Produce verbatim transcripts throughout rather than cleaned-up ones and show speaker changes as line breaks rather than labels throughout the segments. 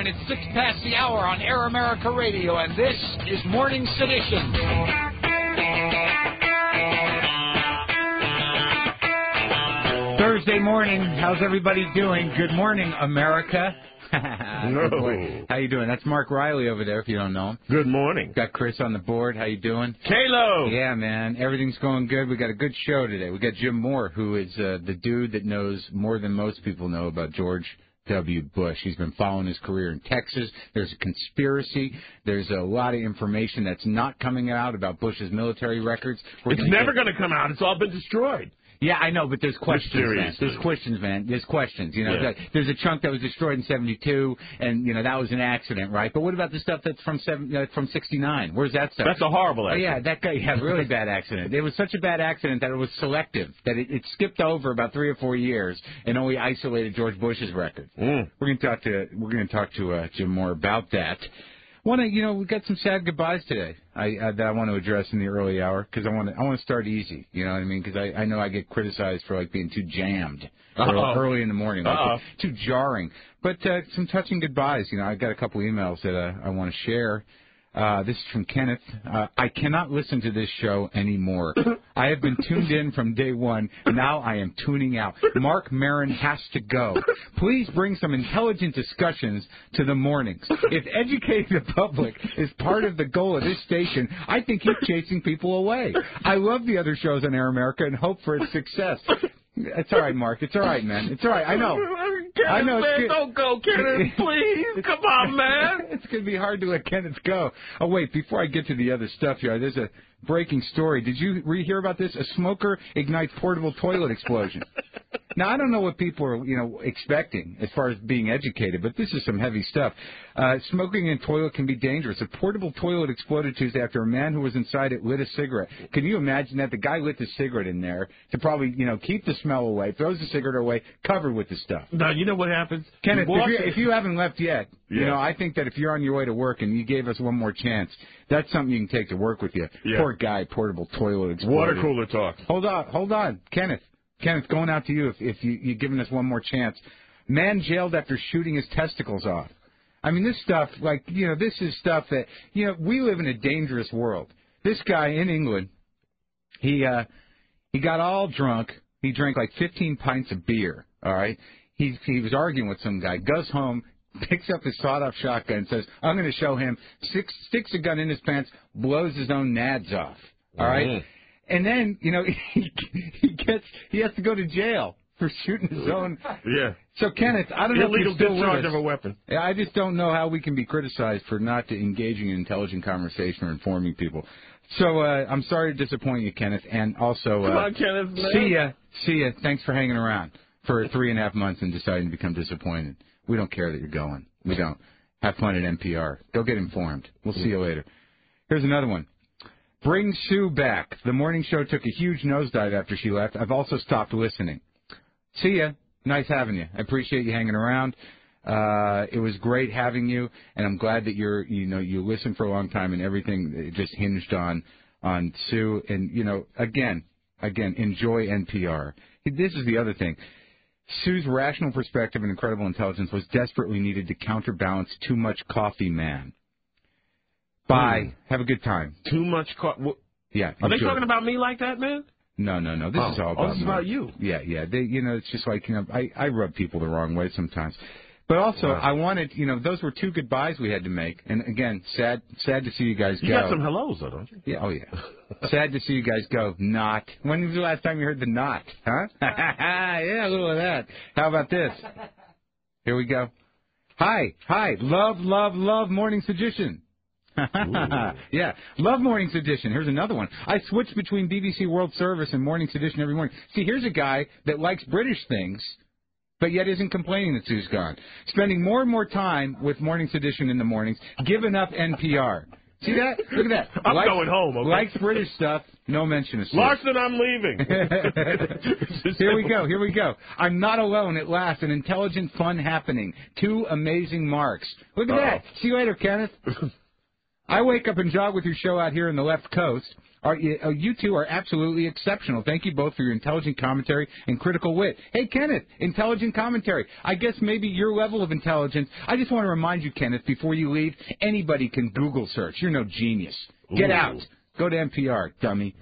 and it's six past the hour on Air America Radio, and this is Morning Sedition. Thursday morning. How's everybody doing? Good morning, America.
No.
Good morning. How you doing? That's Mark Riley over there, if you don't know him.
Good morning.
Got Chris on the board. How you doing?
Kalo!
Yeah, man. Everything's going good. We got a good show today. We got Jim Moore, who is uh, the dude that knows more than most people know about George W. Bush. He's been following his career in Texas. There's a conspiracy. There's a lot of information that's not coming out about Bush's military records. We're
it's never going to come out. It's all been destroyed.
Yeah, I know, but there's questions, man. There's questions, man. There's questions. You know,
Yeah.
there's a chunk that was destroyed in seventy-two, and you know that was an accident, right? But what about the stuff that's from seven, uh, from sixty-nine? Where's that stuff?
That's a horrible
Oh,
accident.
yeah, that guy had a really bad accident. It was such a bad accident that it was selective, that it, it skipped over about three or four years and only isolated George Bush's record.
Mm.
We're going to talk to we're going to talk to uh, Jim Moore about that. Want to, you know, we got some sad goodbyes today. I uh, that I want to address in the early hour because I want to I want to start easy. You know what I mean? Because I, I know I get criticized for like being too jammed early, early in the morning, like too jarring. But uh, some touching goodbyes. You know, I got a couple emails that uh, I want to share. Uh, this is from Kenneth. Uh, I cannot listen to this show anymore. I have been tuned in from day one. Now I am tuning out. Mark Maron has to go. Please bring some intelligent discussions to the mornings. If educating the public is part of the goal of this station, I think you're chasing people away. I love the other shows on Air America and hope for its success. It's all right, Mark. It's all right, man. It's all right. I know.
Kenneth,
I know.
man, don't go, Kenneth, please. Come on, man.
It's going to be hard to let Kenneth go. Oh, wait, before I get to the other stuff here, there's a breaking story. Did you re- hear about this? A smoker ignites portable toilet explosion. Now, I don't know what people are, you know, expecting as far as being educated, but this is some heavy stuff. Uh, smoking in toilet can be dangerous. A portable toilet exploded Tuesday after a man who was inside it lit a cigarette. Can you imagine that? The guy lit the cigarette in there to probably, you know, keep the smell away, throws the cigarette away, covered with the stuff.
Now, you know what happens?
Kenneth,
You
if
walk
you,
in-
if you haven't left yet, you
Yeah.
know, I think that if you're on your way to work and you gave us one more chance, that's something you can take to work with you.
Yeah.
Poor guy, portable toilet exploded.
Water cooler talk.
Hold on, hold on, Kenneth. Kenneth, going out to you if, if you, you're giving us one more chance. Man jailed after shooting his testicles off. I mean, this stuff, like, you know, this is stuff that, you know, we live in a dangerous world. This guy in England, he uh, he got all drunk. He drank like fifteen pints of beer, all right? He, he was arguing with some guy, goes home, picks up his sawed-off shotgun and says, I'm going to show him, six, sticks a gun in his pants, blows his own nads off, all right?
Mm.
And then, you know, he, he gets, he has to go to jail for shooting his own.
Yeah.
So, Kenneth, I don't know
Illegal
if you're still
discharge
with us.
of a weapon.
Yeah, I just don't know how we can be criticized for not engaging in intelligent conversation or informing people. So, uh, I'm sorry to disappoint you, Kenneth, and also, uh,
Come on, Kenneth, man.
see ya, see ya. Thanks for hanging around for three and a half months and deciding to become disappointed. We don't care that you're going. We don't. Have fun at N P R. Go get informed. We'll see you later. Here's another one. Bring Sue back. The morning show took a huge nosedive after she left. I've also stopped listening. See ya. Nice having you. I appreciate you hanging around. Uh, it was great having you, and I'm glad that you're, you know, you listened for a long time and everything just hinged on, on Sue. And, you know, again, again, enjoy N P R. This is the other thing. Sue's rational perspective and incredible intelligence was desperately needed to counterbalance Too Much Coffee Man. Bye. Mm. Have a good time.
Too much coffee.
Yeah.
Are they
enjoy.
talking about me like that, man?
No, no, no. This
oh.
is all
oh,
about
this is
me.
about you.
Yeah, yeah. They, you know, it's just like, you know, I, I rub people the wrong way sometimes. But also,
wow.
I wanted, you know, those were two goodbyes we had to make. And again, sad, sad to see you guys
you
go.
You got some hellos, though, don't you?
Yeah, oh yeah. Sad to see you guys go. Not. When was the last time you heard the not? Huh? Yeah, a little of that. How about this? Here we go. Hi, hi. Love, love, love Morning Sedition. Yeah, love Morning Sedition. Here's another one. I switch between B B C World Service and Morning Sedition every morning. See, here's a guy that likes British things, but yet isn't complaining that Sue's gone. Spending more and more time with Morning Sedition in the mornings, giving up N P R. See that? Look at that.
I'm
likes,
going home, okay?
Likes British stuff, no mention of Sue.
Larson, I'm leaving.
Here we go, here we go. I'm not alone at last. An intelligent, fun happening. Two amazing marks. Look at
Uh-oh.
that. See you later, Kenneth. I wake up and jog with your show out here in the left coast. Are, uh, you two are absolutely exceptional. Thank you both for your intelligent commentary and critical wit. Hey, Kenneth, intelligent commentary. I guess maybe your level of intelligence. I just want to remind you, Kenneth, before you leave, anybody can Google search. You're no genius. Get
Ooh.
out. Go to N P R, dummy.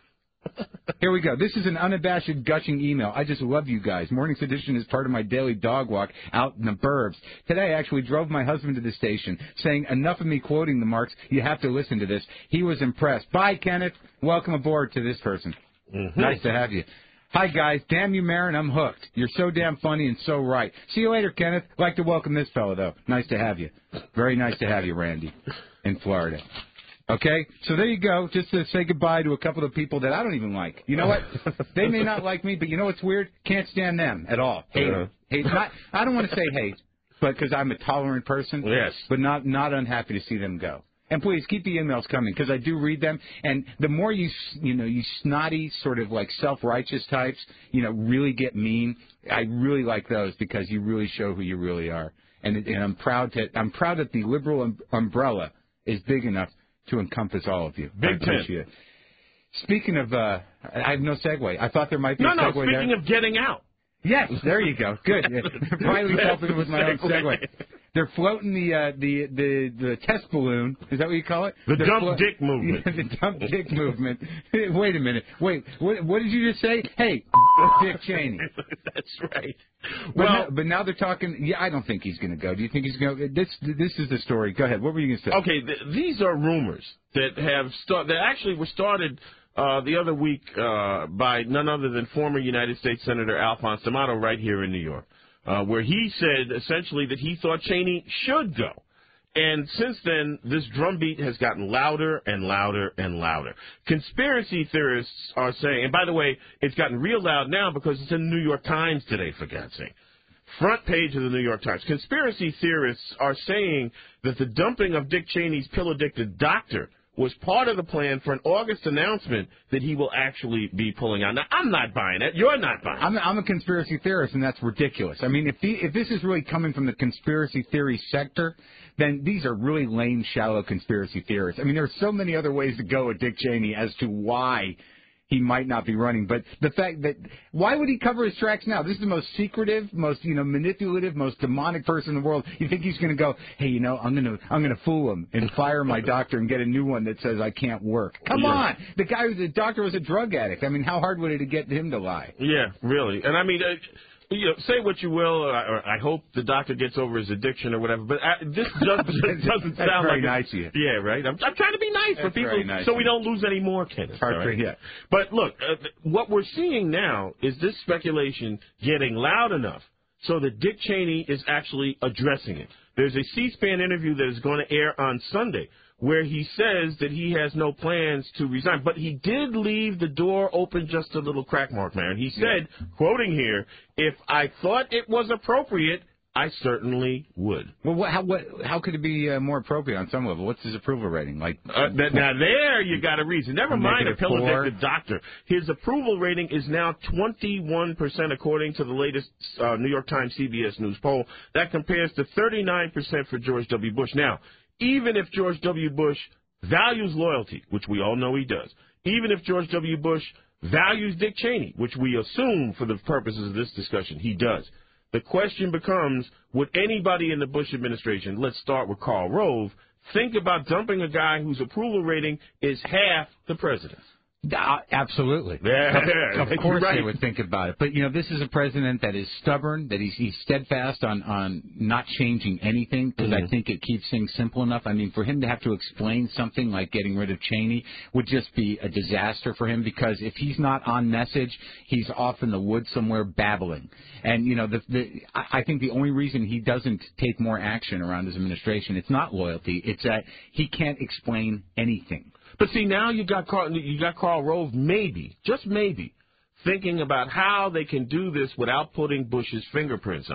Here we go. This is an unabashed, gushing email. I just love you guys. Morning's edition is part of my daily dog walk out in the burbs. Today, I actually drove my husband to the station, saying, enough of me quoting the marks. You have to listen to this. He was impressed. Bye, Kenneth. Welcome aboard to this person. Mm-hmm. Nice to have you. Hi, guys. Damn you, Marin. I'm hooked. You're so damn funny and so right. See you later, Kenneth. Like to welcome this fellow, though. Nice to have you. Very nice to have you, Randy, in Florida. Okay, so there you go, just to say goodbye to a couple of people that I don't even like. You know what? They may not like me, but you know what's weird? Can't stand them at all. Hate them. Hate. Not, I don't want to say hate, but because I'm a tolerant person.
Yes.
But not not unhappy to see them go. And please keep the emails coming because I do read them. And the more you you know you snotty sort of like self-righteous types, you know, really get mean. I really like those because you really show who you really are. And and I'm proud to I'm proud that the liberal um, umbrella is big enough to encompass all of you.
Big
I appreciate it. Speaking of, uh, I have no segue. I thought there might be
no,
a segue
No, speaking
there.
of getting out.
Yes, there you go. Good. Finally helping with my own segue. They're floating the, uh, the the the test balloon. Is that what you call it?
The
They're
dump
flo-
dick movement.
Yeah, the dump dick movement. Wait a minute. Wait, what, what did you just say? Hey, Dick Cheney.
That's right.
But
Well,
now, but now they're talking. Yeah, I don't think he's going to go. Do you think he's going to? This this is the story. Go ahead. What were you going to say?
okay, th- these are rumors that have start that actually were started uh, the other week uh, by none other than former United States Senator Alphonse D'Amato right here in New York, uh, where he said essentially that he thought Cheney should go. And since then, this drumbeat has gotten louder and louder and louder. Conspiracy theorists are saying, and by the way, it's gotten real loud now because it's in the New York Times today, for God's sake. Front page of the New York Times. Conspiracy theorists are saying that the dumping of Dick Cheney's pill-addicted doctor was part of the plan for an August announcement that he will actually be pulling out. Now, I'm not buying it. You're not buying it.
I'm, I'm a conspiracy theorist, and that's ridiculous. I mean, if the, if this is really coming from the conspiracy theory sector, then these are really lame, shallow conspiracy theorists. I mean, there are so many other ways to go with Dick Cheney as to why he might not be running. But the fact that, why would he cover his tracks now? This is the most secretive, most, you know, manipulative, most demonic person in the world. You think he's going to go, hey, you know, I'm going to, I'm going to fool him and fire my doctor and get a new one that says I can't work. Come
yeah.
on. The guy, the doctor was a drug addict. I mean, how hard would it get him to lie?
Yeah, really. And I mean, uh, you know, say what you will, or, or I hope the doctor gets over his addiction or whatever, but I, this just, just doesn't
That's
sound
very
like
nice of you.
Yeah, right. I'm, I'm trying to be nice
That's
for people
very nice
so we don't lose any more, Kenneth.
Hard
all
for
right?
you.
But look, uh, what we're seeing now is this speculation getting loud enough so that Dick Cheney is actually addressing it. There's a C-SPAN interview that is going to air on Sunday where he says that he has no plans to resign. But he did leave the door open just a little crack, Mark Maron. He said, yeah. quoting here, if I thought it was appropriate, I certainly would.
Well, what, how what, how could it be uh, more appropriate on some level? What's his approval rating? Like,
uh, th- now there you got a reason. Never mind a pill-addicted doctor. His approval rating is now twenty-one percent according to the latest uh, New York Times C B S News poll. That compares to thirty-nine percent for George W. Bush. Now, even if George W. Bush values loyalty, which we all know he does, even if George W. Bush values Dick Cheney, which we assume for the purposes of this discussion he does, the question becomes, would anybody in the Bush administration, let's start with Karl Rove, think about dumping a guy whose approval rating is half the president's?
Uh, absolutely.
Yeah,
of, of course
right.
they would think about it. But, you know, this is a president that is stubborn, that he's, he's steadfast on, on not changing anything, because mm-hmm. I think it keeps things simple enough. I mean, for him to have to explain something like getting rid of Cheney would just be a disaster for him, because if he's not on message, he's off in the woods somewhere babbling. And, you know, the, the, I think the only reason he doesn't take more action around his administration, it's not loyalty, it's that he can't explain anything.
But see, now you got Karl, you got Karl Rove, maybe, just maybe, thinking about how they can do this without putting Bush's fingerprints on it.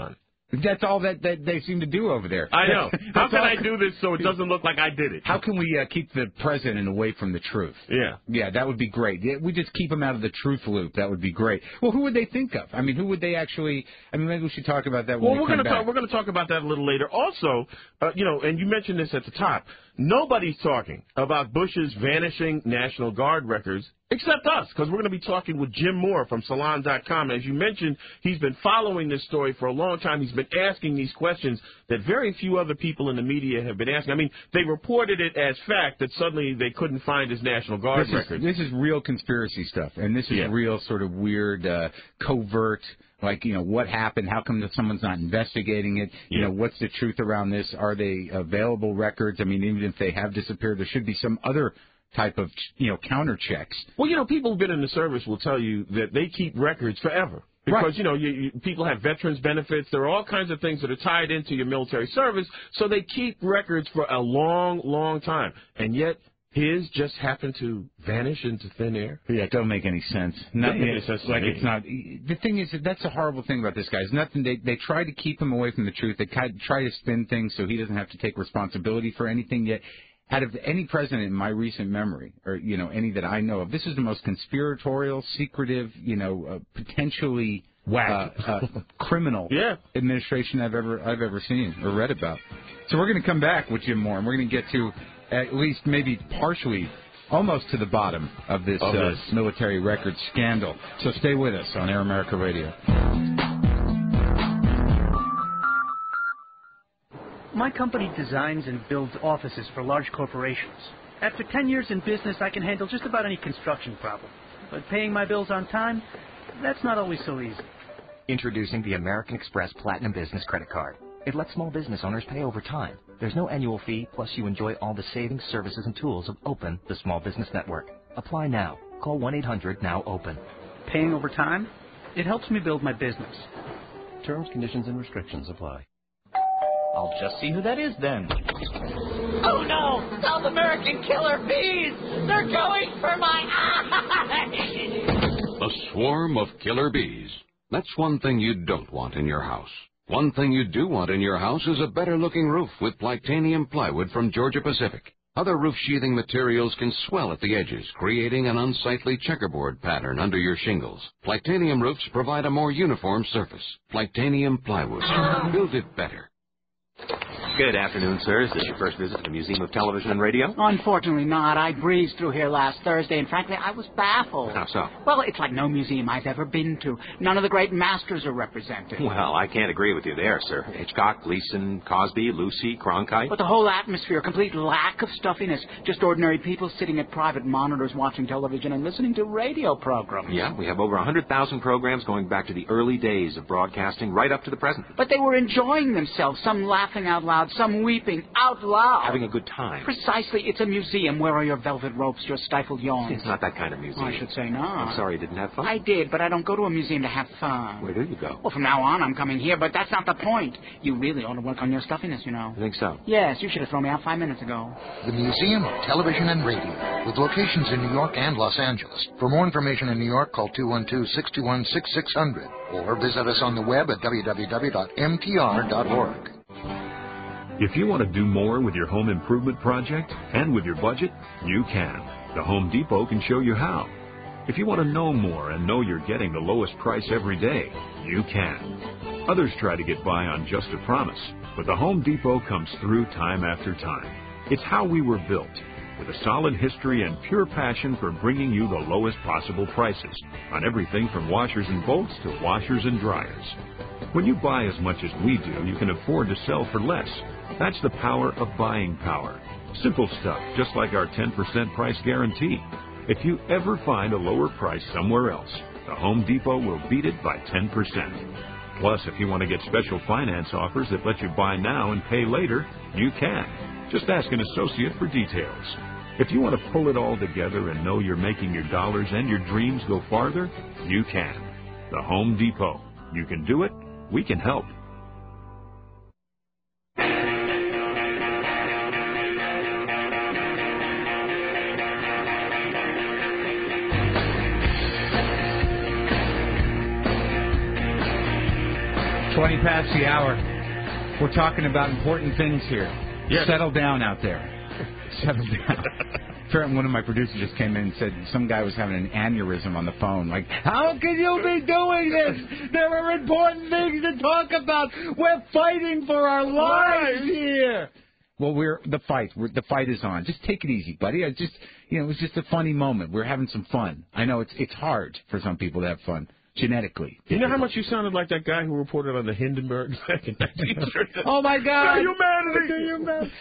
That's all that, that they seem to do over there.
I know. How can
all,
I do this so it doesn't look like I did it?
How can we uh, keep the president away from the truth?
Yeah.
Yeah, that would be great. Yeah, we just keep him out of the truth loop. That would be great. Well, who would they think of? I mean, who would they actually? I mean, maybe we should talk about that when
well,
we
we're
come
gonna
back.
talk. We're going to talk about that a little later. Also, uh, you know, and you mentioned this at the top. Nobody's talking about Bush's vanishing National Guard records except us, because we're going to be talking with Jim Moore from Salon dot com. As you mentioned, he's been following this story for a long time. He's been asking these questions that very few other people in the media have been asking. I mean, they reported it as fact that suddenly they couldn't find his National Guard
this
records.
Is, this is real conspiracy stuff, and this is
yeah.
real sort of weird, uh, covert. Like, you know, what happened? How come that someone's not investigating it? You
yeah.
know, what's the truth around this? Are they available records? I mean, even if they have disappeared, there should be some other type of, you know, counter checks.
Well, you know, people who've been in the service will tell you that they keep records forever. Because,
right.
you know, you, you, people have veterans benefits. There are all kinds of things that are tied into your military service, so they keep records for a long, long time. And yet, his just happened to vanish into thin air.
Yeah, it don't make any sense. Not,
Doesn't make any sense to
like
me.
it's not. The thing is, that that's a horrible thing about this guy. It's nothing. They they try to keep him away from the truth. They try to spin things so he doesn't have to take responsibility for anything. Yet, out of any president in my recent memory, or you know, any that I know of, this is the most conspiratorial, secretive, you know, uh, potentially
Whack.
uh, uh, criminal
yeah.
administration I've ever I've ever seen or read about. So we're going to come back with Jim Moore, and we're going to get to at least maybe partially, almost to the bottom of this,
of
uh,
this.
military records scandal. So stay with us on Air America Radio.
My company designs and builds offices for large corporations. After ten years in business, I can handle just about any construction problem. But paying my bills on time, that's not always so easy.
Introducing the American Express Platinum Business Credit Card. It lets small business owners pay over time. There's no annual fee, plus you enjoy all the savings, services, and tools of Open, the small business network. Apply now. Call one eight hundred now open.
Paying over time? It helps me build my business.
Terms, conditions, and restrictions apply.
I'll just see who that is then.
Oh no! South American killer bees! They're going for my eyes!
A swarm of killer bees. That's one thing you don't want in your house. One thing you do want in your house is a better-looking roof with Plytanium plywood from Georgia-Pacific. Other roof sheathing materials can swell at the edges, creating an unsightly checkerboard pattern under your shingles. Plytanium roofs provide a more uniform surface. Plytanium plywood. Build it better.
Good afternoon, sir. Is this your first visit to the Museum of Television and Radio?
Unfortunately not. I breezed through here last Thursday, and frankly, I was baffled.
How so?
Well, it's like no museum I've ever been to. None of the great masters are represented.
Well, I can't agree with you there, sir. Hitchcock, Gleason, Cosby, Lucy, Cronkite.
But the whole atmosphere, complete lack of stuffiness. Just ordinary people sitting at private monitors watching television and listening to radio programs.
Yeah, we have over one hundred thousand programs going back to the early days of broadcasting right up to the present.
But they were enjoying themselves, some laughing out loud, some weeping out loud.
Having a good time.
Precisely. It's a museum. Where are your velvet ropes, your stifled yawns?
It's not that kind of museum.
I should say not.
I'm sorry you didn't have fun.
I did, but I don't go to a museum to have fun.
Where do you go?
Well, from now on, I'm coming here, but that's not the point. You really ought to work on your stuffiness, you know.
You think so?
Yes, you should have thrown me out five minutes ago.
The Museum of Television and Radio, with locations in New York and Los Angeles. For more information in New York, call two one two, six two one, six six zero zero or visit us on the web at w w w dot m t r dot org.
If you want to do more with your home improvement project and with your budget, you can. The Home Depot can show you how. If you want to know more and know you're getting the lowest price every day, you can. Others try to get by on just a promise, but the Home Depot comes through time after time. It's how we were built, with a solid history and pure passion for bringing you the lowest possible prices on everything from washers and bolts to washers and dryers. When you buy as much as we do, you can afford to sell for less. That's the power of buying power. Simple stuff, just like our ten percent price guarantee. If you ever find a lower price somewhere else, the Home Depot will beat it by ten percent. Plus, if you want to get special finance offers that let you buy now and pay later, you can. Just ask an associate for details. If you want to pull it all together and know you're making your dollars and your dreams go farther, you can. The Home Depot. You can do it. We can help.
twenty past the hour. We're talking about important things here.
Yes.
Settle down out there. Settle down. Apparently, one of my producers just came in and said some guy was having an aneurysm on the phone. Like, how can you be doing this? There are important things to talk about. We're fighting for our lives here. Well, we're the fight. We're, the fight is on. Just take it easy, buddy. I just, you know, it was just a funny moment. We're having some fun. I know it's it's hard for some people to have fun genetically.
You know how much you sounded like that guy who reported on the Hindenburg back in nineteen thirty?
Oh my God!
The humanity. The humanity.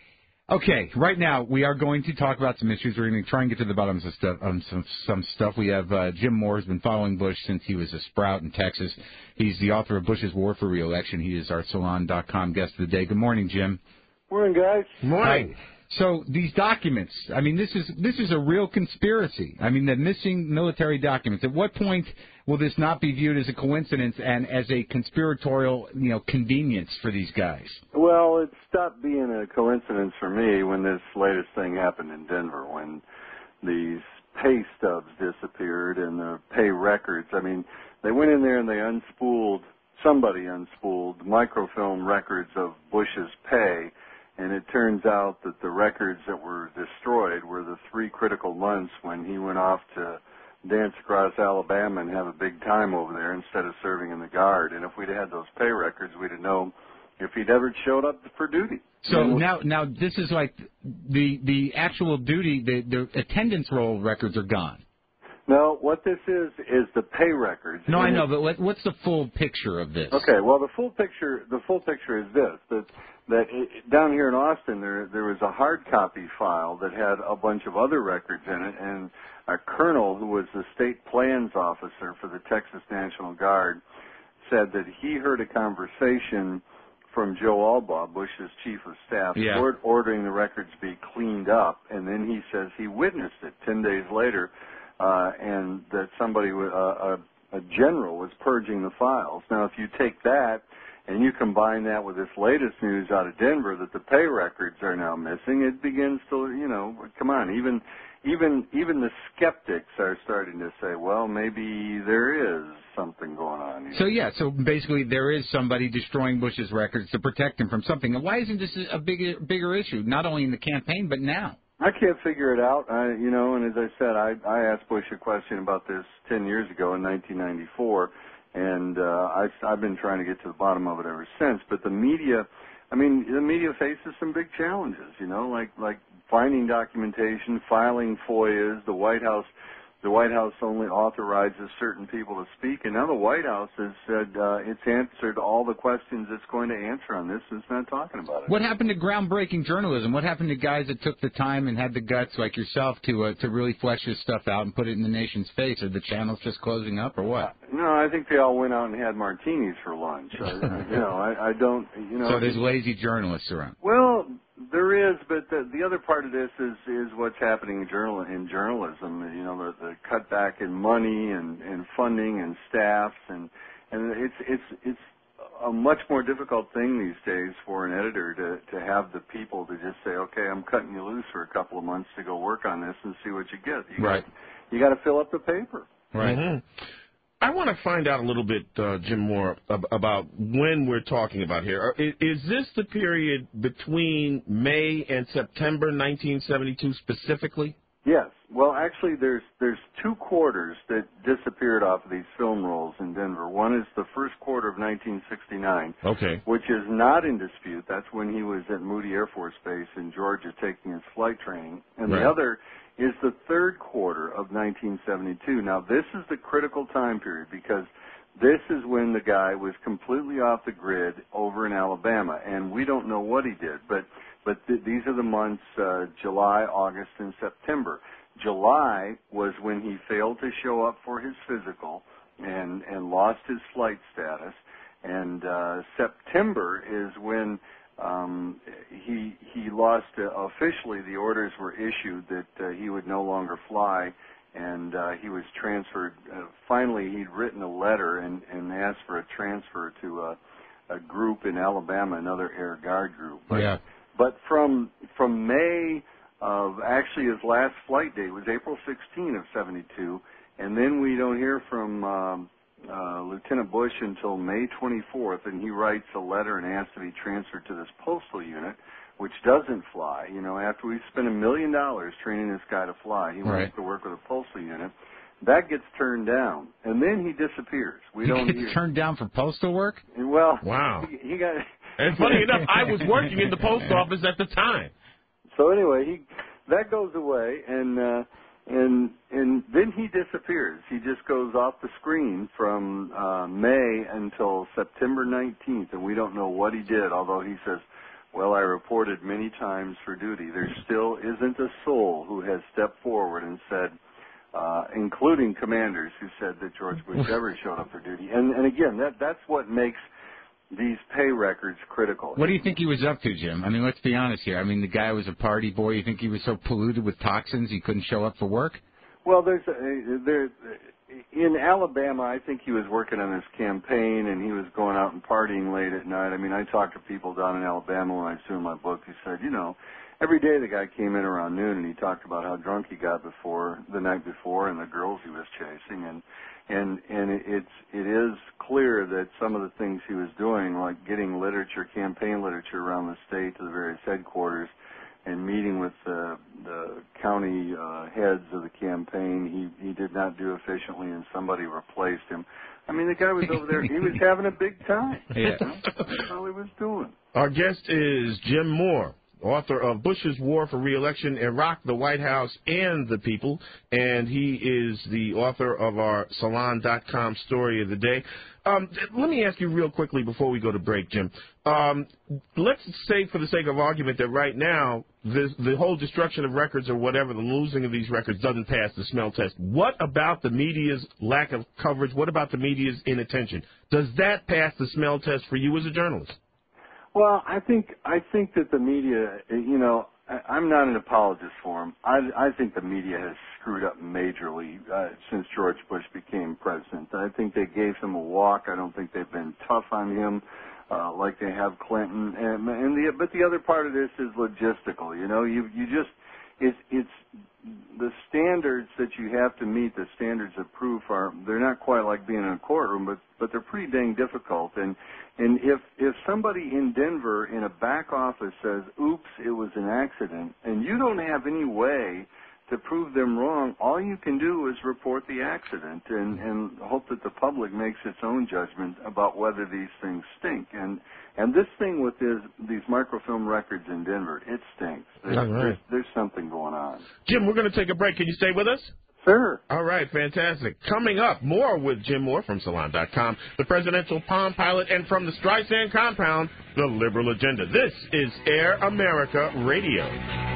Okay, right now we are going to talk about some issues. We're going to try and get to the bottom of some stuff. Um, some some stuff. We have uh, Jim Moore has been following Bush since he was a sprout in Texas. He's the author of Bush's War for Re-Election. He is our Salon dot com guest of the day. Good morning, Jim.
Morning, guys.
Morning.
Hi. So these documents. I mean, this is this is a real conspiracy. I mean, the missing military documents. At what point will this not be viewed as a coincidence and as a conspiratorial, you know, convenience for these guys?
Well, it stopped being a coincidence for me when this latest thing happened in Denver, when these pay stubs disappeared and the pay records. I mean, they went in there and they unspooled, somebody unspooled microfilm records of Bush's pay, and it turns out that the records that were destroyed were the three critical months when he went off to dance across Alabama and have a big time over there instead of serving in the Guard. And if we'd had those pay records, we'd have known if he'd ever showed up for duty.
So now, now this is like the the actual duty, the, the attendance roll records are gone.
No, what this is is the pay records.
No, I
and
know,
it,
but what, what's the full picture of this?
Okay, well, the full picture the full picture is this: that that it, down here in Austin, there there was a hard copy file that had a bunch of other records in it, and a colonel who was the state plans officer for the Texas National Guard said that he heard a conversation from Joe Albaugh, Bush's chief of staff,
yeah.
ord- ordering the records be cleaned up, and then he says he witnessed it ten days later. Uh, and that somebody, uh, a, a general, was purging the files. Now, if you take that and you combine that with this latest news out of Denver that the pay records are now missing, it begins to, you know, come on, even even even the skeptics are starting to say, well, maybe there is something going on here.
So, yeah, so basically there is somebody destroying Bush's records to protect him from something. And why isn't this a bigger, bigger issue, not only in the campaign, but now?
I can't figure it out, I, you know, and as I said, I, I asked Bush a question about this ten years ago in nineteen ninety-four, and uh, I, I've been trying to get to the bottom of it ever since. But the media, I mean, the media faces some big challenges, you know, like like finding documentation, filing F O I As. The White House, the White House only authorizes certain people to speak, and now the White House has said uh, it's answered all the questions it's going to answer on this, and it's not talking about it.
What happened to groundbreaking journalism? What happened to guys that took the time and had the guts, like yourself, to uh, to really flesh this stuff out and put it in the nation's face? Are the channels just closing up, or what?
No, I think they all went out and had martinis for lunch. I, you know, I, I don't, you know.
So there's lazy journalists around.
Well, there is, but the, the other part of this is, is what's happening in journal in journalism. You know, the, the cutback in money and, and funding and staffs, and and it's it's it's a much more difficult thing these days for an editor to to have the people to just say, okay, I'm cutting you loose for a couple of months to go work on this and see what you get. You
right.
Got, you got to fill up the paper.
Right.
Mm-hmm. I want to find out a little bit, uh, Jim Moore, ab- about when we're talking about here. Is, is this the period between May and September nineteen seventy-two specifically?
Yes. Well, actually, there's there's two quarters that disappeared off of these film rolls in Denver. One is the first quarter of nineteen sixty-nine,
okay,
which is not in dispute. That's when he was at Moody Air Force Base in Georgia taking his flight training. And
right.
the other is the third quarter of nineteen seventy-two. Now, this is the critical time period because this is when the guy was completely off the grid over in Alabama, and we don't know what he did, but but th- these are the months uh, July, August, and September. July was when he failed to show up for his physical and and lost his flight status, and uh, September is when Um, he he lost uh, officially. The orders were issued that uh, he would no longer fly, and uh, he was transferred. Uh, finally, he'd written a letter and, and asked for a transfer to a, a group in Alabama, another Air Guard group. But,
yeah.
But from from May of actually his last flight date was April sixteenth of seventy-two, and then we don't hear from um, uh, Lieutenant Bush until May twenty-fourth, and he writes a letter and asks to be transferred to this postal unit, which doesn't fly. You know, after we spent a million dollars training this guy to fly, he
right.
wants to work with a postal unit. That gets turned down, and then he disappears. We
he
don't
gets
hear.
turned down for postal work?
Well,
wow.
He, he got.
And funny enough, I was working in the post office at the time.
So anyway, he that goes away, and uh, and and then he disappears. He just goes off the screen from uh, May until September nineteenth, and we don't know what he did. Although he says, "Well, I reported many times for duty." There still isn't a soul who has stepped forward and said, uh, including commanders who said that George Bush ever showed up for duty. And and again, that that's what makes these pay records critical.
What do you think he was up to, Jim? I mean, let's be honest here. I mean, the guy was a party boy. You think he was so polluted with toxins he couldn't show up for work?
Well, there's a, there in Alabama. I think he was working on his campaign, and he was going out and partying late at night. I mean, I talked to people down in Alabama when I was doing my book who said, you know, every day the guy came in around noon and he talked about how drunk he got before the night before and the girls he was chasing, and and and it's it is clear that some of the things he was doing, like getting literature, campaign literature around the state to the various headquarters, and meeting with the, the county uh, heads of the campaign, he he did not do efficiently, and somebody replaced him. I mean, the guy was over there; he was having a big time.
Yeah,
you know? That's all he was doing.
Our guest is Jim Moore, author of Bush's War for Re-Election, Iraq, the White House, and the People, and he is the author of our Salon dot com story of the day. Um, let me ask you real quickly before we go to break, Jim. Um, let's say, for the sake of argument, that right now this, the whole destruction of records or whatever, the losing of these records doesn't pass the smell test. What about the media's lack of coverage? What about the media's inattention? Does that pass the smell test for you as a journalist?
Well, I think I think that the media, you know, I, I'm not an apologist for him. I, I think the media has screwed up majorly uh, since George Bush became president. I think they gave him a walk. I don't think they've been tough on him uh, like they have Clinton. And, and the but the other part of this is logistical. You know, you you just it's it's the standards that you have to meet. The standards of proof are they're not quite like being in a courtroom, but but they're pretty dang difficult. And And if if somebody in Denver in a back office says, oops, it was an accident, and you don't have any way to prove them wrong, all you can do is report the accident and, and hope that the public makes its own judgment about whether these things stink. And and this thing with this, these microfilm records in Denver, it stinks. There's,
All right.
there's, there's something going on.
Jim, we're going to take a break. Can you stay with us?
Sure.
All right, fantastic. Coming up, more with Jim Moore from Salon dot com, the presidential Palm Pilot, and from the Streisand compound, the liberal agenda. This is Air America Radio.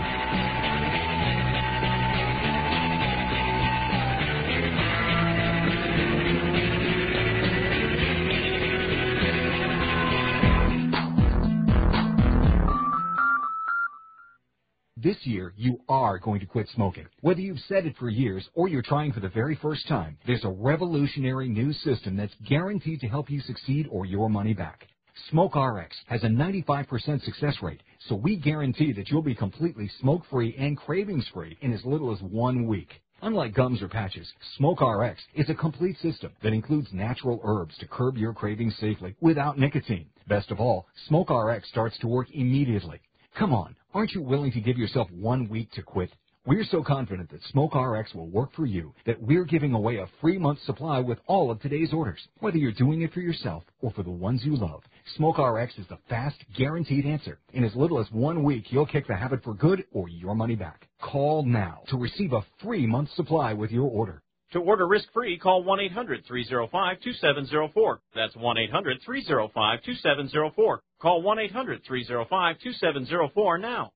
This year, you are going to quit smoking. Whether you've said it for years or you're trying for the very first time, there's a revolutionary new system that's guaranteed to help you succeed or your money back. SmokeRx has a ninety-five percent success rate, so we guarantee that you'll be completely smoke-free and cravings-free in as little as one week. Unlike gums or patches, SmokeRx is a complete system that includes natural herbs to curb your cravings safely without nicotine. Best of all, SmokeRx starts to work immediately. Come on, aren't you willing to give yourself one week to quit? We're so confident that SmokeRx will work for you that we're giving away a free month's supply with all of today's orders. Whether you're doing it for yourself or for the ones you love, SmokeRx is the fast, guaranteed answer. In as little as one week, you'll kick the habit for good or your money back. Call now to receive a free month's supply with your order.
To order risk-free, call one eight hundred three oh five two seven oh four. That's one eight hundred three oh five two seven oh four. Call one eight hundred three oh five two seven oh four now.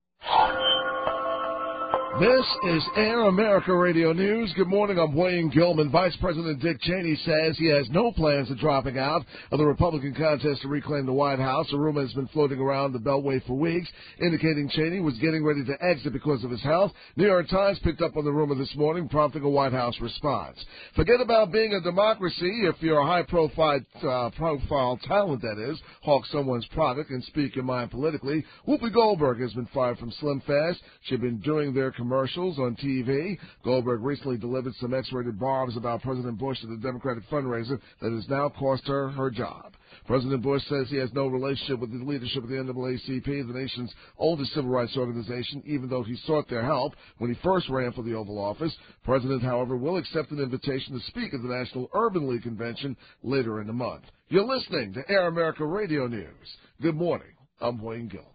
This is Air America Radio News. Good morning, I'm Wayne Gilman. Vice President Dick Cheney says he has no plans of dropping out of the Republican contest to reclaim the White House. A rumor has been floating around the Beltway for weeks, indicating Cheney was getting ready to exit because of his health. New York Times picked up on the rumor this morning, prompting a White House response. Forget about being a democracy. If you're a high-profile uh, profile talent, that is, hawk someone's product and speak your mind politically. Whoopi Goldberg has been fired from Slim Fast. She'd been doing their commercials on T V. Goldberg recently delivered some X-rated barbs about President Bush at the Democratic fundraiser that has now cost her her job. President Bush says he has no relationship with the leadership of the N double A C P, the nation's oldest civil rights organization, even though he sought their help when he first ran for the Oval Office. The president, however, will accept an invitation to speak at the National Urban League Convention later in the month. You're listening to Air America Radio News. Good morning. I'm Wayne Gilman.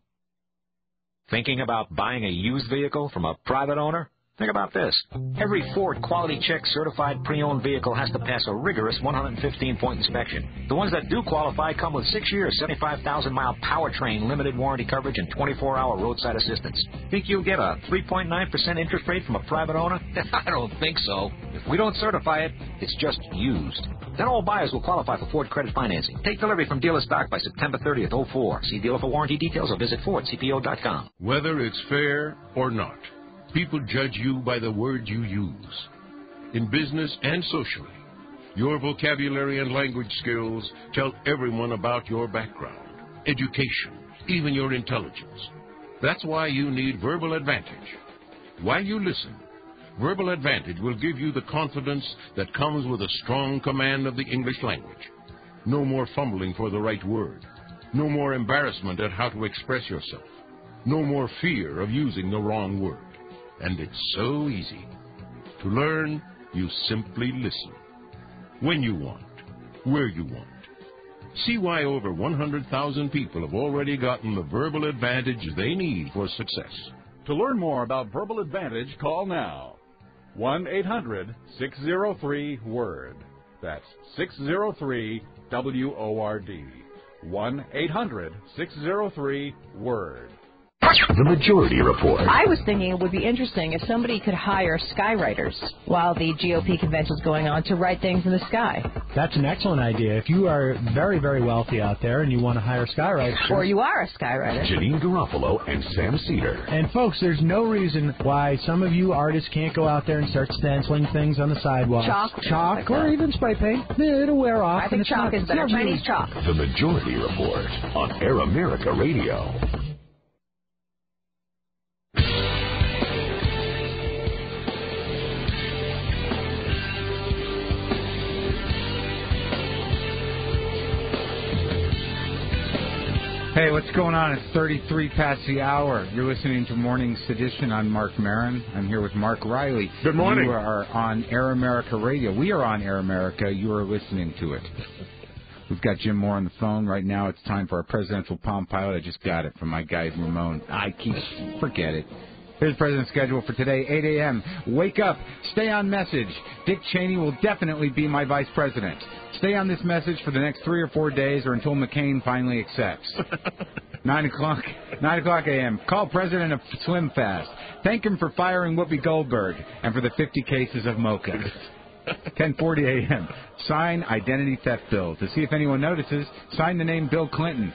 Thinking about buying a used vehicle from a private owner? Think about this. Every Ford Quality Check certified pre-owned vehicle has to pass a rigorous one hundred fifteen point inspection. The ones that do qualify come with six years, seventy-five thousand mile powertrain, limited warranty coverage, and twenty-four hour roadside assistance. Think you'll get a three point nine percent interest rate from a private owner? I don't think so. If we don't certify it, it's just used. Then all buyers will qualify for Ford credit financing. Take delivery from dealer stock by September thirtieth, oh four. See dealer for warranty details or visit Ford C P O dot com.
Whether it's fair or not, people judge you by the words you use. In business and socially, your vocabulary and language skills tell everyone about your background, education, even your intelligence. That's why you need Verbal Advantage. While you listen, Verbal Advantage will give you the confidence that comes with a strong command of the English language. No more fumbling for the right word. No more embarrassment at how to express yourself. No more fear of using the wrong word. And it's so easy. To learn, you simply listen. When you want, where you want. See why over one hundred thousand people have already gotten the Verbal Advantage they need for success.
To learn more about Verbal Advantage, call now. one eight hundred six oh three WORD. That's six oh three W O R D. one eight hundred six oh three WORD.
The Majority Report.
I was thinking it would be interesting if somebody could hire skywriters while the G O P convention's going on to write things in the sky.
That's an excellent idea. If you are very, very wealthy out there and you want to hire skywriters.
Or you are a skywriter.
Janine Garofalo and Sam Cedar.
And folks, there's no reason why some of you artists can't go out there and start stenciling things on the sidewalks.
Chalk.
Chalk,
like
or
that.
even spray paint. It'll wear off.
I think chalk
not,
is better. Chinese
really...
chalk.
The Majority Report on Air America Radio.
Hey, what's going on? It's thirty-three past the hour. You're listening to Morning Sedition. I'm Mark Maron. I'm here with Mark Riley.
Good morning.
You are on Air America Radio. We are on Air America. You are listening to it. We've got Jim Moore on the phone right now. It's time for our presidential Palm Pilot. I just got it from my guy, Ramon. I keep... Forget it. Here's the president's schedule for today, eight a.m. Wake up. Stay on message. Dick Cheney will definitely be my vice president. Stay on this message for the next three or four days or until McCain finally accepts. nine o'clock, nine o'clock a.m. Call president of Slim Fast. Thank him for firing Whoopi Goldberg and for the fifty cases of mocha. ten forty a.m. Sign identity theft bill. To see if anyone notices, sign the name Bill Clinton.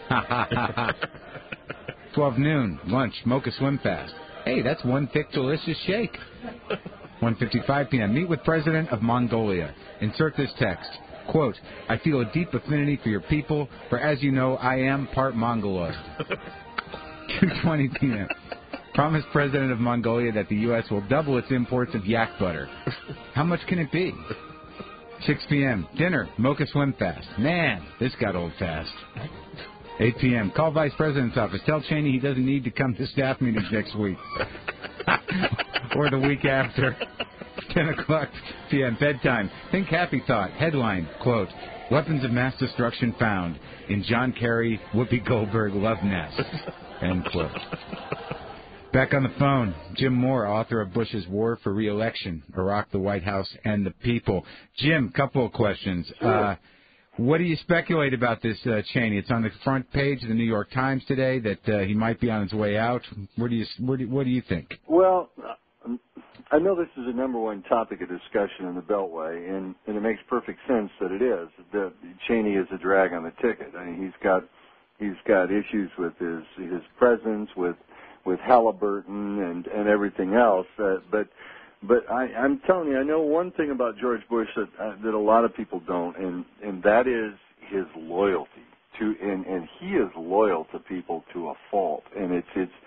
twelve noon. Lunch. Mocha Swim Fast. Hey, that's one thick, delicious shake. one fifty-five p.m. Meet with President of Mongolia. Insert this text. Quote, I feel a deep affinity for your people, for as you know, I am part Mongoloid. two twenty p.m. Promise President of Mongolia that the U S will double its imports of yak butter. How much can it be? six p.m. Dinner, Mocha Swim Fast. Man, this got old fast. eight p.m. Call Vice President's office. Tell Cheney he doesn't need to come to staff meetings next week. Or the week after. ten o'clock p.m. Bedtime. Think happy thought. Headline, quote, Weapons of mass destruction found in John Kerry, Whoopi Goldberg love nest. End quote. Back on the phone, Jim Moore, author of Bush's War for Re-Election, Iraq, the White House, and the People. Jim, couple of questions. Uh, what do you speculate about this uh, Cheney? It's on the front page of the New York Times today that uh, he might be on his way out. What do you what do, what do you think?
Well, I know this is a number one topic of discussion in the Beltway, and, and it makes perfect sense that it is. That Cheney is a drag on the ticket. I mean, he's got he's got issues with his his presence, with with Halliburton and, and everything else. Uh, but but I, I'm telling you, I know one thing about George Bush that uh, that a lot of people don't, and, and that is his loyalty to, and, and he is loyal to people to a fault. And it's it's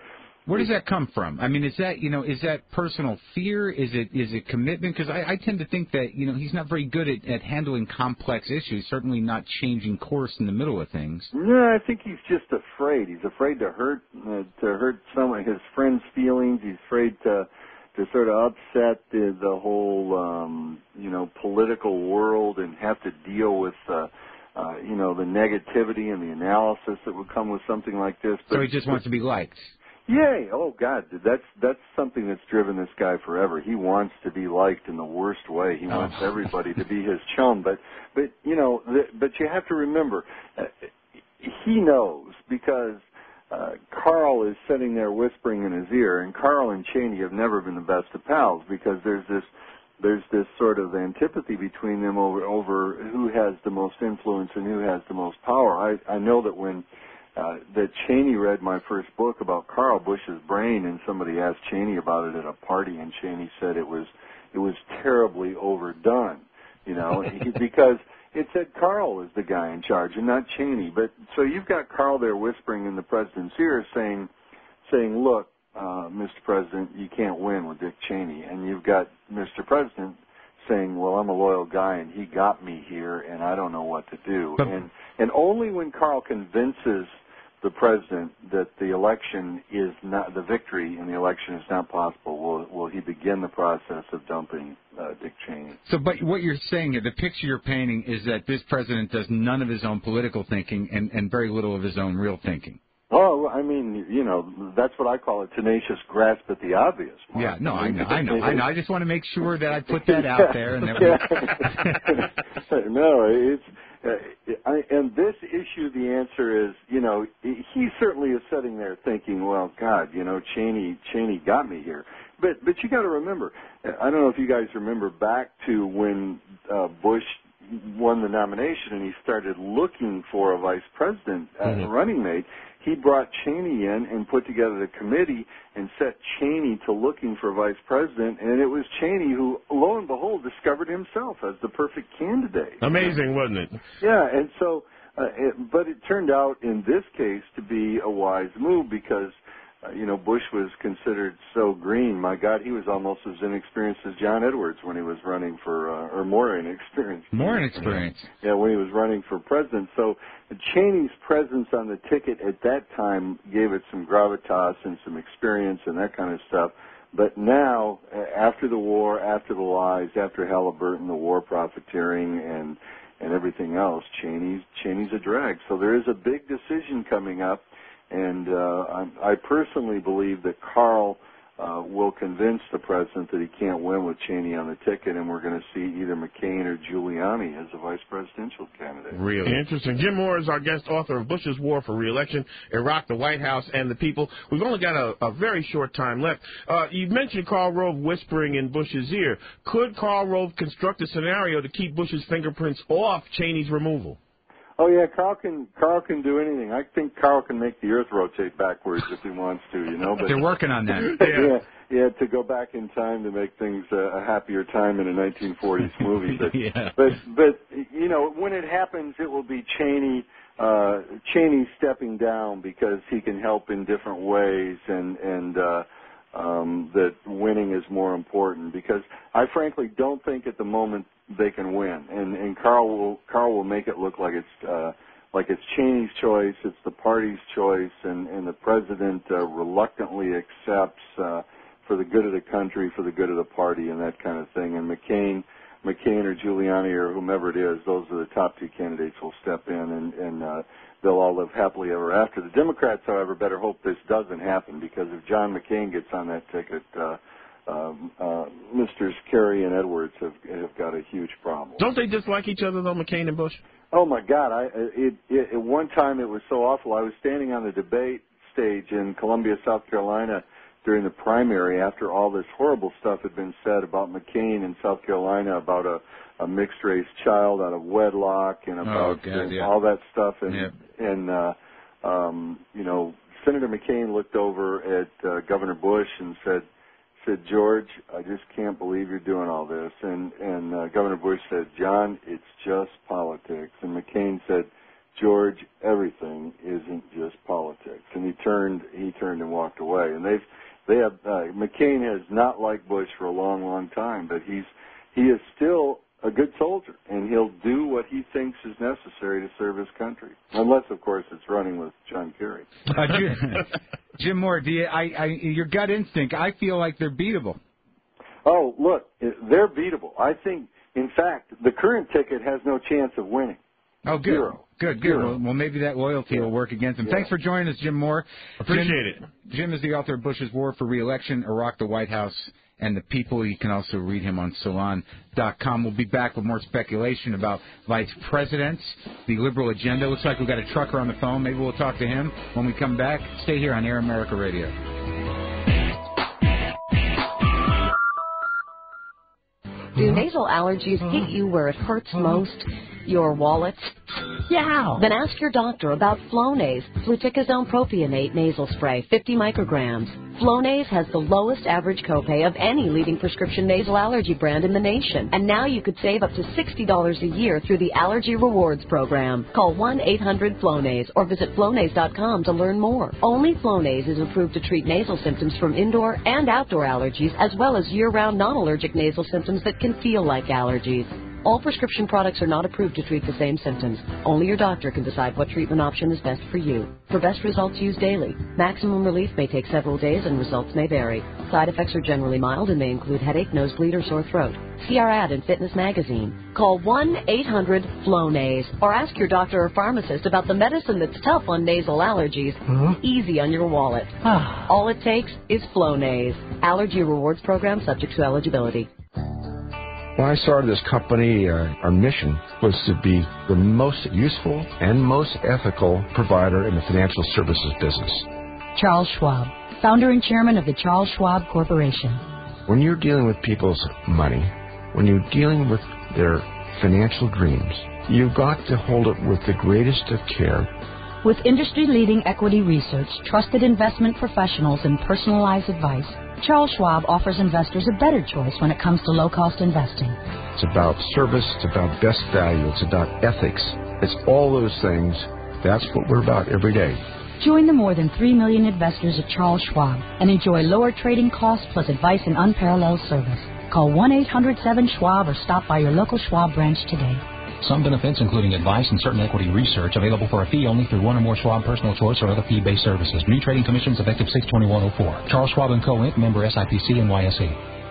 Where does that come from? I mean, is that, you know, is that personal fear? Is it is it commitment? Because I, I tend to think that, you know, he's not very good at, at handling complex issues, certainly not changing course in the middle of things.
No, I think he's just afraid. He's afraid to hurt uh, to hurt some of his friends' feelings. He's afraid to to sort of upset the, the whole, um, you know, political world and have to deal with, uh, uh, you know, the negativity and the analysis that would come with something like this. But,
so he just wants to be liked.
Yay! Oh God, that's that's something that's driven this guy forever. He wants to be liked in the worst way. He wants
oh.
everybody to be his chum. But but you know, the, but you have to remember, uh, he knows because uh, Carl is sitting there whispering in his ear, and Carl and Cheney have never been the best of pals because there's this there's this sort of antipathy between them over over who has the most influence and who has the most power. I I know that when. Uh, that Cheney read my first book about Carl Bush's brain, and somebody asked Cheney about it at a party, and Cheney said it was it was terribly overdone, you know, he, because it said Carl was the guy in charge and not Cheney. But so you've got Carl there whispering in the president's ear, saying, saying, look, uh, Mister President, you can't win with Dick Cheney, and you've got Mister President saying, well, I'm a loyal guy, and he got me here, and I don't know what to do. And and only when Carl convinces the president that the election is not, the victory in the election is not possible, will will he begin the process of dumping uh, Dick Cheney.
So, but what you're saying here, the picture you're painting is that this president does none of his own political thinking and, and very little of his own real thinking.
Oh, I mean, you know, that's what I call a tenacious grasp at the obvious. Mark.
Yeah, no, I know, I know, I know. I just want to make sure that I put that out there. And that
we... no, it's uh, I, and this issue. The answer is, you know, he certainly is sitting there thinking, well, God, you know, Cheney, Cheney got me here. But but you got to remember, I don't know if you guys remember back to when uh, Bush won the nomination and he started looking for a vice president uh, mm-hmm. running mate. He brought Cheney in and put together the committee and set Cheney to looking for vice president, and it was Cheney who, lo and behold, discovered himself as the perfect candidate.
Amazing, wasn't it?
Yeah, and so, uh, it, but it turned out in this case to be a wise move because, uh, you know, Bush was considered so green. My God, he was almost as inexperienced as John Edwards when he was running for, uh, or more inexperienced.
More inexperienced.
Yeah, when he was running for president. So Cheney's presence on the ticket at that time gave it some gravitas and some experience and that kind of stuff. But now, after the war, after the lies, after Halliburton, the war profiteering, and and everything else, Cheney's Cheney's a drag. So there is a big decision coming up. And uh, I, I personally believe that Carl uh, will convince the president that he can't win with Cheney on the ticket, and we're going to see either McCain or Giuliani as a vice presidential candidate.
Really interesting. Jim Moore is our guest author of Bush's War for Re-Election, Iraq, the White House, and the People. We've only got a, a very short time left. Uh, you mentioned Karl Rove whispering in Bush's ear. Could Karl Rove construct a scenario to keep Bush's fingerprints off Cheney's removal?
Oh yeah, Carl can Carl can do anything. I think Carl can make the Earth rotate backwards if he wants to, you know. But
they're working on that.
yeah, yeah, to go back in time to make things uh, a happier time in a nineteen forties movie. But,
yeah.
but but you know, when it happens, it will be Cheney uh, Cheney stepping down because he can help in different ways, and and uh, um, that winning is more important. Because I frankly don't think at the moment they can win, and and Carl will Carl will make it look like it's uh, like it's Cheney's choice, it's the party's choice, and and the president uh, reluctantly accepts uh, for the good of the country, for the good of the party, and that kind of thing. And McCain, McCain or Giuliani or whomever it is, those are the top two candidates who'll step in, and and uh, they'll all live happily ever after. The Democrats, however, better hope this doesn't happen, because if John McCain gets on that ticket, uh, Um, uh, Misters Kerry and Edwards have have got a huge problem.
Don't they dislike each other, though, McCain and Bush?
Oh my God! I it, it at one time it was so awful. I was standing on the debate stage in Columbia, South Carolina, during the primary after all this horrible stuff had been said about McCain in South Carolina, about a, a mixed race child out of wedlock, and about
oh, God,
uh,
yeah.
all that stuff. And
yeah.
and uh, um, you know, Senator McCain looked over at uh, Governor Bush and said. said, George, I just can't believe you're doing all this. And, and uh, Governor Bush said, John, it's just politics. And McCain said, George, everything isn't just politics. And he turned he turned and walked away. And they've they have uh, McCain has not liked Bush for a long, long time, but he's he is still a good soldier, and he'll do what he thinks is necessary to serve his country, unless, of course, it's running with John Kerry.
Uh, Jim, Jim Moore, do you, I, I, your gut instinct, I feel like they're beatable.
Oh, look, they're beatable. I think, in fact, the current ticket has no chance of winning.
Oh, good.
Zero.
Good, good. Well, well, maybe that loyalty
Yeah.
will work against him.
Yeah.
Thanks for joining us, Jim Moore.
Appreciate
Jim,
it.
Jim is the author of Bush's War for Re-Election, Iraq, the White House, and the People. You can also read him on Salon dot com. We'll be back with more speculation about vice presidents, the liberal agenda. Looks like we've got a trucker on the phone. Maybe we'll talk to him when we come back. Stay here on Air America Radio.
Do nasal allergies hit you where it hurts most? Your wallet?
Yeah.
Then ask your doctor about Flonase, fluticasone propionate nasal spray, fifty micrograms. Flonase has the lowest average copay of any leading prescription nasal allergy brand in the nation. And now you could save up to sixty dollars a year through the Allergy Rewards program. Call one eight hundred flonase or visit flonase dot com to learn more. Only Flonase is approved to treat nasal symptoms from indoor and outdoor allergies, as well as year-round non-allergic nasal symptoms that can feel like allergies. All prescription products are not approved to treat the same symptoms. Only your doctor can decide what treatment option is best for you. For best results, use daily. Maximum relief may take several days and results may vary. Side effects are generally mild and may include headache, nosebleed, or sore throat. See our ad in Fitness Magazine. Call one eight hundred flonase or ask your doctor or pharmacist about the medicine that's tough on nasal allergies,
Huh?
easy on your wallet. All it takes is Flonase. Allergy Rewards program subject to eligibility.
When I started this company, uh, our mission was to be the most useful and most ethical provider in the financial services business.
Charles Schwab, founder and chairman of the Charles Schwab Corporation.
When you're dealing with people's money, when you're dealing with their financial dreams, you've got to hold it with the greatest of care.
With industry-leading equity research, trusted investment professionals, and personalized advice, Charles Schwab offers investors a better choice when it comes to low-cost investing.
It's about service, it's about best value, it's about ethics. It's all those things. That's what we're about every day.
Join the more than three million investors at Charles Schwab and enjoy lower trading costs plus advice and unparalleled service. Call one eight hundred seven schwab or stop by your local Schwab branch today.
Some benefits, including advice and certain equity research, available for a fee only through one or more Schwab Personal Choice or other fee-based services. New trading commissions effective six twenty-one oh four. Charles Schwab and Co. Incorporated. Member S I P C N Y S E.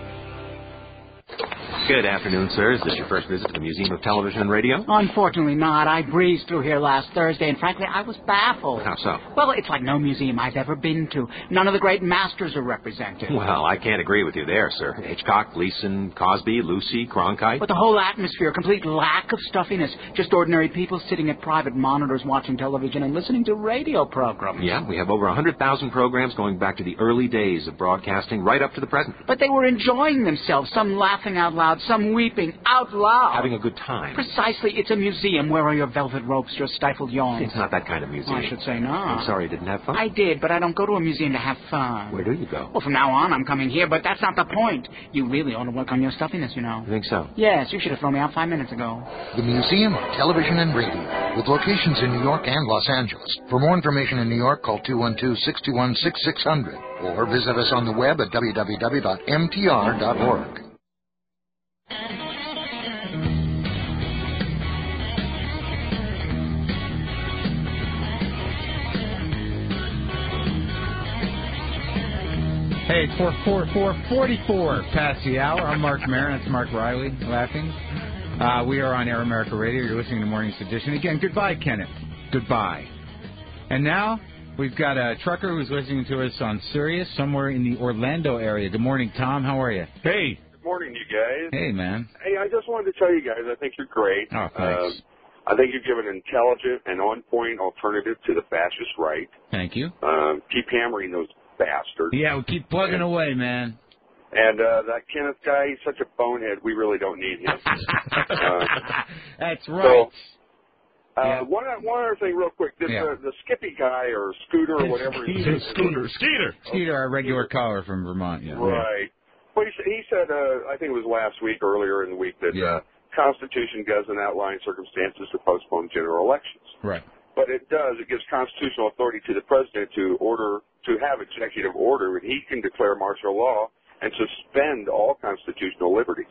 Good afternoon, sir. Is this your first visit to the Museum of Television and Radio?
Unfortunately not. I breezed through here last Thursday, and frankly, I was baffled.
How so?
Well, it's like no museum I've ever been to. None of the great masters are represented.
Well, I can't agree with you there, sir. Hitchcock, Gleason, Cosby, Lucy, Cronkite.
But the whole atmosphere, complete lack of stuffiness. Just ordinary people sitting at private monitors watching television and listening to radio programs.
Yeah, we have over one hundred thousand programs going back to the early days of broadcasting right up to the present.
But they were enjoying themselves, some laughing out loud, some weeping out loud.
Having a good time.
Precisely. It's a museum. Where are your velvet ropes, your stifled yawns?
It's not that kind of museum.
I should say not.
I'm sorry you didn't have fun.
I did, but I don't go to a museum to have fun.
Where do you go?
Well, from now on, I'm coming here, but that's not the point. You really ought to work on your stuffiness, you know.
You think so?
Yes, you should have thrown me out five minutes ago.
The Museum of Television and Radio, with locations in New York and Los Angeles. For more information in New York, call two one two, six two one, six six zero zero or visit us on the web at w w w dot m t r dot org.
Hey, it's four four four forty-four past the hour. I'm Mark Maron. That's Mark Riley laughing. Uh, we are on Air America Radio. You're listening to Morning's Edition. Again, goodbye, Kenneth. Goodbye. And now we've got a trucker who's listening to us on Sirius somewhere in the Orlando area. Good morning, Tom. How are you?
Hey.
Good morning, you guys.
Hey, man.
Hey, I just wanted to tell you guys, I think you're great.
Oh, thanks.
Um, I think you give an intelligent and on-point alternative to the fascist right.
Thank you.
Um, keep hammering those bastards.
Yeah, we keep plugging away, man.
And uh, that Kenneth guy, he's such a bonehead, we really don't need him. uh,
That's right.
So, uh,
yeah.
one, one other thing real quick. This,
Yeah.
uh, the Skippy guy or Scooter or whatever. he
Skeeter,
is.
Scooter,
Skeeter.
Skeeter, our regular caller from Vermont. Yeah.
Right. Well, he said, he said uh, I think it was last week, earlier in the week, that
Yeah.
uh, Constitution doesn't outline circumstances to postpone general elections.
Right.
but it does. It gives constitutional authority to the president to order, to have executive order, and he can declare martial law and suspend all constitutional liberties.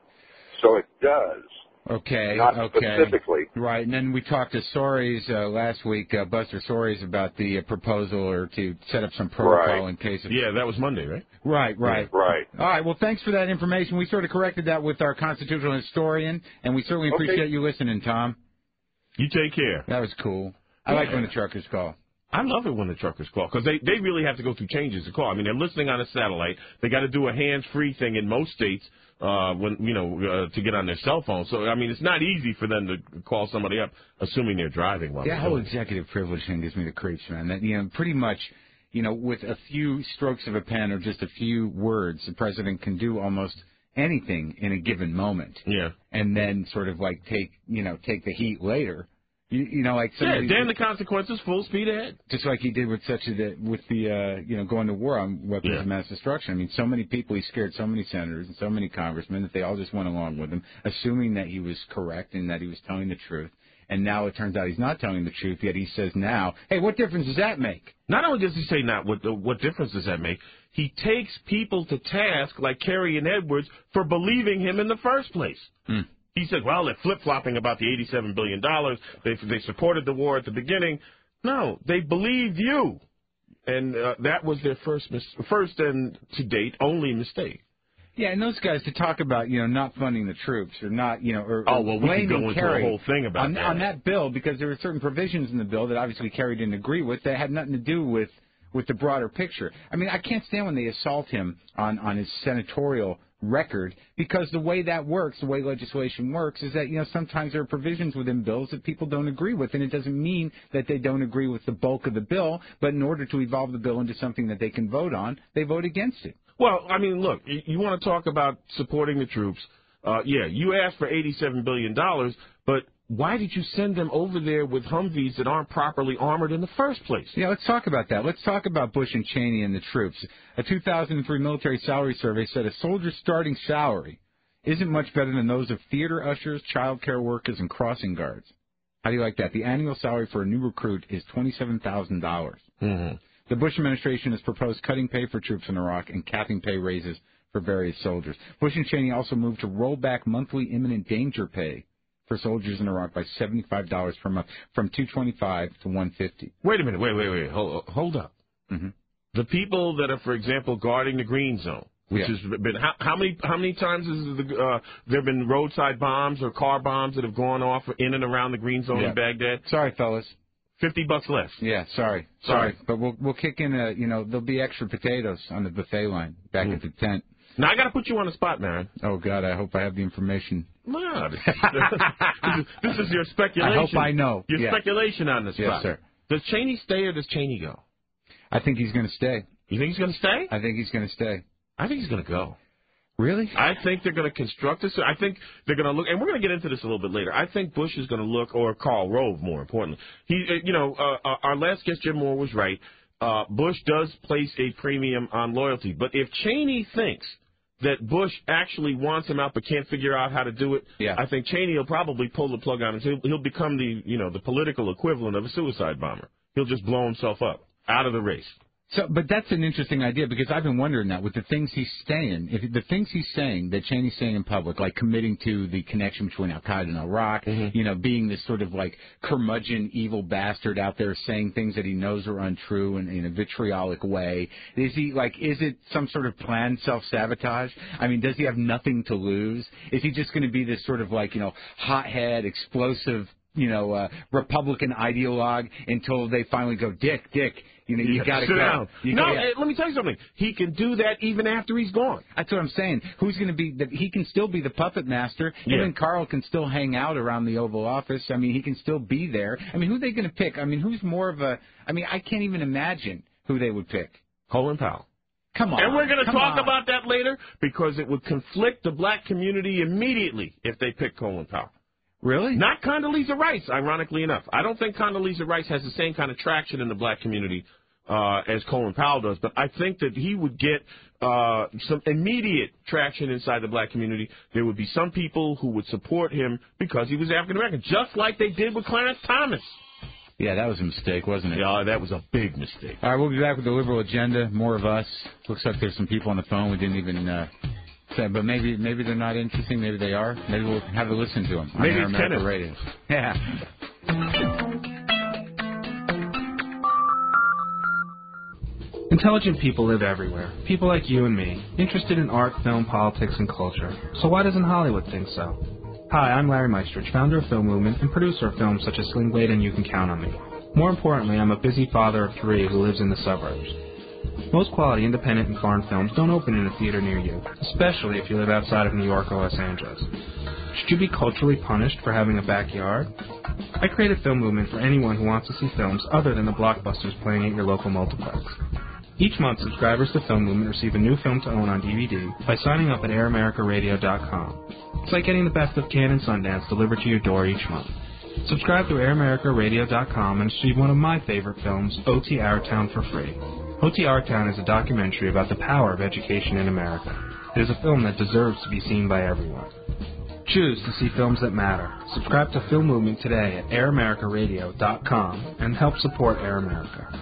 So it does.
Okay,
Not
okay.
specifically.
Right, and then we talked to Soares uh, last week, uh, Buster Soares, about the uh, proposal or to set up some protocol
Right.
in case of...
Yeah, that was Monday, right?
Right, right.
Yeah, right.
All right, well, thanks for that information. We sort of corrected that with our constitutional historian, and we certainly
Okay.
appreciate you listening, Tom.
You take care.
That was cool. I
Yeah.
like when the truckers call.
I love it when the truckers call because they, they really have to go through changes to call. I mean, they're listening on a satellite. They got to do a hands-free thing in most states uh, when you know uh, to get on their cell phone. So, I mean, it's not easy for them to call somebody up, assuming they're driving while
Yeah,
they're
whole
doing it.
executive privilege thing gives me the creeps, man. That, you know, pretty much, you know, with a few strokes of a pen or just a few words, the president can do almost anything in a given moment.
Yeah.
And then sort of like take, you know, take the heat later. You, you know, like
Yeah,
somebody,
damn the consequences, full speed ahead.
just like he did with such a with the uh, you know going to war on weapons
Yeah.
of mass destruction. I mean, so many people, he scared so many senators and so many congressmen that they all just went along with him, assuming that he was correct and that he was telling the truth. And now it turns out he's not telling the truth. Yet he says now, hey, what difference does that make?
Not only does he say not, what what difference does that make? He takes people to task like Kerry and Edwards for believing him in the first place.
Mm.
He said, well, they're flip-flopping about the eighty-seven billion dollars. They, they supported the war at the beginning. No, they believed you. And uh, that was their first, mis- first and to date only mistake.
Yeah, and those guys to talk about, you know, not funding the troops or not, you know, or,
Oh,
or
well, we could
blaming
go into
Kerry
a whole thing about
on,
that.
on that bill because there were certain provisions in the bill that obviously Kerry didn't agree with that had nothing to do with, with the broader picture. I mean, I can't stand when they assault him on, on his senatorial record because the way that works, the way legislation works, is that, you know, sometimes there are provisions within bills that people don't agree with, and it doesn't mean that they don't agree with the bulk of the bill, but in order to evolve the bill into something that they can vote on, they vote against it.
Well, I mean, look, you, you want to talk about supporting the troops. Uh, yeah, you asked for eighty-seven billion dollars, but why did you send them over there with Humvees that aren't properly armored in the first place?
Yeah, let's talk about that. Let's talk about Bush and Cheney and the troops. A two thousand three military salary survey said a soldier's starting salary isn't much better than those of theater ushers, child care workers, and crossing guards. How do you like that? The annual salary for a new recruit is twenty-seven thousand dollars.
Mm-hmm.
The Bush administration has proposed cutting pay for troops in Iraq and capping pay raises for various soldiers. Bush and Cheney also moved to roll back monthly imminent danger pay for soldiers in Iraq by seventy-five dollars per month, from two hundred twenty-five dollars to one hundred fifty dollars.
Wait a minute, wait, wait, wait, hold, hold up.
Mm-hmm.
The people that are, for example, guarding the green zone, which
Yeah.
has been how, how many how many times has the, uh, there have been roadside bombs or car bombs that have gone off in and around the green zone
Yeah.
in Baghdad?
Sorry, fellas.
Fifty bucks less.
Yeah, sorry,
Sorry.
sorry, but we'll we'll kick in a you know there'll be extra potatoes on the buffet line back
Mm.
at the tent.
Now I got to put you on the spot, man.
Oh God, I hope I have the information.
No, this, is, this, is, this is your speculation.
I hope I know.
Your
Yeah.
speculation on the spot.
Yes, sir.
Does Cheney stay or does Cheney go?
I think he's going to stay.
You think he's going to stay?
I think he's going to stay.
I think he's going to go.
Really?
I think they're going to construct this. I think they're going to look, and we're going to get into this a little bit later. I think Bush is going to look, or Karl Rove, more importantly. He, uh, you know, uh, our last guest, Jim Moore, was right. Uh, Bush does place a premium on loyalty, but if Cheney thinks that Bush actually wants him out but can't figure out how to do it,
yeah.
I think Cheney will probably pull the plug on him. He'll, he'll become the, you know, the political equivalent of a suicide bomber. He'll just blow himself up out of the race.
So, but that's an interesting idea because I've been wondering that with the things he's saying, if the things he's saying that Cheney's saying in public, like committing to the connection between Al Qaeda and Iraq,
mm-hmm.
you know, being this sort of like curmudgeon, evil bastard out there saying things that he knows are untrue in, in a vitriolic way, is he like, is it some sort of planned self-sabotage? I mean, does he have nothing to lose? Is he just going to be this sort of like, you know, hothead, explosive, you know, uh, Republican ideologue until they finally go, Dick, Dick, you know, you
Yeah,
got to
sit
go.
down.
You
no,
gotta,
eh, let me tell you something. He can do that even after he's gone.
That's what I'm saying. Who's going to be? The, he can still be the puppet master.
Yeah.
Him and Carl can still hang out around the Oval Office. I mean, he can still be there. I mean, who are they going to pick? I mean, who's more of a? I mean, I can't even imagine who they would pick.
Colin Powell.
Come on.
And we're going to
come
talk
on.
about that later because it would conflict the black community immediately if they pick Colin Powell.
Really?
Not Condoleezza Rice, ironically enough. I don't think Condoleezza Rice has the same kind of traction in the black community uh, as Colin Powell does, but I think that he would get uh, some immediate traction inside the black community. There would be some people who would support him because he was African American, just like they did with Clarence Thomas.
Yeah, that was a mistake, wasn't it?
Yeah, that was a big mistake.
All right, we'll be back with the liberal agenda. More of us. Looks like there's some people on the phone we didn't even uh, say, but maybe maybe they're not interesting. Maybe they are. Maybe we'll have to listen to them on
Maybe
Air
it's
America
Kenneth.
Radio. Yeah.
Intelligent people live everywhere. People like you and me, interested in art, film, politics, and culture. So why doesn't Hollywood think so? Hi, I'm Larry Meistrich, founder of Film Movement and producer of films such as Sling Blade and You Can Count on Me. More importantly, I'm a busy father of three who lives in the suburbs. Most quality independent and foreign films don't open in a theater near you, especially if you live outside of New York or Los Angeles. Should you be culturally punished for having a backyard? I created Film Movement for anyone who wants to see films other than the blockbusters playing at your local multiplex. Each month, subscribers to Film Movement receive a new film to own on D V D by signing up at air america radio dot com. It's like getting the best of Cannes and Sundance delivered to your door each month. Subscribe to air america radio dot com and receive one of my favorite films, O T Our Town, for free. O T Our Town is a documentary about the power of education in America. It is a film that deserves to be seen by everyone. Choose to see films that matter. Subscribe to Film Movement today at air america radio dot com and help support Air America.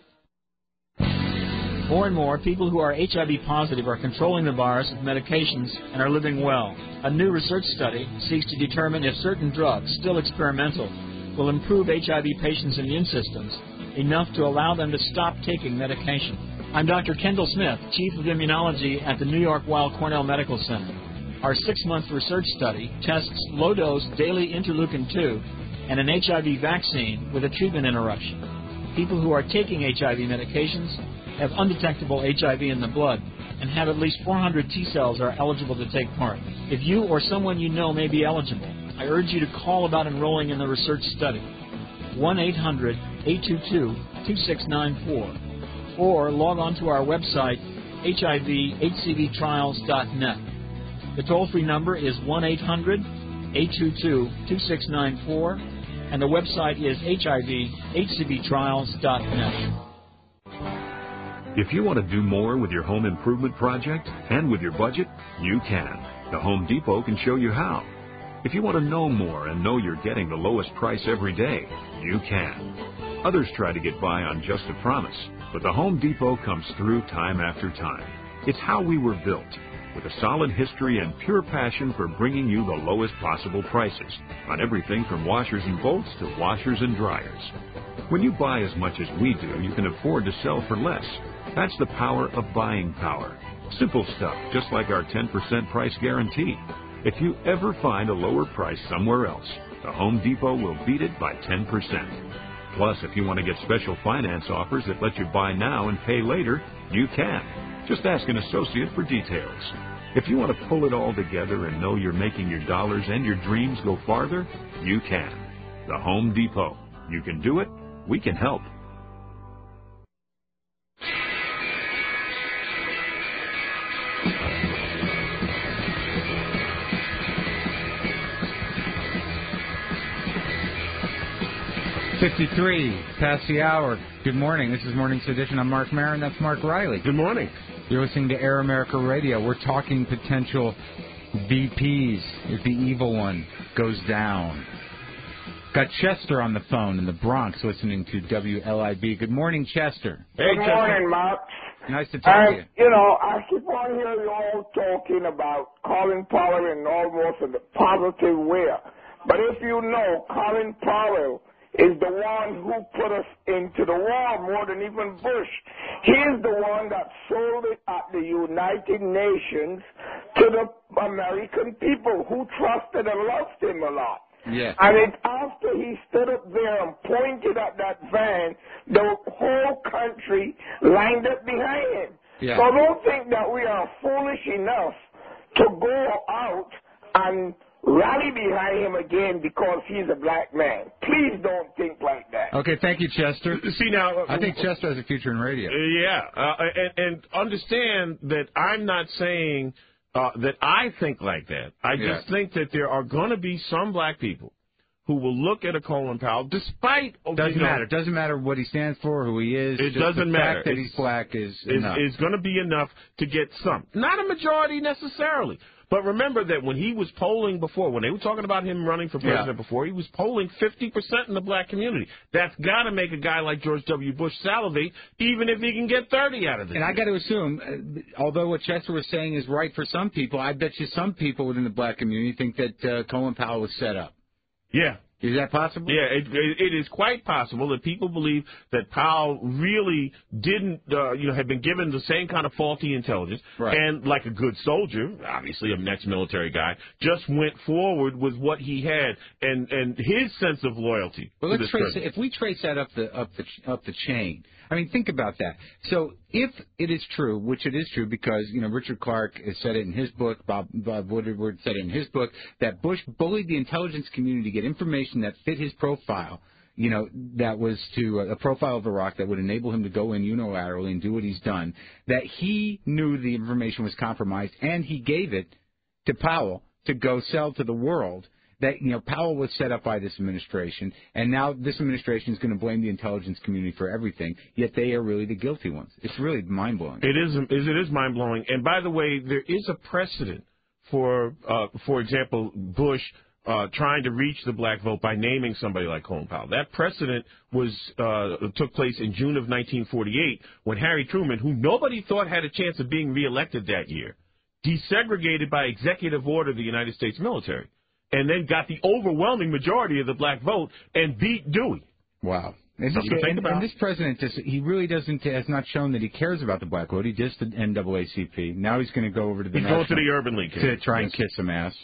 More and more, people who are H I V positive are controlling the virus with medications and are living well. A new research study seeks to determine if certain drugs, still experimental, will improve H I V patients' immune systems enough to allow them to stop taking medication. I'm Doctor Kendall Smith, Chief of Immunology at the New York Weill Cornell Medical Center. Our six-month research study tests low-dose daily interleukin two and an H I V vaccine with a treatment interruption. People who are taking H I V medications have undetectable H I V in the blood and have at least four hundred T cells are eligible to take part. If you or someone you know may be eligible, I urge you to call about enrolling in the research study. one eight hundred eight two two two six nine four or log on to our website, H I V H C V trials dot net. The toll-free number is one eight hundred eight two two two six nine four and the website is H I V H C V trials dot net.
If you want to do more with your home improvement project and with your budget, you can. The Home Depot can show you how. If you want to know more and know you're getting the lowest price every day, you can. Others try to get by on just a promise, but the Home Depot comes through time after time. It's how we were built, with a solid history and pure passion for bringing you the lowest possible prices on everything from washers and bolts to washers and dryers. When you buy as much as we do, you can afford to sell for less. That's the power of buying power. Simple stuff, just like our ten percent price guarantee. If you ever find a lower price somewhere else, the Home Depot will beat it by ten percent. Plus, if you want to get special finance offers that let you buy now and pay later, you can. Just ask an associate for details. If you want to pull it all together and know you're making your dollars and your dreams go farther, you can. The Home Depot. You can do it. We can help.
fifty-three past the hour. Good morning. This is Morning's Edition. I'm Mark Maron. That's Mark Riley.
Good morning.
You're listening to Air America Radio. We're talking potential V Ps if the evil one goes down. Got Chester on the phone in the Bronx listening to W L I B. Good morning, Chester.
Hey,
Good
Chester.
morning, Mark.
Nice to talk
um,
to you.
You know, I keep on hearing you all talking about Colin Powell in almost in a positive way. But if you know, Colin Powell is the one who put us into the war more than even Bush. He's the one that sold it at the United Nations to the American people who trusted and loved him a lot.
Yeah.
And it, after he stood up there and pointed at that van, the whole country lined up behind him.
Yeah.
So don't think that we are foolish enough to go out and rally behind him again because he's a black man. Please don't think like that.
Okay, thank you, Chester.
See, now,
I think Chester has a future in radio.
Yeah, uh, and, and understand that I'm not saying uh, that I think like that. I
Yeah.
just think that there are going to be some black people who will look at a Colin Powell, despite...
Doesn't
you know,
matter. Doesn't matter what he stands for, who he is.
It
Just
doesn't
the
matter.
fact that
It's-
he's black is
is,
enough.
is going to be enough to get some. Not a majority necessarily, But remember that when he was polling before, when they were talking about him running for president
Yeah.
before, he was polling fifty percent in the black community. That's got to make a guy like George W. Bush salivate, even if he can get thirty out of it.
And I got to assume, uh, although what Chester was saying is right for some people, I bet you some people within the black community think that uh, Colin Powell was set up.
Yeah.
Is that possible?
Yeah, it, it, it is quite possible that people believe that Powell really didn't, uh, you know, had been given the same kind of faulty intelligence,
Right.
and like a good soldier, obviously a ex-military guy, just went forward with what he had and and his sense of loyalty.
Well,
to
let's
this
trace
president.
it. If we trace that up the up the up the chain, I mean, think about that. So, if it is true, which it is true, because you know Richard Clark has said it in his book, Bob, Bob Woodward said it in his book, that Bush bullied the intelligence community to get information that fit his profile. You know, that was to uh, a profile of Iraq that would enable him to go in unilaterally and do what he's done. That he knew the information was compromised, and he gave it to Powell to go sell to the world. That, you know, Powell was set up by this administration, and now this administration is going to blame the intelligence community for everything, yet they are really the guilty ones. It's really mind-blowing.
It is, it is mind-blowing. And by the way, there is a precedent for, uh, for example, Bush uh, trying to reach the black vote by naming somebody like Colin Powell. That precedent was uh, took place in June of nineteen forty-eight when Harry Truman, who nobody thought had a chance of being reelected that year, desegregated by executive order the United States military, and then got the overwhelming majority of the black vote and beat Dewey.
Wow. And this,
Something to think
and,
about.
and this president, just, he really doesn't has not shown that he cares about the black vote. He dissed the N double A C P. Now he's going to go over to the
He's going to
National-
the Urban League
to try and kiss some ass.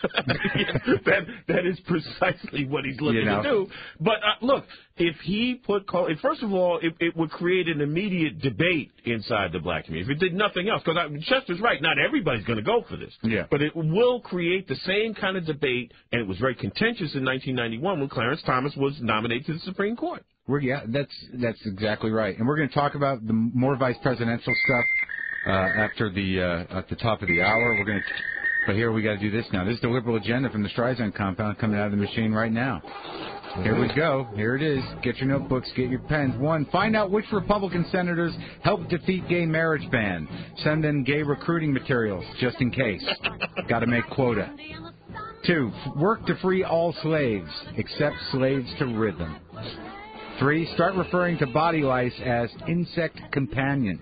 that that is precisely what he's looking
You know.
to do. But uh, look, if he put Col- if, first of all, it, it would create an immediate debate inside the black community. If it did nothing else, because Chester's right, not everybody's going to go for this.
Yeah.
But it will create the same kind of debate, and it was very contentious in nineteen ninety-one when Clarence Thomas was nominated to the Supreme Court.
We're, yeah, that's that's exactly right. And we're going to talk about the more vice presidential stuff uh, after the uh, at the top of the hour. We're going to, but here we got to do this now. This is the liberal agenda from the Streisand compound coming out of the machine right now. Here we go. Here it is. Get your notebooks. Get your pens. One, find out which Republican senators helped defeat gay marriage ban. Send in gay recruiting materials just in case. Got to make quota. Two, work to free all slaves except slaves to rhythm. Three, start referring to body lice as insect companions.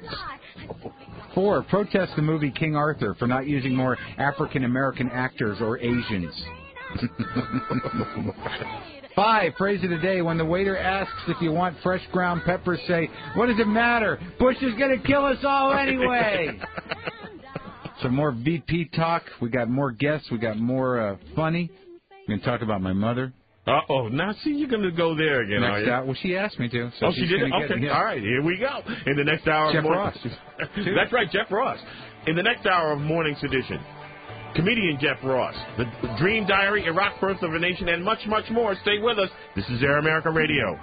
Four, protest the movie King Arthur for not using more African-American actors or Asians. Five, phrase of the day. When the waiter asks if you want fresh ground peppers, say, what does it matter? Bush is going to kill us all anyway. Some more V P talk. We got more guests. We got more uh, funny. We're going to talk about my mother.
Uh-oh. Now, see, you're going to go there again,
Next
are you?
hour, well, she asked me to. So
oh, she
she's
did?
gonna
Okay.
get it, yeah.
All right. Here we go. In the next hour
Jeff
of morning...
Ross.
That's right, Jeff Ross. In the next hour of Morning Sedition, comedian Jeff Ross, The Dream Diary, Iraq, Birth of a Nation, and much, much more. Stay with us. This is Air America Radio.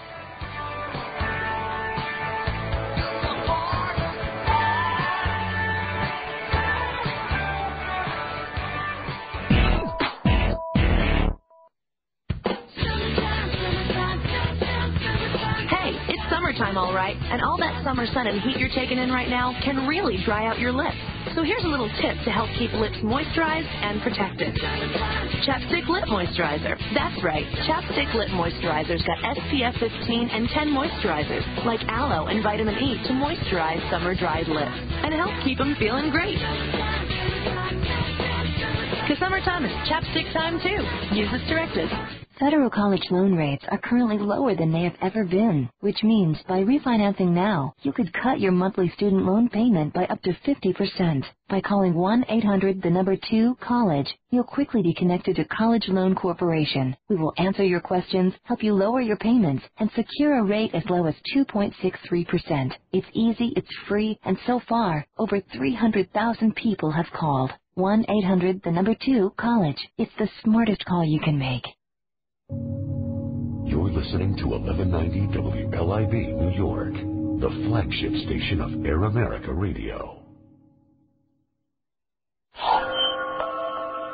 Hey, it's summertime, all right, and all that summer sun and heat you're taking in right now can really dry out your lips. So here's a little tip to help keep lips moisturized and protected. Chapstick Lip Moisturizer. That's right, Chapstick Lip Moisturizer's got S P F fifteen and ten moisturizers, like aloe and vitamin E, to moisturize summer-dried lips and help keep them feeling great. Because summertime is chapstick time, too. Use this directive.
Federal college loan rates are currently lower than they have ever been, which means by refinancing now, you could cut your monthly student loan payment by up to fifty percent. By calling one eight hundred the number two college, you'll quickly be connected to College Loan Corporation. We will answer your questions, help you lower your payments, and secure a rate as low as two point six three percent. It's easy, it's free, and so far, over three hundred thousand people have called. one eight hundred the number two college. It's the smartest call you can make.
You're listening to eleven ninety W L I B New York, the flagship station of Air America Radio.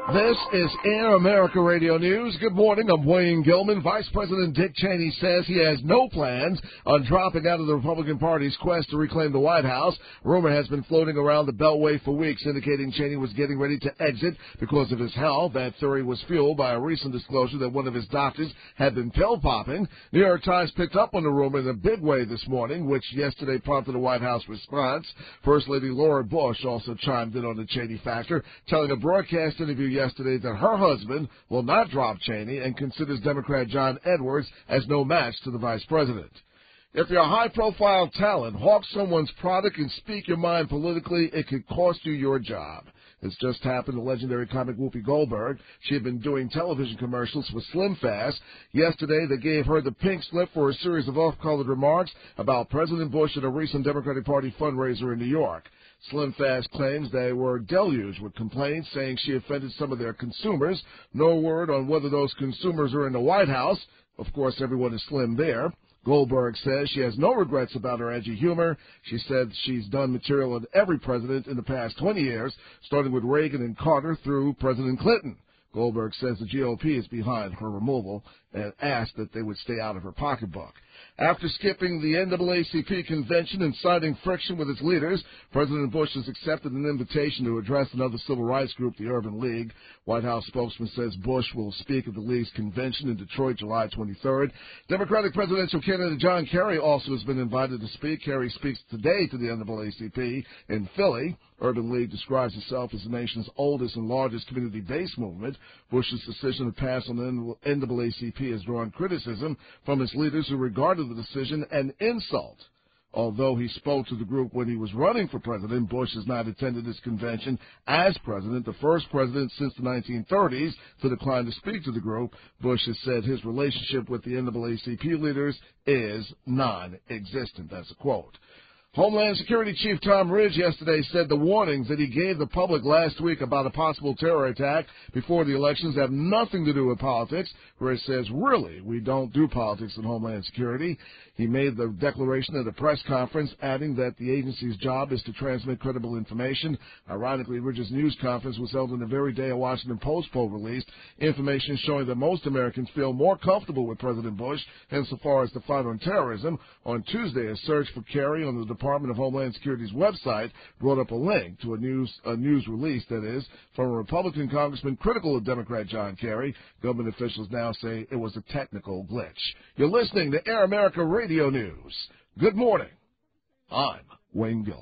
This is Air America Radio News. Good morning. I'm Wayne Gilman. Vice President Dick Cheney says he has no plans on dropping out of the Republican Party's quest to reclaim the White House. Rumor has been floating around the Beltway for weeks, indicating Cheney was getting ready to exit because of his health. That theory was fueled by a recent disclosure that one of his doctors had been pill popping. New York Times picked up on the rumor in a big way this morning, which yesterday prompted a White House response. First Lady Laura Bush also chimed in on the Cheney factor, telling a broadcast interview yesterday that her husband will not drop Cheney and considers Democrat John Edwards as no match to the vice president. If you're a high-profile talent, hawk someone's product and speak your mind politically, it could cost you your job. It's just happened to legendary comic Whoopi Goldberg. She had been doing television commercials for Slim Fast. Yesterday, they gave her the pink slip for a series of off-colored remarks about President Bush at a recent Democratic Party fundraiser in New York. Slim Fast claims they were deluged with complaints, saying she offended some of their consumers. No word on whether those consumers are in the White House. Of course, everyone is slim there. Goldberg says she has no regrets about her edgy humor. She said she's done material on every president in the past twenty years, starting with Reagan and Carter through President Clinton. Goldberg says the G O P is behind her removal and asked that they would stay out of her pocketbook. After skipping the N double A C P convention and citing friction with its leaders, President Bush has accepted an invitation to address another civil rights group, the Urban League. White House spokesman says Bush will speak at the League's convention in Detroit July twenty-third. Democratic presidential candidate John Kerry also has been invited to speak. Kerry speaks today to the N double A C P in Philly. Urban League describes itself as the nation's oldest and largest community-based movement. Bush's decision to pass on the N double A C P has drawn criticism from its leaders who regarded the decision an insult. Although he spoke to the group when he was running for president, Bush has not attended this convention as president, the first president since the nineteen thirties to decline to speak to the group. Bush has said his relationship with the N double A C P leaders is non-existent. That's a quote. Homeland Security Chief Tom Ridge yesterday said the warnings that he gave the public last week about a possible terror attack before the elections have nothing to do with politics. Ridge says, really, we don't do politics in Homeland Security. He made the declaration at a press conference, adding that the agency's job is to transmit credible information. Ironically, Ridge's news conference was held on the very day a Washington Post poll released information showing that most Americans feel more comfortable with President Bush insofar as the fight on terrorism. On Tuesday, a search for Kerry on the Department of Homeland Security's website brought up a link to a news a news release, that is, from a Republican congressman critical of Democrat John Kerry. Government officials now say it was a technical glitch. You're listening to Air America Radio News. Good morning. I'm Wayne Gilman.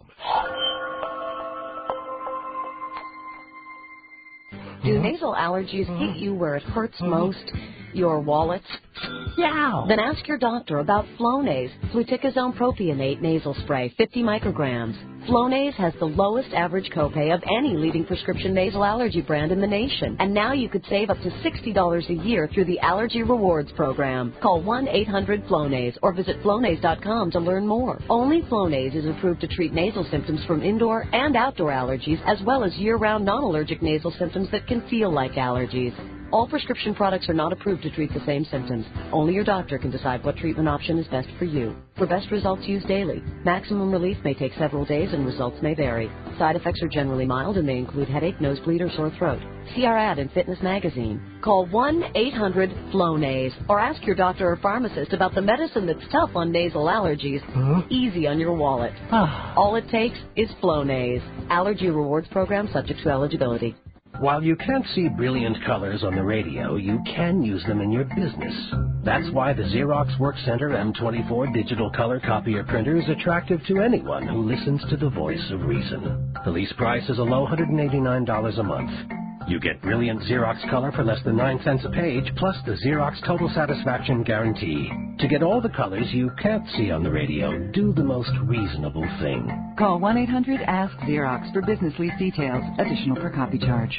Do nasal allergies hit you where it hurts most? Your wallet? Yeah. Then ask your doctor about Flonase, fluticasone propionate nasal spray, fifty micrograms. Flonase has the lowest average copay of any leading prescription nasal allergy brand in the nation. And now you could save up to sixty dollars a year through the Allergy Rewards program. Call one eight hundred Flonase or visit Flonase dot com to learn more. Only Flonase is approved to treat nasal symptoms from indoor and outdoor allergies, as well as year-round non-allergic nasal symptoms that can feel like allergies. All prescription products are not approved to treat the same symptoms. Only your doctor can decide what treatment option is best for you. For best results, use daily. Maximum relief may take several days and results may vary. Side effects are generally mild and may include headache, nosebleed, or sore throat. See our ad in Fitness Magazine. Call one eight hundred Flonase or ask your doctor or pharmacist about the medicine that's tough on nasal allergies, huh? Easy on your wallet. All it takes is Flonase. Allergy Rewards program subject to eligibility.
While you can't see brilliant colors on the radio, you can use them in your business. That's why the Xerox Workcenter M twenty-four digital color copier printer is attractive to anyone who listens to the voice of reason. The lease price is a low one hundred eighty-nine dollars a month. You get brilliant Xerox color for less than nine cents a page, plus the Xerox Total Satisfaction Guarantee. To get all the colors you can't see on the radio, do the most reasonable thing.
Call one eight hundred ask Xerox for business lease details. Additional per copy charge.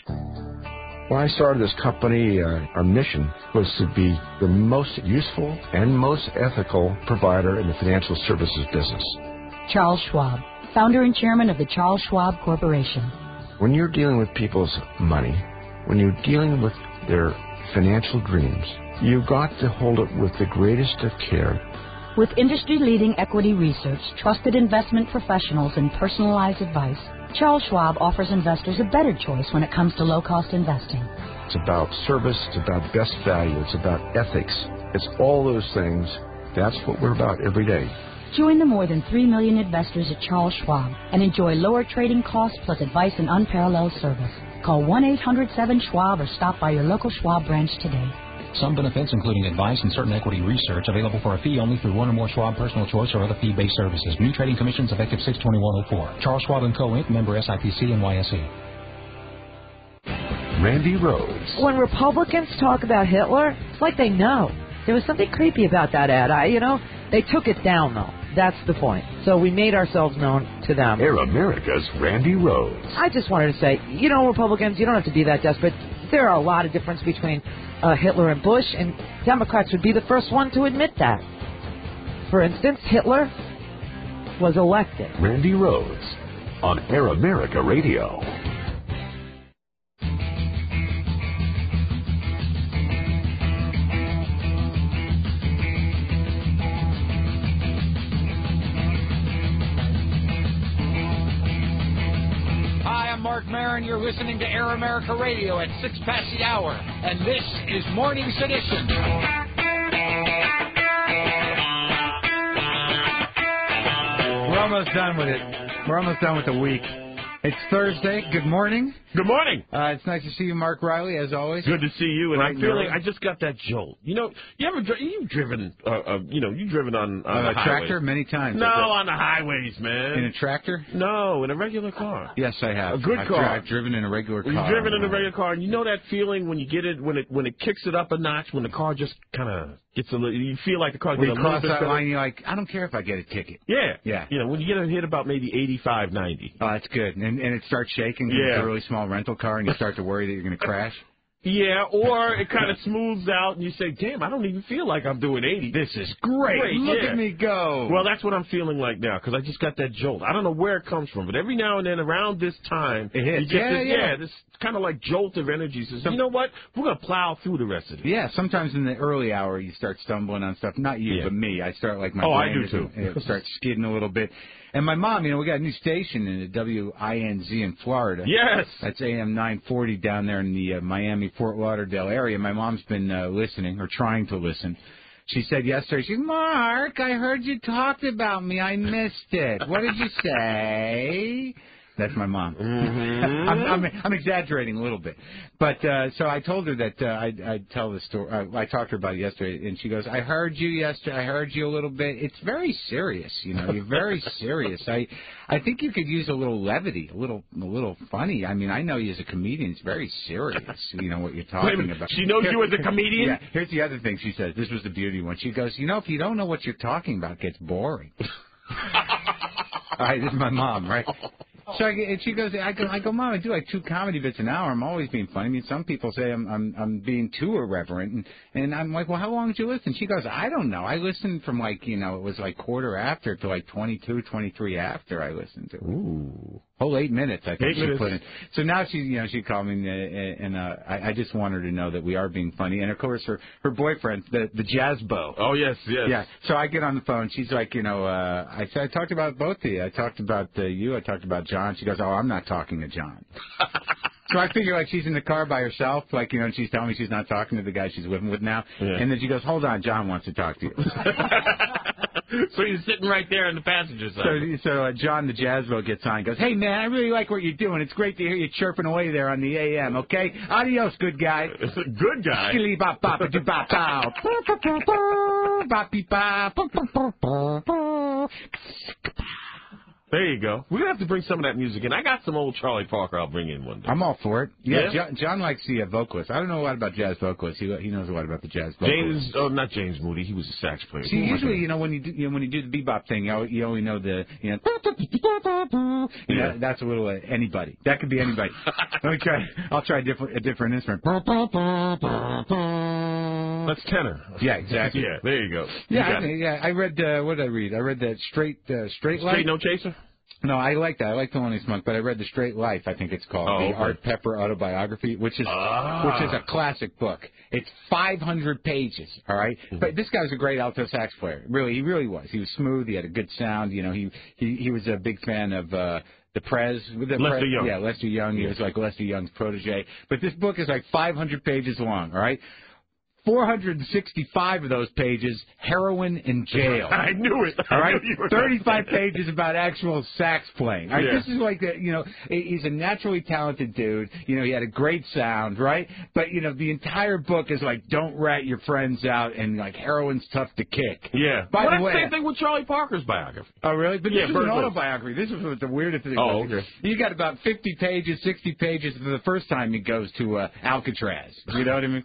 When I started this company, uh, our mission was to be the most useful and most ethical provider in the financial services business.
Charles Schwab, founder and chairman of the Charles Schwab Corporation.
When you're dealing with people's money, when you're dealing with their financial dreams, you've got to hold it with the greatest of care.
With industry-leading equity research, trusted investment professionals, and personalized advice, Charles Schwab offers investors a better choice when it comes to low-cost investing.
It's about service. It's about best value. It's about ethics. It's all those things. That's what we're about every day.
Join the more than three million investors at Charles Schwab and enjoy lower trading costs plus advice and unparalleled service. Call one eight hundred seven schwab or stop by your local Schwab branch today.
Some benefits, including advice and certain equity research, available for a fee only through one or more Schwab Personal Choice or other fee-based services. New trading commissions effective six twenty-one oh four. Charles Schwab and Co. Incorporated. Member S I P C N Y S E.
Randy Rhodes.
When Republicans talk about Hitler, it's like they know. There was something creepy about that ad. I, you know, they took it down, though. That's the point. So we made ourselves known to them.
Air America's Randy Rhodes.
I just wanted to say, you know, Republicans, you don't have to be that desperate. There are a lot of difference between uh, Hitler and Bush, and Democrats would be the first one to admit that. For instance, Hitler was elected.
Randy Rhodes on Air America Radio.
Mark Maron, you're listening to Air America Radio at six past the hour, and this is Morning Sedition.
We're almost done with it. We're almost done with the week. It's Thursday. Good morning.
Good morning.
Uh, it's nice to see you, Mark Riley, as always.
Good to see you. And
Right
I'm feeling,
there.
I just got that jolt. You know, you ever, dri- you've driven, uh, uh, you know, you've driven on, on
On
the
a tractor
highways.
many times.
No, on the highways, man.
In a tractor?
No, in a regular car.
Yes, I have.
A good
I've
car.
dri- I've driven in a regular car.
You've driven in a regular car, and you know that feeling when you get it, when it when it kicks it up a notch, when the car just kind of gets a little, you feel like the car
When
gets
you
a little
cross
bit
that
better.
line, you're like, I don't care if I get a ticket.
Yeah.
Yeah.
You know, when you get a hit about maybe eighty-five, ninety.
Oh, that's good. And, and it starts shaking. 'cause
Yeah.
It's a really small rental car, and you start to worry that you're going to crash.
Yeah, or it kind of smooths out, and you say, damn, I don't even feel like I'm doing eighty.
This is great. Look
yeah.
at me go.
Well, that's what I'm feeling like now, because I just got that jolt. I don't know where it comes from, but every now and then around this time,
It hits.
you get
Yeah,
this,
yeah.
this kind of like jolt of energy. Says, you know what? We're going to plow through the rest of it.
Yeah, sometimes in the early hour you start stumbling on stuff. Not you,
Yeah.
but me. I start like my
Oh, I
brain
do
is-
too.
It starts skidding a little bit. And my mom, you know, we got a new station in the W I N Z in Florida.
Yes.
That's A M nine forty down there in the uh, Miami, Fort Lauderdale area. My mom's been uh, listening or trying to listen. She said yesterday, she said, Mark, I heard you talked about me. I missed it. What did you say? That's my mom.
Mm-hmm.
I'm, I'm, I'm exaggerating a little bit, but uh, so I told her that uh, I'd, I'd tell the story. Uh, I talked to her about it yesterday, and she goes, "I heard you yesterday. I heard you a little bit. It's very serious, you know. You're very serious. I, I think you could use a little levity, a little, a little funny. I mean, I know you as a comedian. It's very serious, you know what you're talking about.
She knows you as a comedian?
Yeah. Here's the other thing she says. This was the beauty one. She goes, you know, if you don't know what you're talking about, it gets boring. All right, this is my mom, right? So I, and she goes, I go, I go, Mom, I do like two comedy bits an hour. I'm always being funny. I mean, some people say I'm, I'm, I'm being too irreverent, and, and I'm like, well, how long did you listen? She goes, I don't know. I listened from like, you know, it was like quarter after to like twenty-two, twenty-three after I listened to it.
Ooh.
Whole eight minutes, I think
Eight
she
minutes.
put in. So now she, you know, she called me, and, and uh, I, I just want her to know that we are being funny. And of course, her, her boyfriend, the, the jazz bo.
Oh yes, yes.
Yeah. So I get on the phone. She's like, you know, uh, I said I talked about both of you. I talked about uh, you. I talked about John. She goes, oh, I'm not talking to John. So I figure like she's in the car by herself, like, you know, and she's telling me she's not talking to the guy she's living with now.
Yeah.
And then she goes, hold on, John wants to talk to you.
So he's sitting right there in the passenger side.
So, so uh, John the Jazzville gets on and goes, hey, man, I really like what you're doing. It's great to hear you chirping away there on the A M, okay? Adios, good guy.
Good guy.
Skilly bop bop a doo bop bow. Bop beep bop.
There you go. We're going to have to bring some of that music in. I got some old Charlie Parker I'll bring in one day.
I'm all for it. Yeah,
Yeah?
John, John likes the uh, vocalist. I don't know a lot about jazz vocalists. He he knows a lot about the jazz vocalists.
James, oh, not James Moody. He was a sax player.
See, usually, you know, when you do, you know, when you do the bebop thing, you, al- you only know the, you know, you know,
Yeah.
that's a little uh, anybody. That could be anybody. Let me try. I'll try a different a different instrument.
That's tenor.
Yeah, exactly.
Yeah, there you go. You
Yeah,
got
I,
it.
yeah. I read uh, what did I read? I read that straight uh, straight life.
Straight No Chaser?
No, I like that. I like Thelonious Monk, but I read The Straight Life, I think it's called,
Oh,
the
okay.
Art Pepper autobiography, which is
Ah.
which is a classic book. It's five hundred pages, all right?
Mm-hmm.
But this guy was a great alto sax player. Really, he really was. He was smooth. He had a good sound. You know, he he he was a big fan of uh the Prez. The
Lester
Prez,
Young.
Yeah, Lester Young. He was like Lester Young's protege. But this book is like five hundred pages long, all right? four hundred sixty-five of those pages, heroin in jail.
I knew it.
All right,
I knew you were
thirty-five pages about actual sax playing. All right,
Yeah.
this is like the, you know, he's a naturally talented dude. You know, he had a great sound, right? But you know, the entire book is like, don't rat your friends out, and like heroin's tough to kick.
Yeah.
By
well,
the
that's
way,
the same thing with Charlie Parker's biography.
Oh, really? But
Yeah,
this is an
Bird Book.
autobiography. This is what the weirdest thing.
Oh,
was.
okay.
You got about fifty pages, sixty pages for the first time he goes to uh, Alcatraz. You know what I mean?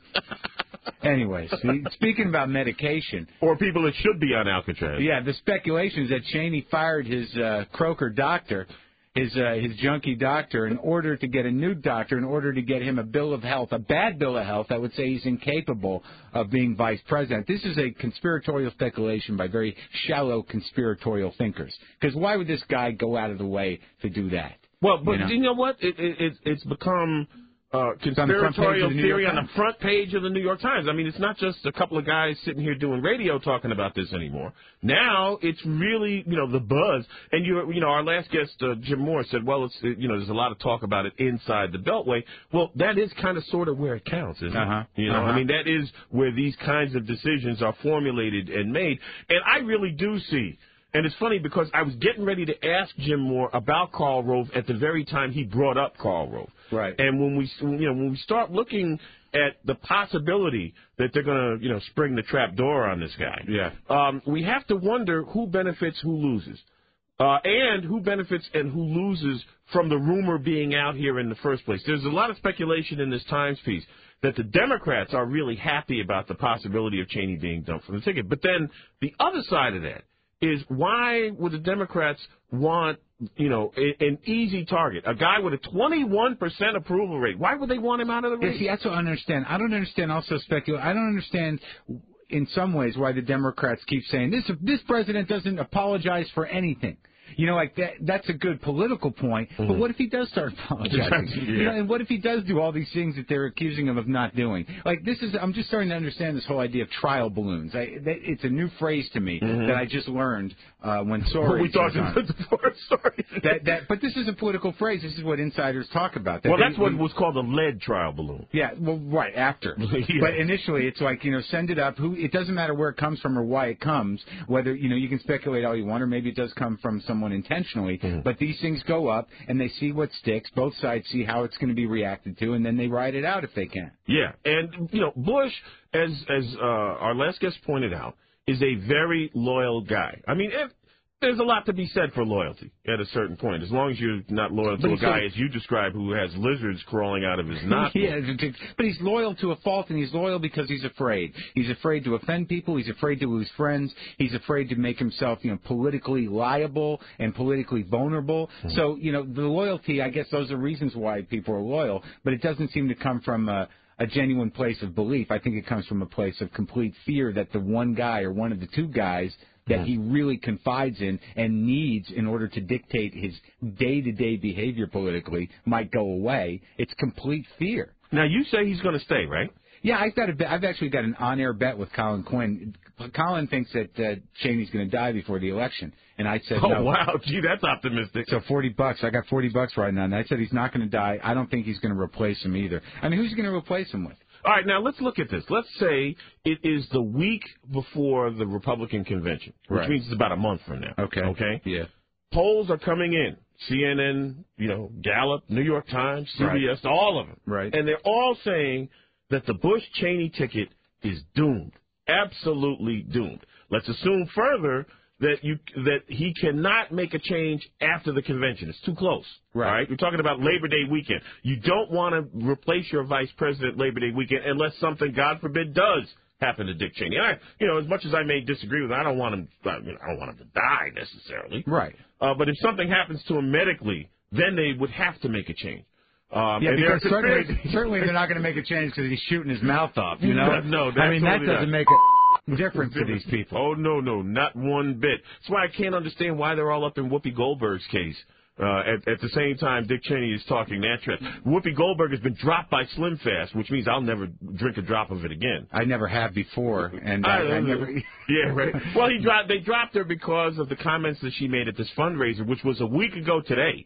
Anyways, see, speaking about medication.
Or people that should be on Alcatraz.
Yeah, the speculation is that Cheney fired his uh, croaker doctor, his uh, his junkie doctor, in order to get a new doctor, in order to get him a bill of health, a bad bill of health that would say he's incapable of being vice president. This is a conspiratorial speculation by very shallow conspiratorial thinkers. Because why would this guy go out of the way to do that?
Well, but
you know,
you know what? It, it, it, it's become uh,
on the front page
conspiratorial
of the New
theory
York
on the front page of the New York Times. I mean, it's not just a couple of guys sitting here doing radio talking about this anymore. Now it's really, you know, the buzz. And you, you know, our last guest, uh, Jim Moore, said, well, it's, you know, there's a lot of talk about it inside the Beltway. Well, that is kind of sort of where it counts, isn't
Uh-huh.
it? You know,
Uh-huh.
I mean, that is where these kinds of decisions are formulated and made. And I really do see. And it's funny because I was getting ready to ask Jim Moore about Karl Rove at the very time he brought up Karl Rove.
Right.
And when we, you know, when we start looking at the possibility that they're going to, you know, spring the trap door on this guy,
Yeah.
um, we have to wonder who benefits, who loses. Uh, and who benefits and who loses from the rumor being out here in the first place. There's a lot of speculation in this Times piece that the Democrats are really happy about the possibility of Cheney being dumped from the ticket. But then the other side of that is why would the Democrats want, you know, a, an easy target, a guy with a twenty-one percent approval rate? Why would they want him out of the race?
Yeah, see, that's what I don't understand. I don't understand also speculate. I don't understand in some ways why the Democrats keep saying this. This president doesn't apologize for anything. You know, like that, that's a good political point. Mm-hmm. But what if he does start apologizing?
Yeah.
You know, and what if he does do all these things that they're accusing him of not doing? Like this is, I'm just starting to understand this whole idea of trial balloons. I, that, it's a new phrase to me
mm-hmm.
that I just learned uh, when Sorry.
We talked about the first story.
that, that, but this is a political phrase. This is what insiders talk about. That
well,
they,
that's what
we,
was called a lead trial balloon.
Yeah, well, right after.
yeah.
But initially, it's like, you know, send it up. Who? It doesn't matter where it comes from or why it comes. Whether, you know, you can speculate all you want, or maybe it does come from someone intentionally. Mm-hmm. But these things go up, and they see what sticks. Both sides see how it's going to be reacted to, and then they ride it out if they can.
Yeah, and, you know, Bush, as as uh, our last guest pointed out, is a very loyal guy. I mean, if, there's a lot to be said for loyalty at a certain point, as long as you're not loyal to
but
a guy,
so,
as you describe, who has lizards crawling out of his nostrils.
Yeah, but he's loyal to a fault, and he's loyal because he's afraid. He's afraid to offend people. He's afraid to lose friends. He's afraid to make himself, you know, politically liable and politically vulnerable. Mm-hmm. So, you know, the loyalty, I guess those are reasons why people are loyal, but it doesn't seem to come from a, a genuine place of belief. I think it comes from a place of complete fear that the one guy or one of the two guys that he really confides in and needs in order to dictate his day-to-day behavior politically might go away. It's complete fear.
Now, you say he's going to stay, right?
Yeah, I've got a bet. I've actually got an on-air bet with Colin Quinn. Colin thinks that uh, Cheney's going to die before the election, and I said
oh,
no.
Oh, wow. Gee, that's optimistic.
So forty bucks. I got forty bucks right now, and I said he's not going to die. I don't think he's going to replace him either. I mean, who's he going to replace him with?
All right, now let's look at this. Let's say it is the week before the Republican convention, which
right.
means it's about a month from now.
Okay.
Okay?
Yeah.
Polls are coming in. C N N, you know, Gallup, New York Times, C B S, right. all of them.
Right.
And they're all saying that the Bush-Cheney ticket is doomed. Absolutely doomed. Let's assume further that you that he cannot make a change after the convention. It's too close.
Right.
All right? We're talking about Labor Day weekend. You don't want to replace your vice president Labor Day weekend unless something, God forbid, does happen to Dick Cheney. I, you know, as much as I may disagree with him, I don't want him. I, mean, I don't want him to die necessarily.
Right.
Uh, but if something happens to him medically, then they would have to make a change. Um,
yeah,
and
because
certainly,
certainly, certainly they're not going to make a change because he's shooting his mouth off. You know.
No,
I mean that doesn't
not.
make a difference to these people.
Oh no, no, not one bit. That's why I can't understand why they're all up in Whoopi Goldberg's case. Uh, at, at the same time, Dick Cheney is talking that trash. Whoopi Goldberg has been dropped by Slim Fast, which means I'll never drink a drop of it again.
I never have before, and I, I, I never.
Yeah, right. Well, he dropped. They dropped her because of the comments that she made at this fundraiser, which was a week ago today.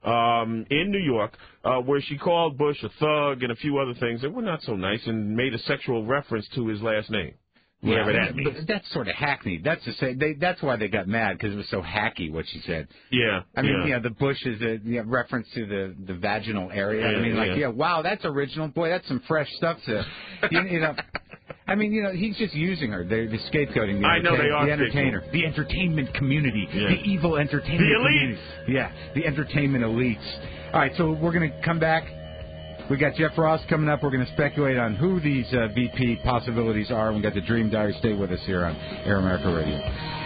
um, in New York, uh, where she called Bush a thug and a few other things that were not so nice, and made a sexual reference to his last name. Whatever
yeah,
that means.
But that's sort of hackneyed. That's to say, they, that's why they got mad, because it was so hacky what she said.
Yeah.
I mean,
yeah.
you know, the bush is a you know, reference to the, the vaginal area.
Yeah,
I mean, like,
yeah.
yeah, wow, that's original. Boy, that's some fresh stuff to, you, you know. I mean, you know, he's just using her. They're, they're scapegoating the,
I know they are
the entertainer, the entertainment community,
Yeah.
the evil entertainment
The elites.
community. Yeah, the entertainment elites. All right, so we're going to come back. We got Jeff Ross coming up. We're going to speculate on who these uh, V P possibilities are. We got the Dream Diary. Stay with us here on Air America Radio.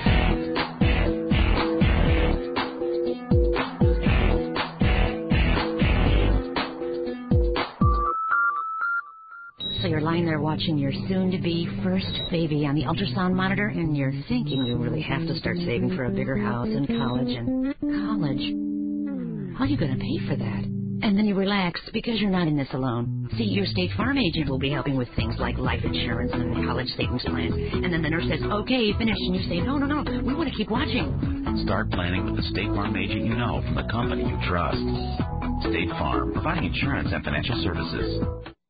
So you're lying there watching your soon-to-be first baby on the ultrasound monitor, and you're thinking you really have to start saving for a bigger house and college and college. How are you going to pay for that? And then you relax because you're not in this alone. See, your State Farm agent will be helping with things like life insurance and college savings plans. And then the nurse says, okay, finish. And you say, no, no, no, we want to keep watching.
Start planning with the State Farm agent you know from the company you trust. State Farm, providing insurance and financial services.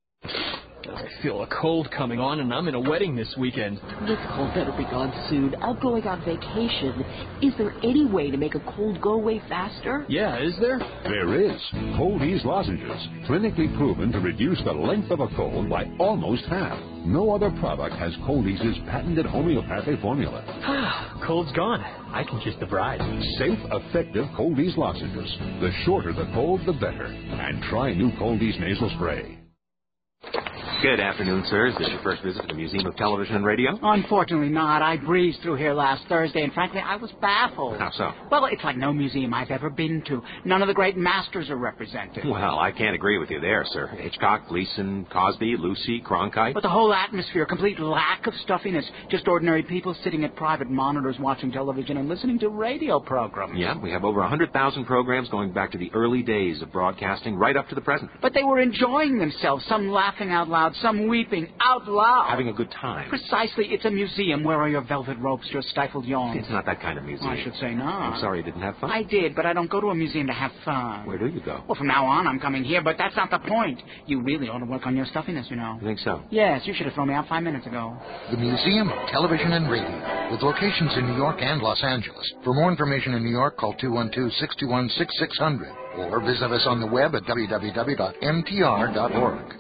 I feel a cold coming on, and I'm in a wedding this weekend.
This cold better be gone soon. I'm going on vacation. Is there any way to make a cold go away faster?
Yeah, is there?
There is. Cold Ease lozenges, clinically proven to reduce the length of a cold by almost half. No other product has Cold Ease's patented homeopathic formula.
Cold's gone. I can kiss the bride.
Safe, effective Cold Ease lozenges. The shorter the cold, the better. And try new Cold Ease nasal spray.
Good afternoon, sir. Is this your first visit to the Museum of Television and Radio?
Unfortunately not. I breezed through here last Thursday, and frankly, I was baffled.
How so?
Well, it's like no museum I've ever been to. None of the great masters are represented.
Well, I can't agree with you there, sir. Hitchcock, Gleason, Cosby, Lucy, Cronkite.
But the whole atmosphere, complete lack of stuffiness. Just ordinary people sitting at private monitors watching television and listening to radio programs.
Yeah, we have over one hundred thousand programs going back to the early days of broadcasting right up to the present.
But they were enjoying themselves, some laughing out loud, some weeping out loud.
Having a good time.
Precisely. It's a museum. Where are your velvet ropes, your stifled yawns?
It's not that kind of museum.
I should say not.
I'm sorry you didn't have fun.
I did, but I don't go to a museum to have fun.
Where do you go?
Well, from now on, I'm coming here, but that's not the point. You really ought to work on your stuffiness, you know.
You think so?
Yes, you should have thrown me out five minutes ago.
The Museum of Television and Radio, with locations in New York and Los Angeles. For more information in New York, call two one two, six two one, six six zero zero or visit us on the web at w w w dot m t r dot org.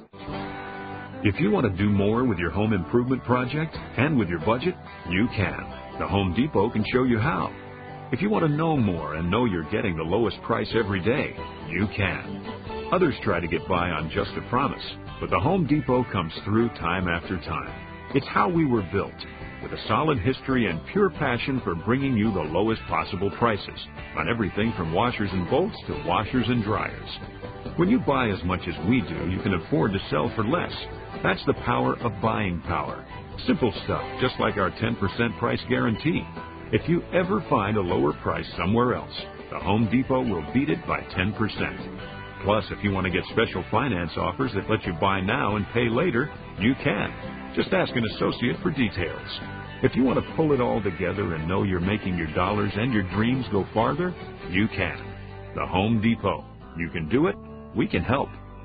If you want to do more with your home improvement project and with your budget, you can. The Home Depot can show you how. If you want to know more and know you're getting the lowest price every day, you can. Others try to get by on just a promise, but the Home Depot comes through time after time. It's how we were built, with a solid history and pure passion for bringing you the lowest possible prices on everything from washers and bolts to washers and dryers. When you buy as much as we do, you can afford to sell for less. That's the power of buying power. Simple stuff, just like our ten percent price guarantee. If you ever find a lower price somewhere else, the Home Depot will beat it by ten percent. Plus, if you want to get special finance offers that let you buy now and pay later, you can. Just ask an associate for details. If you want to pull it all together and know you're making your dollars and your dreams go farther, you can. The Home Depot. You can do it. We can help.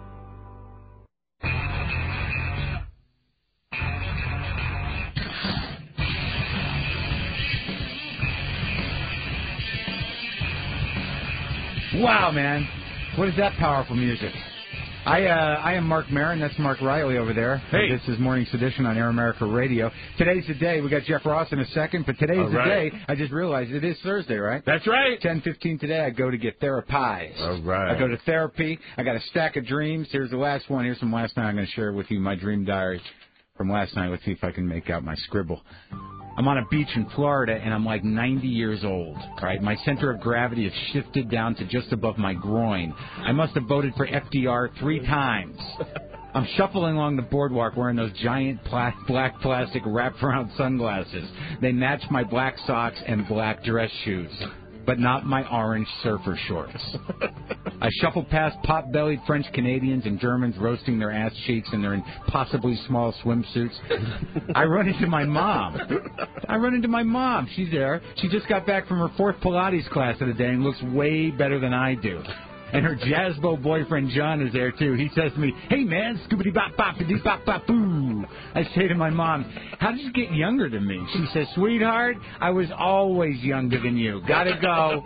Wow, man. What is that powerful music? I uh, I am Mark Maron. That's Mark Riley over there.
Hey.
This is Morning Sedition on Air America Radio. Today's the day. We got Jeff Ross in a second, but today's
All
the
right.
day. I just realized it is Thursday, right?
That's right.
ten fifteen today, I go to get therapized.
All right.
I go to therapy. I got a stack of dreams. Here's the last one. Here's from last night. I'm going to share with you my dream diary from last night. Let's see if I can make out my scribble. I'm on a beach in Florida, and I'm like ninety years old, right? My center of gravity has shifted down to just above my groin. I must have voted for F D R three times. I'm shuffling along the boardwalk wearing those giant pla- black plastic wraparound sunglasses. They match my black socks and black dress shoes, but not my orange surfer shorts. I shuffle past pot-bellied French Canadians and Germans roasting their ass cheeks in their impossibly small swimsuits. I run into my mom. I run into my mom. She's there. She just got back from her fourth Pilates class of the day and looks way better than I do. And her Jazzbo boyfriend, John, is there, too. He says to me, hey, man, scoobity-bop-bop-a-doo-bop-bop-boo. I say to my mom, how did you get younger than me? She says, sweetheart, I was always younger than you. Gotta go.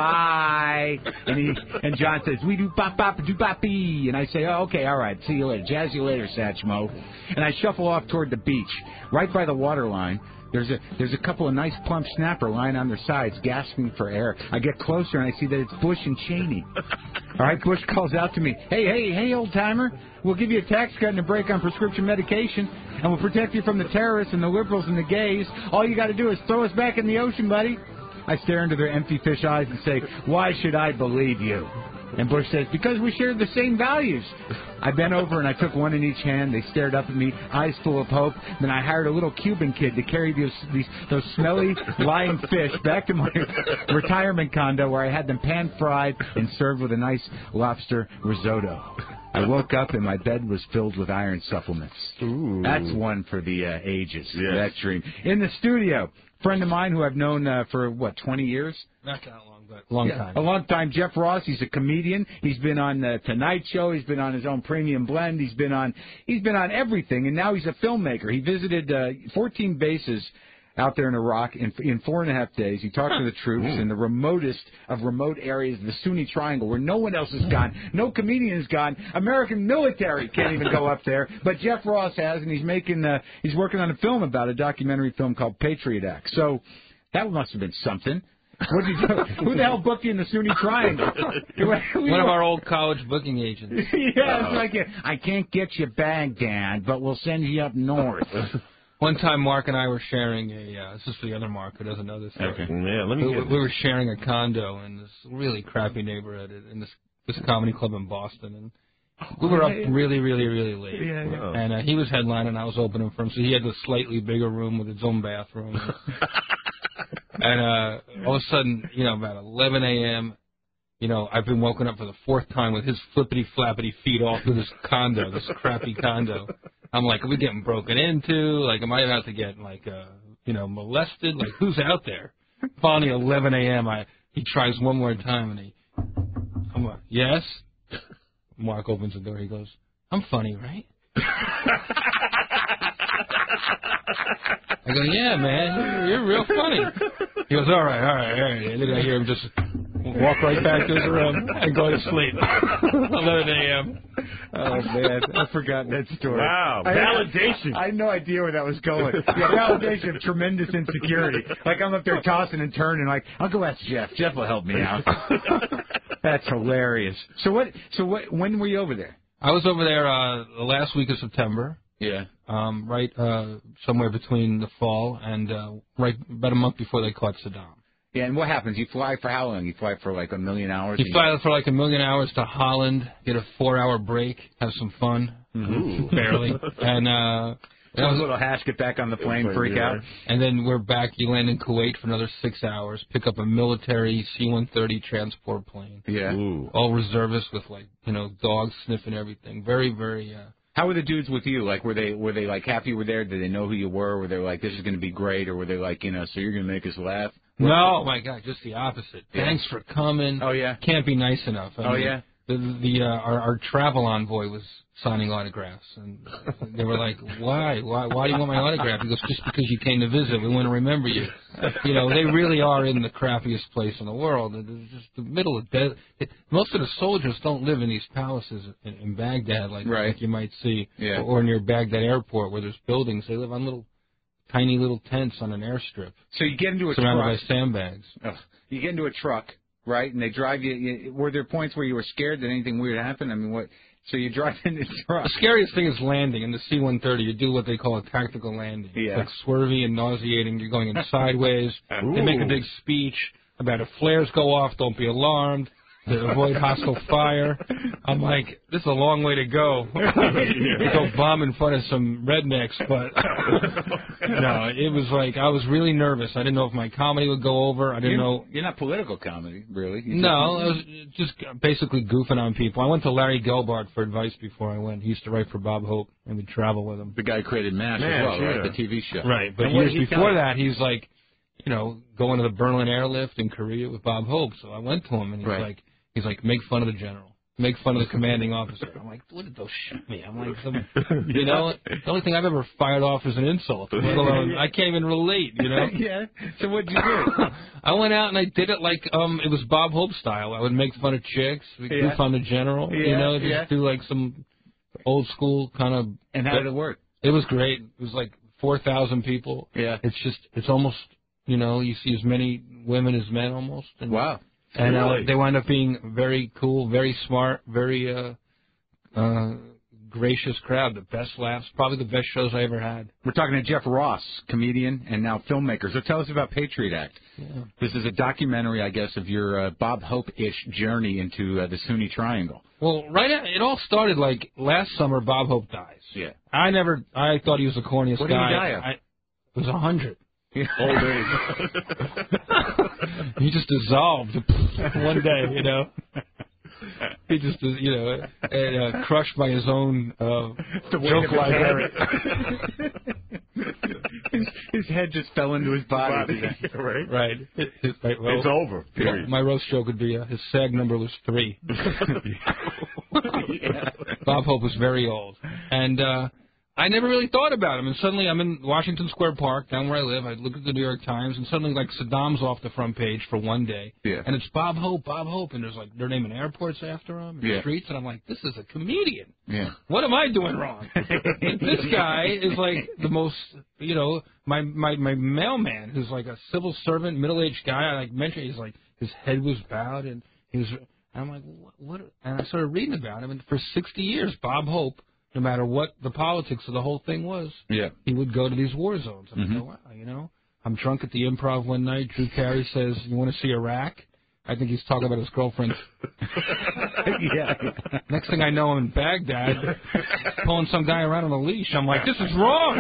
Bye. And he and John says, we do bop-bop-a-doo-bop-bee. And I say, oh, okay, all right. See you later. Jazz you later, Satchmo. And I shuffle off toward the beach, right by the water line. There's a there's a couple of nice plump snapper lying on their sides, gasping for air. I get closer and I see that it's Bush and Cheney. All right, Bush calls out to me, hey, hey, hey, old-timer, we'll give you a tax cut and a break on prescription medication, and we'll protect you from the terrorists and the liberals and the gays. All you got to do is throw us back in the ocean, buddy. I stare into their empty fish eyes and say, why should I believe you? And Bush says, because we share the same values. I bent over and I took one in each hand. They stared up at me, eyes full of hope. Then I hired a little Cuban kid to carry those, these, those smelly, lying fish back to my retirement condo where I had them pan-fried and served with a nice lobster risotto. I woke up and my bed was filled with iron supplements. Ooh. That's one for the uh, ages, yes. That dream. In the studio, a friend of mine who I've known uh, for, what, twenty years?
Not that long. Long
yeah,
time.
A long time. Jeff Ross, he's a comedian. He's been on the Tonight Show. He's been on his own Premium Blend. He's been on he's been on everything, and now he's a filmmaker. He visited uh, fourteen bases out there in Iraq in, in four and a half days. He talked to the troops in the remotest of remote areas, the Sunni Triangle, where no one else has gone. No comedian has gone. American military can't even go up there, but Jeff Ross has, and he's making uh, he's working on a film about a documentary film called Patriot Act. So that must have been something. What did you do? Who the hell booked you in the Sunni Triangle?
One of our old college booking agents.
Yeah, it's like, a, I can't get you Baghdad, but we'll send you up north.
One time, Mark and I were sharing a, uh, this is for the other Mark who doesn't know this.
Okay. Yeah, let me
we,
get
we were sharing a condo in this really crappy neighborhood in this, this comedy club in Boston. And we were up really, really, really late.
Yeah, yeah.
And uh, he was headlining and I was opening for him, so he had a slightly bigger room with its own bathroom. And uh, all of a sudden, you know, about eleven a.m., you know, I've been woken up for the fourth time with his flippity-flappity feet all through this condo, this crappy condo. I'm like, are we getting broken into? Like, am I about to get, like, uh, you know, molested? Like, who's out there? Finally, eleven a.m., I he tries one more time, and he, I'm like, yes? Mark opens the door. He goes, I'm funny, right? I go, yeah, man, you're, you're real funny. He goes, all right, all right, all right. And then I hear him just walk right back to his room and go to sleep. eleven a.m.
Oh, man, I've forgotten that story.
Wow, validation.
I, I had no idea where that was going. Yeah, validation of tremendous insecurity. Like, I'm up there tossing and turning, like, I'll go ask Jeff. Jeff will help me out. That's hilarious. So what? So what? When were you over there?
I was over there uh, the last week of September.
Yeah.
Um, right uh, somewhere between the fall and uh, right about a month before they caught Saddam.
Yeah, and what happens? You fly for how long? You fly for like a million hours?
You fly for like a million hours to Holland, get a four-hour break, have some fun,
Ooh.
barely, and uh,
have a little hash, get back on the plane, freak out.
And then we're back. You land in Kuwait for another six hours, pick up a military C one thirty transport plane.
Yeah.
Ooh.
All reservists with, like, you know, dogs sniffing everything. Very, very... Uh,
How were the dudes with you? Like, were they were they like happy you were there? Did they know who you were? Were they like, this is going to be great? Or were they like, you know, so you're going to make us laugh? What?
No, my God, just the opposite.
Yeah.
Thanks for coming.
Oh, yeah?
Can't be nice enough. I
oh,
mean,
yeah?
The, the, uh, our, our travel envoy was signing autographs. And they were like, why? Why Why do you want my autograph? He goes, just because you came to visit. We want to remember you. You know, they really are in the crappiest place in the world. It's just the middle of desert. Most of the soldiers don't live in these palaces in, in Baghdad like,
right.
like you might see,
yeah.
or, or near Baghdad airport where there's buildings. They live on little, tiny little tents on an airstrip.
So you get into a
surrounded
truck.
by sandbags.
Ugh. You get into a truck, right, and they drive you, you. Were there points where you were scared that anything weird happened? I mean, what? So you drive in the truck.
The scariest thing is landing in the C one thirty. You do what they call a tactical landing.
Yeah.
It's like swervy and nauseating. You're going in sideways. They make a big speech about if flares go off, don't be alarmed. To avoid hostile fire. I'm like, this is a long way to go. To go bomb in front of some rednecks, but no, it was like I was really nervous. I didn't know if my comedy would go over. I didn't
you're,
know.
You're not political comedy, really. You're
no, I was just basically goofing on people. I went to Larry Gelbart for advice before I went. He used to write for Bob Hope, and we'd travel with him.
The guy who created MASH,
MASH
as well,
yeah.
right? The T V show.
Right, but
and
years before that, he's like, you know, going to the Berlin airlift in Korea with Bob Hope. So I went to him, and he's
right.
like, He's like, make fun of the general. Make fun of the commanding officer. I'm like, what did those shoot me? I'm like, some, you know, the only thing I've ever fired off is an insult. Let alone, I can't even relate, you know?
Yeah. So what'd you do?
I went out and I did it like um it was Bob Hope style. I would make fun of chicks, we
Yeah.
goof on the general,
Yeah,
you know, just
yeah.
do like some old school kind of.
And how did it work?
It was great. It was like four thousand people.
Yeah.
It's just, it's almost, you know, you see as many women as men almost. And,
Wow.
And
Really?
uh, they wind up being very cool, very smart, very uh, uh, gracious crowd. The best laughs, probably the best shows I ever had.
We're talking to Jeff Ross, comedian and now filmmaker. So tell us about Patriot Act.
Yeah.
This is a documentary, I guess, of your uh, Bob Hope-ish journey into uh, the Sunni Triangle.
Well, right at, it all started like last summer. Bob Hope dies.
Yeah.
I never. I thought he was the corniest
What did he
guy.
die of?
I, it was a hundred.
Old age.
He just dissolved one day, you know. He just, you know, and, uh, crushed by his own uh, joke library.
his, his head just fell into his body.
right?
Right. It, it, right, well,
It's over. Period.
My roast joke would be uh, his SAG number was three. Bob Hope was very old, and uh, I never really thought about him. And suddenly I'm in Washington Square Park, down where I live. I look at the New York Times, and suddenly, like, Saddam's off the front page for one day.
Yeah.
And it's Bob Hope, Bob Hope, and there's, like, they're naming airports after him, and
Yeah.
streets, and I'm like, this is a comedian.
Yeah.
What am I doing wrong? This guy is, like, the most, you know, my, my, my mailman, who's, like, a civil servant, middle-aged guy, I, like, mentioned, he's, like, his head was bowed, and he was, and I'm like, what, what? And I started reading about him, and for sixty years, Bob Hope, no matter what the politics of the whole thing was,
Yeah.
he would go to these war zones. And
Mhm.
I go, wow, you know, I'm drunk at the Improv one night. Drew Carey says, you want to see Iraq? I think he's talking about his girlfriend.
Yeah.
Next thing I know, I'm in Baghdad, pulling some guy around on a leash. I'm like, this is wrong.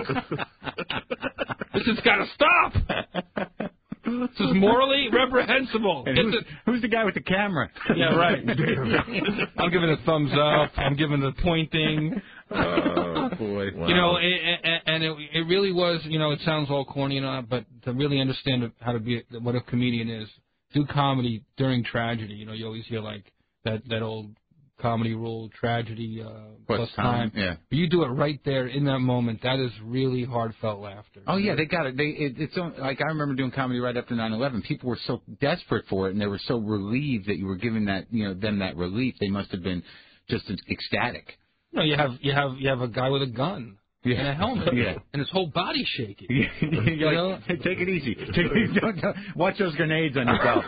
This has got to stop. This is morally reprehensible.
And
Get
who's,
the-
who's the guy with the camera?
Yeah, right. I'm giving a thumbs up. I'm giving the pointing.
Oh, boy.
You know, and, and it, it really was, you know, it sounds all corny and all, but to really understand how to be, what a comedian is, do comedy during tragedy. You know, you always hear, like, that, that old comedy rule, tragedy uh,
Plus
plus
time,
time.
yeah.
But you do it right there in that moment. That is really heartfelt laughter.
Oh yeah, they got it. They it, it's so- like I remember doing comedy right after nine eleven. People were so desperate for it, and they were so relieved that you were giving that you know them that relief. They must have been just ecstatic.
You know, you have you have you have a guy with a gun
Yeah.
and a helmet,
Yeah.
and his whole body shaking.
You're
You
like,
know?
"Hey, take it easy. Take it, don't, don't, watch those grenades on your belt.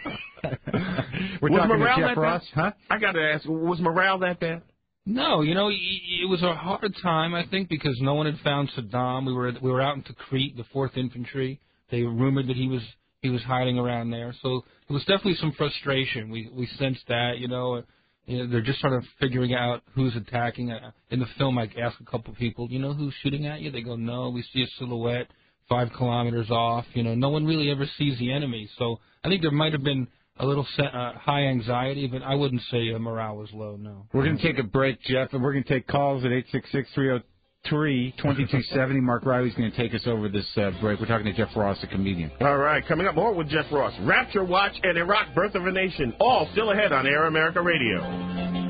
We're
Was
talking to
morale
Jeff
that
Ross,
bad?
huh?
I got to ask, was morale that bad?
No, you know, y- y- it was a hard time, I think, because no one had found Saddam. We were we were out in Tikrit, the Fourth Infantry. They rumored that he was he was hiding around there, so there was definitely some frustration. We we sensed that, you know. You know, they're just sort of figuring out who's attacking. Uh, In the film, I ask a couple people, you know, who's shooting at you? They go, no, we see a silhouette five kilometers off. You know, no one really ever sees the enemy. So I think there might have been a little se- uh, high anxiety, but I wouldn't say uh, morale was low, no.
We're going to take a break, Jeff, and we're going to take calls at eight six six, three oh three, two two seven oh. Mark Riley's going to take us over this uh, break. We're talking to Jeff Ross, a comedian.
All right, coming up more with Jeff Ross. Rapture Watch and Iraq, Birth of a Nation, all still ahead on Air America Radio.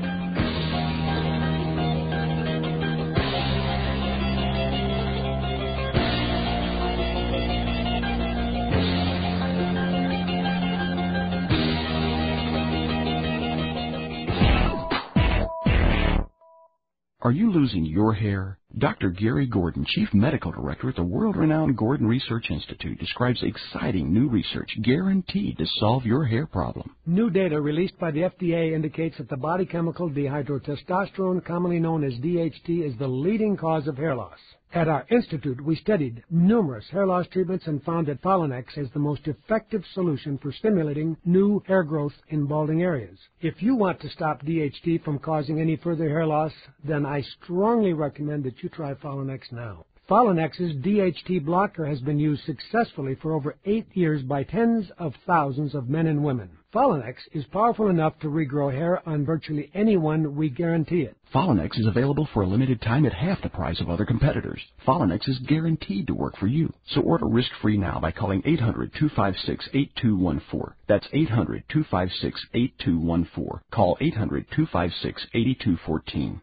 Are you losing your hair? Doctor Gary Gordon, Chief Medical Director at the world-renowned Gordon Research Institute, describes exciting new research guaranteed to solve your hair problem.
New data released by the F D A indicates that the body chemical dihydrotestosterone, commonly known as D H T, is the leading cause of hair loss. At our institute, we studied numerous hair loss treatments and found that Folinex is the most effective solution for stimulating new hair growth in balding areas. If you want to stop D H T from causing any further hair loss, then I strongly recommend that you try Folinex now. Folinex's D H T blocker has been used successfully for over eight years by tens of thousands of men and women. Folinex is powerful enough to regrow hair on virtually anyone, we guarantee it.
Folinex is available for a limited time at half the price of other competitors. Folinex is guaranteed to work for you. So order risk-free now by calling eight hundred, two five six, eight two one four. That's eight hundred, two five six, eight two one four. Call eight hundred, two five six, eight two one four.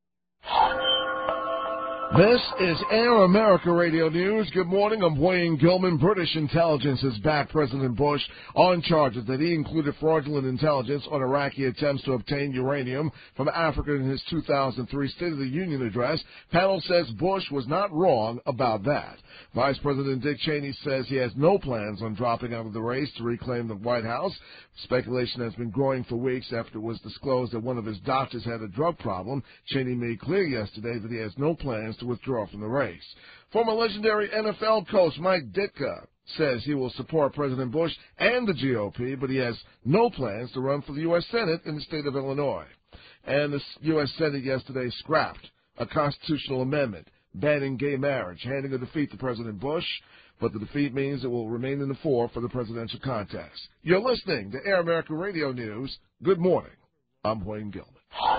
This is Air America Radio News. Good morning. I'm Wayne Gilman. British intelligence has backed President Bush on charges that he included fraudulent intelligence on Iraqi attempts to obtain uranium from Africa in his two thousand three State of the Union address. Panel says Bush was not wrong about that. Vice President Dick Cheney says he has no plans on dropping out of the race to reclaim the White House. Speculation has been growing for weeks after it was disclosed that one of his doctors had a drug problem. Cheney made clear yesterday that he has no plans to withdraw from the race. Former legendary N F L coach Mike Ditka says he will support President Bush and the G O P, but he has no plans to run for the U S Senate in the state of Illinois. And the U S Senate yesterday scrapped a constitutional amendment banning gay marriage, handing a defeat to President Bush, but the defeat means it will remain in the fore for the presidential contest. You're listening to Air America Radio News. Good morning. I'm Wayne Gilman.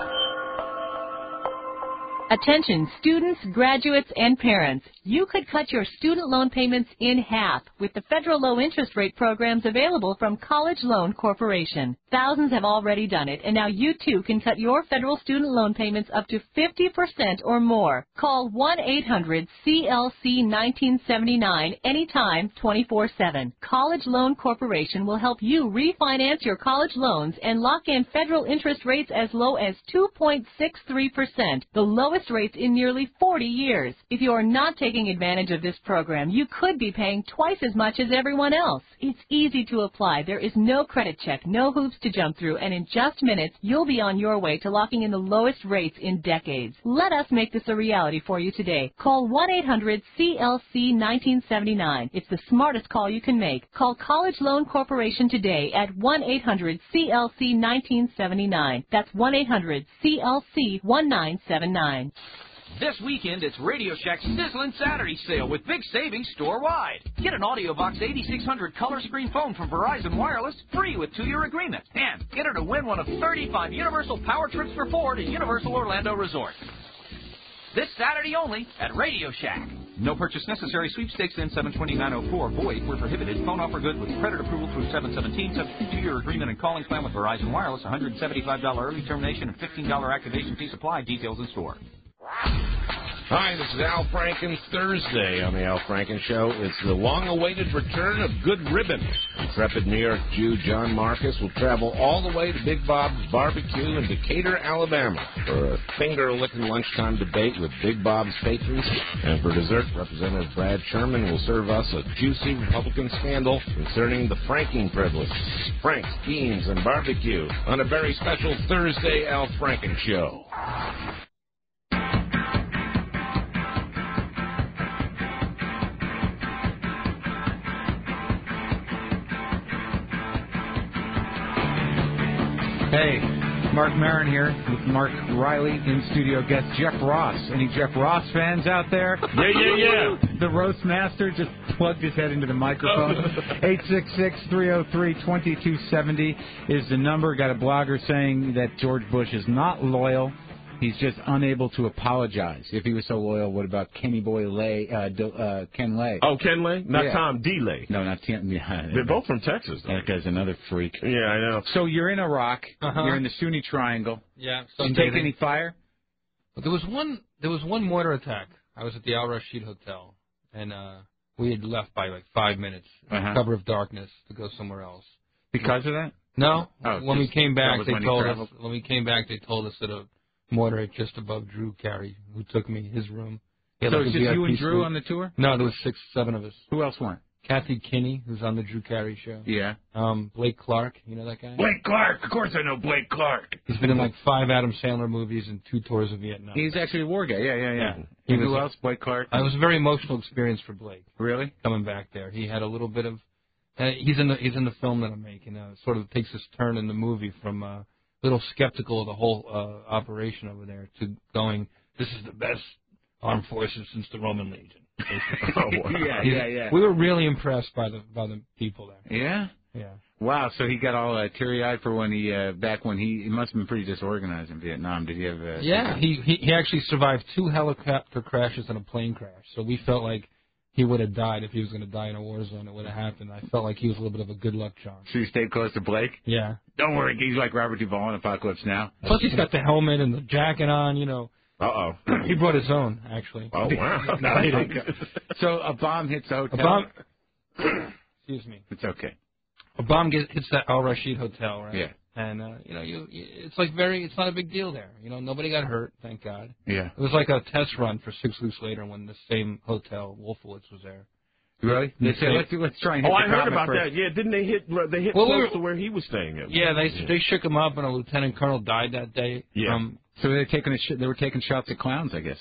Attention students, graduates, and parents. You could cut your student loan payments in half with the federal low interest rate programs available from College Loan Corporation. Thousands have already done it, and now you too can cut your federal student loan payments up to fifty percent or more. Call one eight hundred C L C nineteen seventy-nine anytime, twenty-four seven. College Loan Corporation will help you refinance your college loans and lock in federal interest rates as low as two point six three percent, the lowest rates in nearly forty years. If you are not taking advantage of this program, you could be paying twice as much as everyone else. It's easy to apply. There is no credit check, no hoops to jump through, and in just minutes, you'll be on your way to locking in the lowest rates in decades. Let us make this a reality for you today. Call one eight hundred C L C nineteen seventy-nine. It's the smartest call you can make. Call College Loan Corporation today at one eight hundred C L C nineteen seventy-nine. That's one eight hundred C L C nineteen seventy-nine.
This weekend, it's Radio Shack's Sizzling Saturday sale with big savings store-wide. Get an AudioBox eighty-six hundred color screen phone from Verizon Wireless free with two-year agreement. And enter to win one of thirty-five Universal Power Trips for four to Universal Orlando Resort. This Saturday only at Radio Shack.
No purchase necessary. Sweepstakes N seven twenty-nine oh four. Void where prohibited. Phone offer good with credit approval through seven seventeen. Subject to two-year agreement and calling plan with Verizon Wireless. one hundred seventy-five dollars early termination and fifteen dollars activation fee supply. Details in store.
Hi, this is Al Franken. Thursday on the Al Franken Show, it's the long-awaited return of Good Ribbon. Intrepid New York Jew John Marcus will travel all the way to Big Bob's Barbecue in Decatur, Alabama for a finger-licking lunchtime debate with Big Bob's patrons. And for dessert, Representative Brad Sherman will serve us a juicy Republican scandal concerning the franking privilege. Franks, beans, and barbecue on a very special Thursday Al Franken Show.
Hey, Mark Maron here with Mark Riley, in studio guest Jeff Ross. Any Jeff Ross fans out there?
Yeah, yeah, yeah.
The roast master just plugged his head into the microphone. eight six six, three oh three, two two seven oh is the number. Got a blogger saying that George Bush is not loyal. He's just unable to apologize. If he was so loyal, what about Kenny Boy Lay, uh, Do, uh, Ken Lay?
Oh, Ken Lay? Not
yeah.
Tom D. Lay.
No, not Tim. Yeah,
They're both from Texas, though.
That guy's another freak.
Yeah, I know.
So you're in Iraq.
Uh-huh.
You're in the Sunni Triangle.
Yeah.
Did you take any fire?
But there was one. There was one mortar attack. I was at the Al Rashid Hotel, and uh, we had left by like five minutes,
uh-huh.
cover of darkness, to go somewhere else.
Because of that?
No.
Oh,
when we came back, they
when
told us. When we came back, they told us that a mortar just above Drew Carey, who took me his room.
So
like
it's just
V I P
you and Drew
suite.
on the tour?
No, there was six, seven of us.
Who else went?
Kathy Kinney, who's on the Drew Carey show.
Yeah.
Um, Blake Clark, you know that guy?
Blake Clark. Of course I know Blake Clark.
He's been in like five Adam Sandler movies and two tours of Vietnam.
He's actually a war guy. Yeah, yeah, yeah.
He
And
was
who
a-
else? Blake Clark?
It was a very emotional experience for Blake.
Really?
Coming back there, he had a little bit of. Uh, he's in the he's in the film that I'm making. Uh, sort of takes this turn in the movie from uh, a little skeptical of the whole uh, operation over there to going, this is the best armed forces since the Roman Legion.
Oh, wow. yeah, yeah, yeah.
We were really impressed by the by the people there.
Yeah?
Yeah.
Wow, so he got all uh, teary-eyed for when he, uh, back when he, he must have been pretty disorganized in Vietnam. Did he have... Uh,
Yeah, he, he he actually survived two helicopter crashes and a plane crash. So we felt like he would have died if he was going to die in a war zone. It would have happened. I felt like he was a little bit of a good luck charm.
So you stayed close to Blake?
Yeah.
Don't worry, he's like Robert Duvall in Apocalypse Now.
Plus he's got the helmet and the jacket on, you know.
Uh-oh.
He brought his own, actually.
Oh, wow.
No, he didn't. So a bomb hits the hotel?
A bomb... Excuse me.
It's okay.
A bomb gets, hits that Al Rashid Hotel, right?
Yeah.
And, uh, you know, you, you, it's like very, it's not a big deal there. You know, nobody got hurt, thank God.
Yeah.
It was like a test run for six weeks later when the same hotel, Wolfowitz, was there.
Really? They said, let's, let's try and hit
Oh,
the
I heard
comet
about
first.
that. Yeah, didn't they hit, they hit
Well,
close
we were-
to where he was staying at?
Yeah, they they shook him up, and a lieutenant colonel died that day.
Yeah.
From,
So they were taking a sh- they were taking shots at clowns, I guess.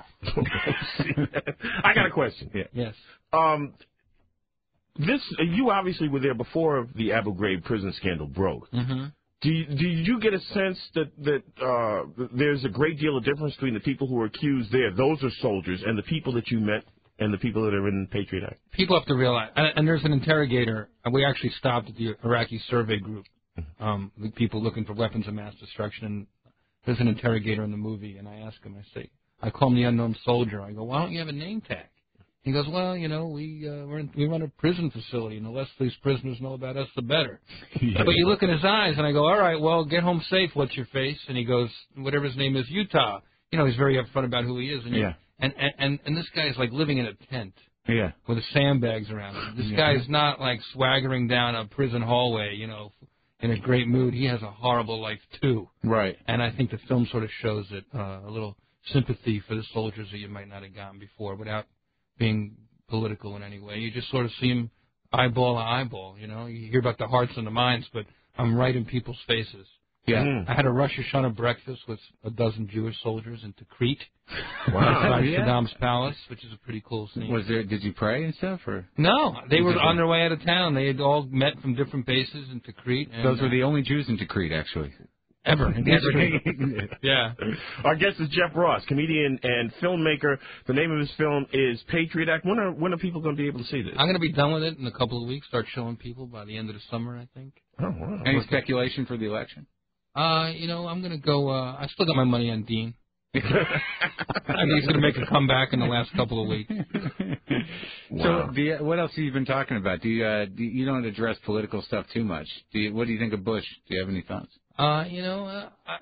I got a question. Yeah.
Yes.
Um, this you obviously were there before the Abu Ghraib prison scandal broke.
Mm-hmm.
Do you, do you get a sense that that uh, there's a great deal of difference between the people who are accused there, those are soldiers, and the people that you met, and the people that are in Patriot Act?
People have to realize, and, and there's an interrogator. And we actually stopped at the Iraqi survey group, um, the people looking for weapons of mass destruction. And there's an interrogator in the movie, and I ask him, I say, I call him the unknown soldier. I go, why don't you have a name tag? He goes, well, you know, we uh, we're in, we run a prison facility, and the less these prisoners know about us, the better.
Yeah.
But you look in his eyes, and I go, all right, well, get home safe. What's your face? And he goes, whatever his name is, Utah. You know, he's very upfront about who he is. And you,
Yeah.
And, and and and this guy is like living in a tent.
Yeah.
With sandbags around him. This
Yeah.
guy's not like swaggering down a prison hallway, you know, in a great mood. He has a horrible life too.
Right.
And I think the film sort of shows it, uh, a little sympathy for the soldiers that you might not have gotten before without being political in any way. You just sort of see him eyeball to eyeball, you know. You hear about the hearts and the minds, but I'm right in people's faces.
Yeah.
Mm.
I had a Rosh Hashanah breakfast with a dozen Jewish soldiers in Tikrit.
Wow.
Outside
Yeah.
Saddam's palace, which is a pretty cool scene.
Was there? Did you pray and stuff, or
No, they were
Did
on
they?
their way out of town. They had all met from different bases in Tikrit. And,
those were
uh,
the only Jews in Tikrit, actually?
ever. In history. Yeah.
Our guest is Jeff Ross, comedian and filmmaker. The name of his film is Patriot Act. When are when are people going to be able to see this?
I'm going to be done with it in a couple of weeks. Start showing people by the end of the summer, I think.
Oh, wow.
Any speculation for the election?
Uh, you know, I'm going to go. Uh, I still got my money on Dean. I think he's going to make a comeback in the last couple of weeks.
So, do you, what else have you been talking about? Do you uh, do you, you don't address political stuff too much? Do you? What do you think of Bush? Do you have any thoughts?
Uh, you know, uh, I,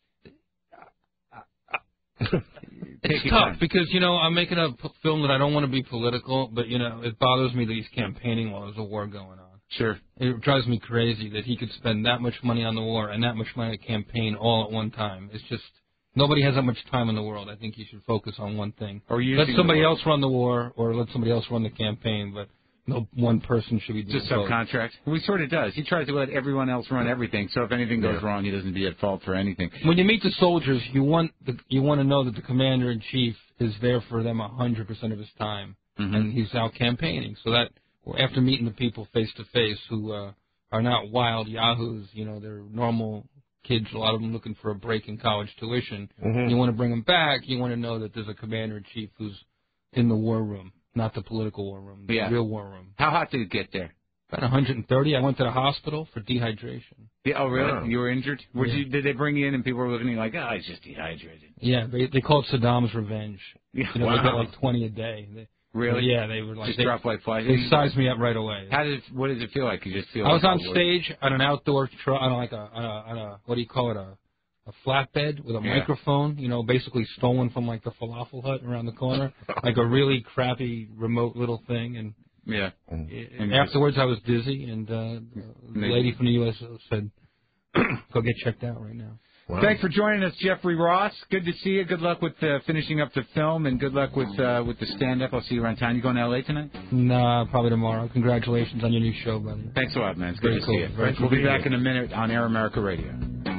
Take
it's
your
tough
time.
because, you know, I'm making a p- film that I don't want to be political, but, you know, it bothers me that he's campaigning while there's a war going on.
Sure.
It drives me crazy that he could spend that much money on the war and that much money to campaign all at one time. It's just, nobody has that much time in the world. I think he should focus on one thing.
Or
let
using
somebody
the war.
else run the war or let somebody else run the campaign, but no one person should be doing
Just
both.
subcontract. Well, he sort of does. He tries to let everyone else run everything. So if anything goes
Yeah.
wrong, he doesn't be at fault for anything.
When you meet the soldiers, you want the, you want to know that the commander in chief is there for them a hundred percent of his time,
Mhm.
and he's out campaigning. So that after meeting the people face to face who uh, are not wild yahoos, you know, they're normal kids. A lot of them looking for a break in college tuition.
Mhm.
You want to bring them back. You want to know that there's a commander in chief who's in the war room, not the political war room, the
Yeah.
real war room.
How hot did it get there?
About one hundred thirty. I went to the hospital for dehydration.
Yeah, oh, really?
Wow.
You were injured? Were
Yeah.
you, did they bring you in and people were looking at you like, oh, he's just dehydrated?
Yeah, they they call it Saddam's revenge.
Yeah.
You know,
Wow.
they get like twenty a day. They,
Really?
Yeah, they were like
Just
they,
drop like flies?
They sized me up right away.
How did it, what does it feel like? You just feel
I was
like
on
oh,
stage on an outdoor truck, on like a, on a, on a, what do you call it, a, a flatbed with a
Yeah.
microphone, you know, basically stolen from like the falafel hut around the corner, like a really crappy remote little thing. And
Yeah.
and afterwards I was dizzy, and uh, the
Maybe.
lady from the U S O said, go get checked out right now.
Wow.
Thanks for joining us, Jeffrey Ross. Good to see you. Good luck with uh, finishing up the film, and good luck with uh, with the stand-up. I'll see you around town. You going to L A tonight?
Nah, probably tomorrow. Congratulations on your new show, brother.
Thanks a lot, man. It's good
Very
to
cool.
see you.
Very
We'll
cool
be
to
back
hear.
in a minute on Air America Radio.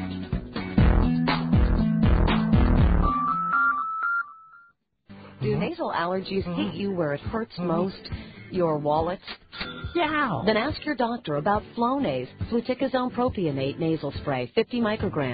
Do nasal allergies hit you where it hurts most? Your wallet? Yeah. Then ask your doctor about Flonase, fluticasone propionate nasal spray, fifty micrograms.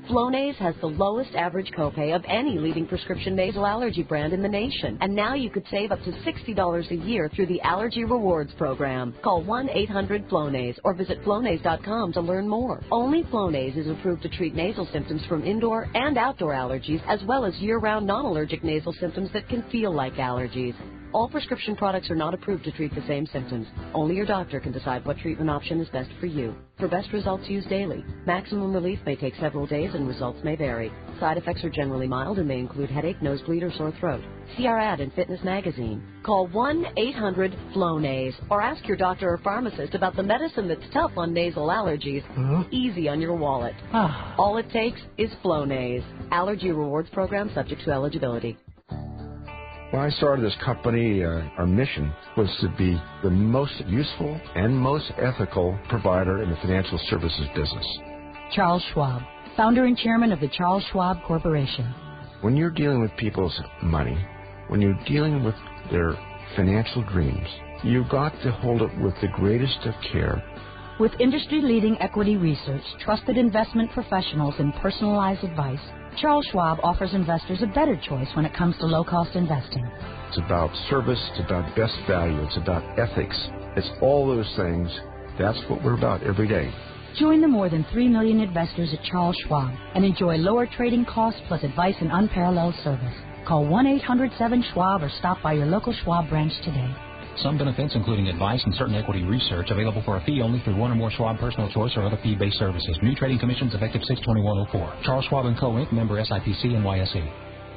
Flonase has the lowest average copay of any leading prescription nasal allergy brand in the nation. And now you could save up to sixty dollars a year through the Allergy Rewards program. Call one eight hundred Flonase or visit Flonase dot com to learn more. Only Flonase is approved to treat nasal symptoms from indoor and outdoor allergies, as well as year-round non-allergic nasal symptoms that can feel like allergies. All prescription products are not approved to treat the same symptoms. Only your doctor can decide what treatment option is best for you. For best results, use daily. Maximum relief may take several days and results may vary. Side effects are generally mild and may include headache, nosebleed, or sore throat. See our ad in Fitness Magazine. Call one eight hundred Flonase or ask your doctor or pharmacist about the medicine that's tough on nasal allergies,
Huh?
easy on your wallet. All it takes is Flonase. Allergy Rewards program subject to eligibility.
When I started this company, uh, our mission was to be the most useful and most ethical provider in the financial services business.
Charles Schwab, founder and chairman of the Charles Schwab Corporation.
When you're dealing with people's money, when you're dealing with their financial dreams, you've got to hold it with the greatest of care.
With industry-leading equity research, trusted investment professionals, and personalized advice, Charles Schwab offers investors a better choice when it comes to low-cost investing.
It's about service, it's about best value, it's about ethics. It's all those things. That's what we're about every day.
Join the more than three million investors at Charles Schwab and enjoy lower trading costs plus advice and unparalleled service. Call one eight hundred seven Schwab or stop by your local Schwab branch today.
Some benefits, including advice and certain equity research, available for a fee only through one or more Schwab Personal Choice or other fee-based services. New trading commissions effective six twenty-one oh four. Charles Schwab and Co. Incorporated, member S I P C N Y S E.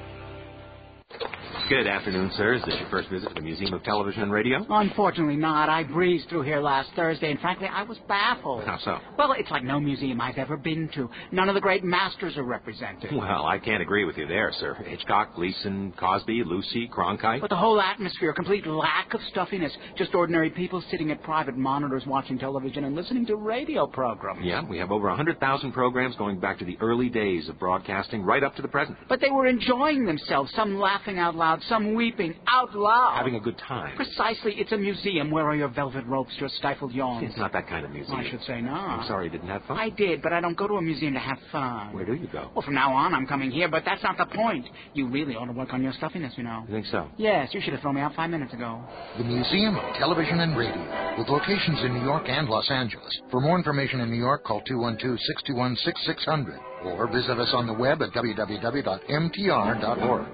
Good afternoon, sir. Is this your first visit to the Museum of Television and Radio?
Unfortunately not. I breezed through here last Thursday, and frankly, I was baffled.
How so?
Well, it's like no museum I've ever been to. None of the great masters are represented.
Well, I can't agree with you there, sir. Hitchcock, Gleason, Cosby, Lucy, Cronkite.
But the whole atmosphere, complete lack of stuffiness. Just ordinary people sitting at private monitors watching television and listening to radio programs.
Yeah, we have over one hundred thousand programs going back to the early days of broadcasting right up to the present.
But they were enjoying themselves, some laughing out loud, some weeping out loud.
Having a good time.
Precisely. It's a museum. Where are your velvet ropes, your stifled yawns?
It's not that kind of museum.
I should say not.
I'm sorry you didn't have fun.
I did, but I don't go to a museum to have fun.
Where do you go?
Well, from now on, I'm coming here, but that's not the point. You really ought to work on your stuffiness, you know.
You think so?
Yes, you should have thrown me out five minutes ago.
The Museum of Television and Radio, with locations in New York and Los Angeles. For more information in New York, call two one two, six two one, six six zero zero or visit us on the web at w w w dot m t r dot org.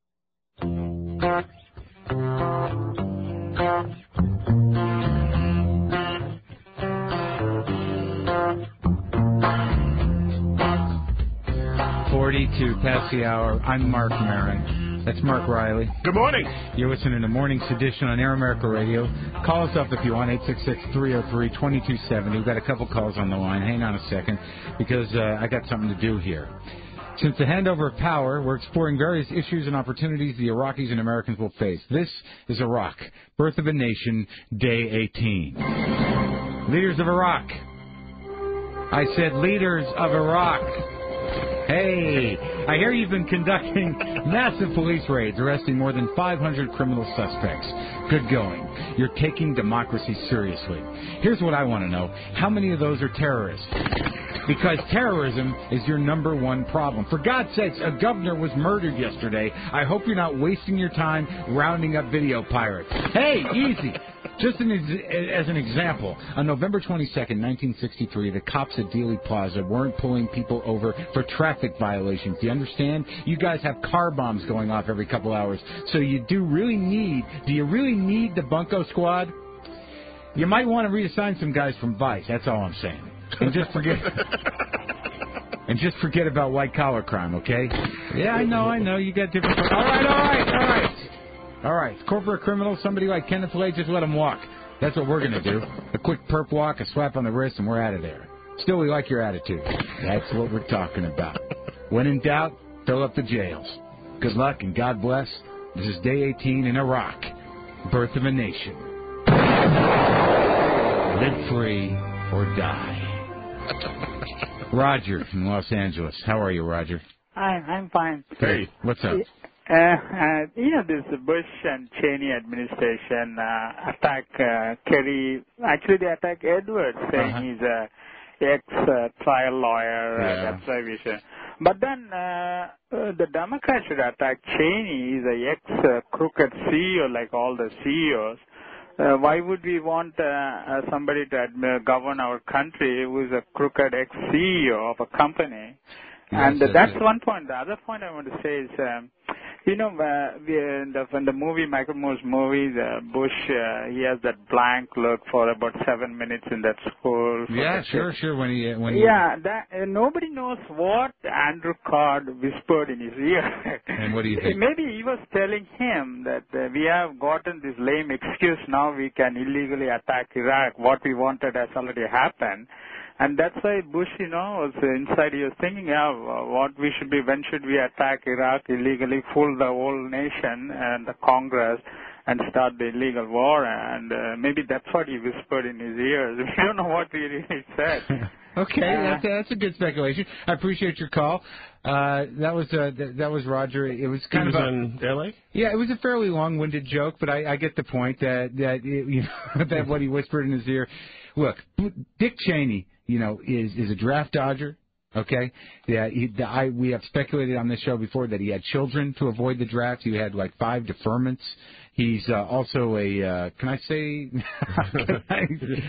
forty-two past the hour. I'm Mark Maron. That's Mark Riley.
Good morning.
You're listening to Morning's Edition on Air America Radio. Call us up if you want, eight six six, three oh three, two two seven oh. We've got a couple calls on the line. Hang on a second, because uh, I got something to do here. Since the handover of power, we're exploring various issues and opportunities the Iraqis and Americans will face. This is Iraq, Birth of a Nation, Day eighteen. Leaders of Iraq. I said leaders of Iraq. Hey, I hear you've been conducting massive police raids, arresting more than five hundred criminal suspects. Good going. You're taking democracy seriously. Here's what I want to know. How many of those are terrorists? Because terrorism is your number one problem. For God's sakes, a governor was murdered yesterday. I hope you're not wasting your time rounding up video pirates. Hey, easy. Just an ex- as an example, on November twenty-second, nineteen sixty-three, the cops at Dealey Plaza weren't pulling people over for traffic violations. Do you understand? You guys have car bombs going off every couple hours. So you do really need, do you really need the Bunko Squad? You might want to reassign some guys from Vice. That's all I'm saying. And just forget... And just forget about white-collar crime, okay? Yeah, I know, I know. You got different... All right, all right, all right. All right. Corporate criminals, somebody like Kenneth Lay, just let him walk. That's what we're going to do. A quick perp walk, a slap on the wrist, and we're out of there. Still, we like your attitude. That's what we're talking about. When in doubt, fill up the jails. Good luck and God bless. This is Day eighteen in Iraq. Birth of a Nation. Live free or die. Roger from Los Angeles. How are you, Roger?
Hi, I'm fine.
Hey, what's up?
Uh, uh, you know, this Bush and Cheney administration uh, attack uh, Kerry. Actually, they attack Edwards, saying
uh-huh.
he's a ex-trial lawyer.
Yeah.
Uh, that's why we should. But then uh, uh, the Democrats should attack Cheney. He's a ex-crooked C E O like all the C E Os. Uh, why would we want uh, uh, somebody to admi- govern our country who is a crooked ex-C E O of a company? And
Yes,
that's
that's
one point. The other point I want to say is, um, you know, uh, we, in, the, in the movie, Michael Moore's movie, the Bush, uh, he has that blank look for about seven minutes in that school.
Yeah, sure, sure. When he when he
Yeah, that, uh, nobody knows what Andrew Card whispered in his ear.
And what do you think?
Maybe he was telling him that uh, we have gotten this lame excuse, now we can illegally attack Iraq. What we wanted has already happened. And that's why Bush, you know, was inside, he was thinking, yeah, what we should be, when should we attack Iraq illegally, fool the whole nation and the Congress and start the illegal war. And uh, maybe that's what he whispered in his ears. We don't know what he really said.
Okay,
Uh,
that's, that's a good speculation. I appreciate your call. Uh, that was uh, th- that was Roger. It was kind
He
of
was
a,
in L A?
Yeah, it was a fairly long-winded joke, but I, I get the point that that it, you know that what he whispered in his ear. Look, Dick Cheney, you know, is is a draft dodger. Okay, yeah, he, the, I we have speculated on this show before that he had children to avoid the draft. He had like five deferments. He's uh, also a uh, can I say can I,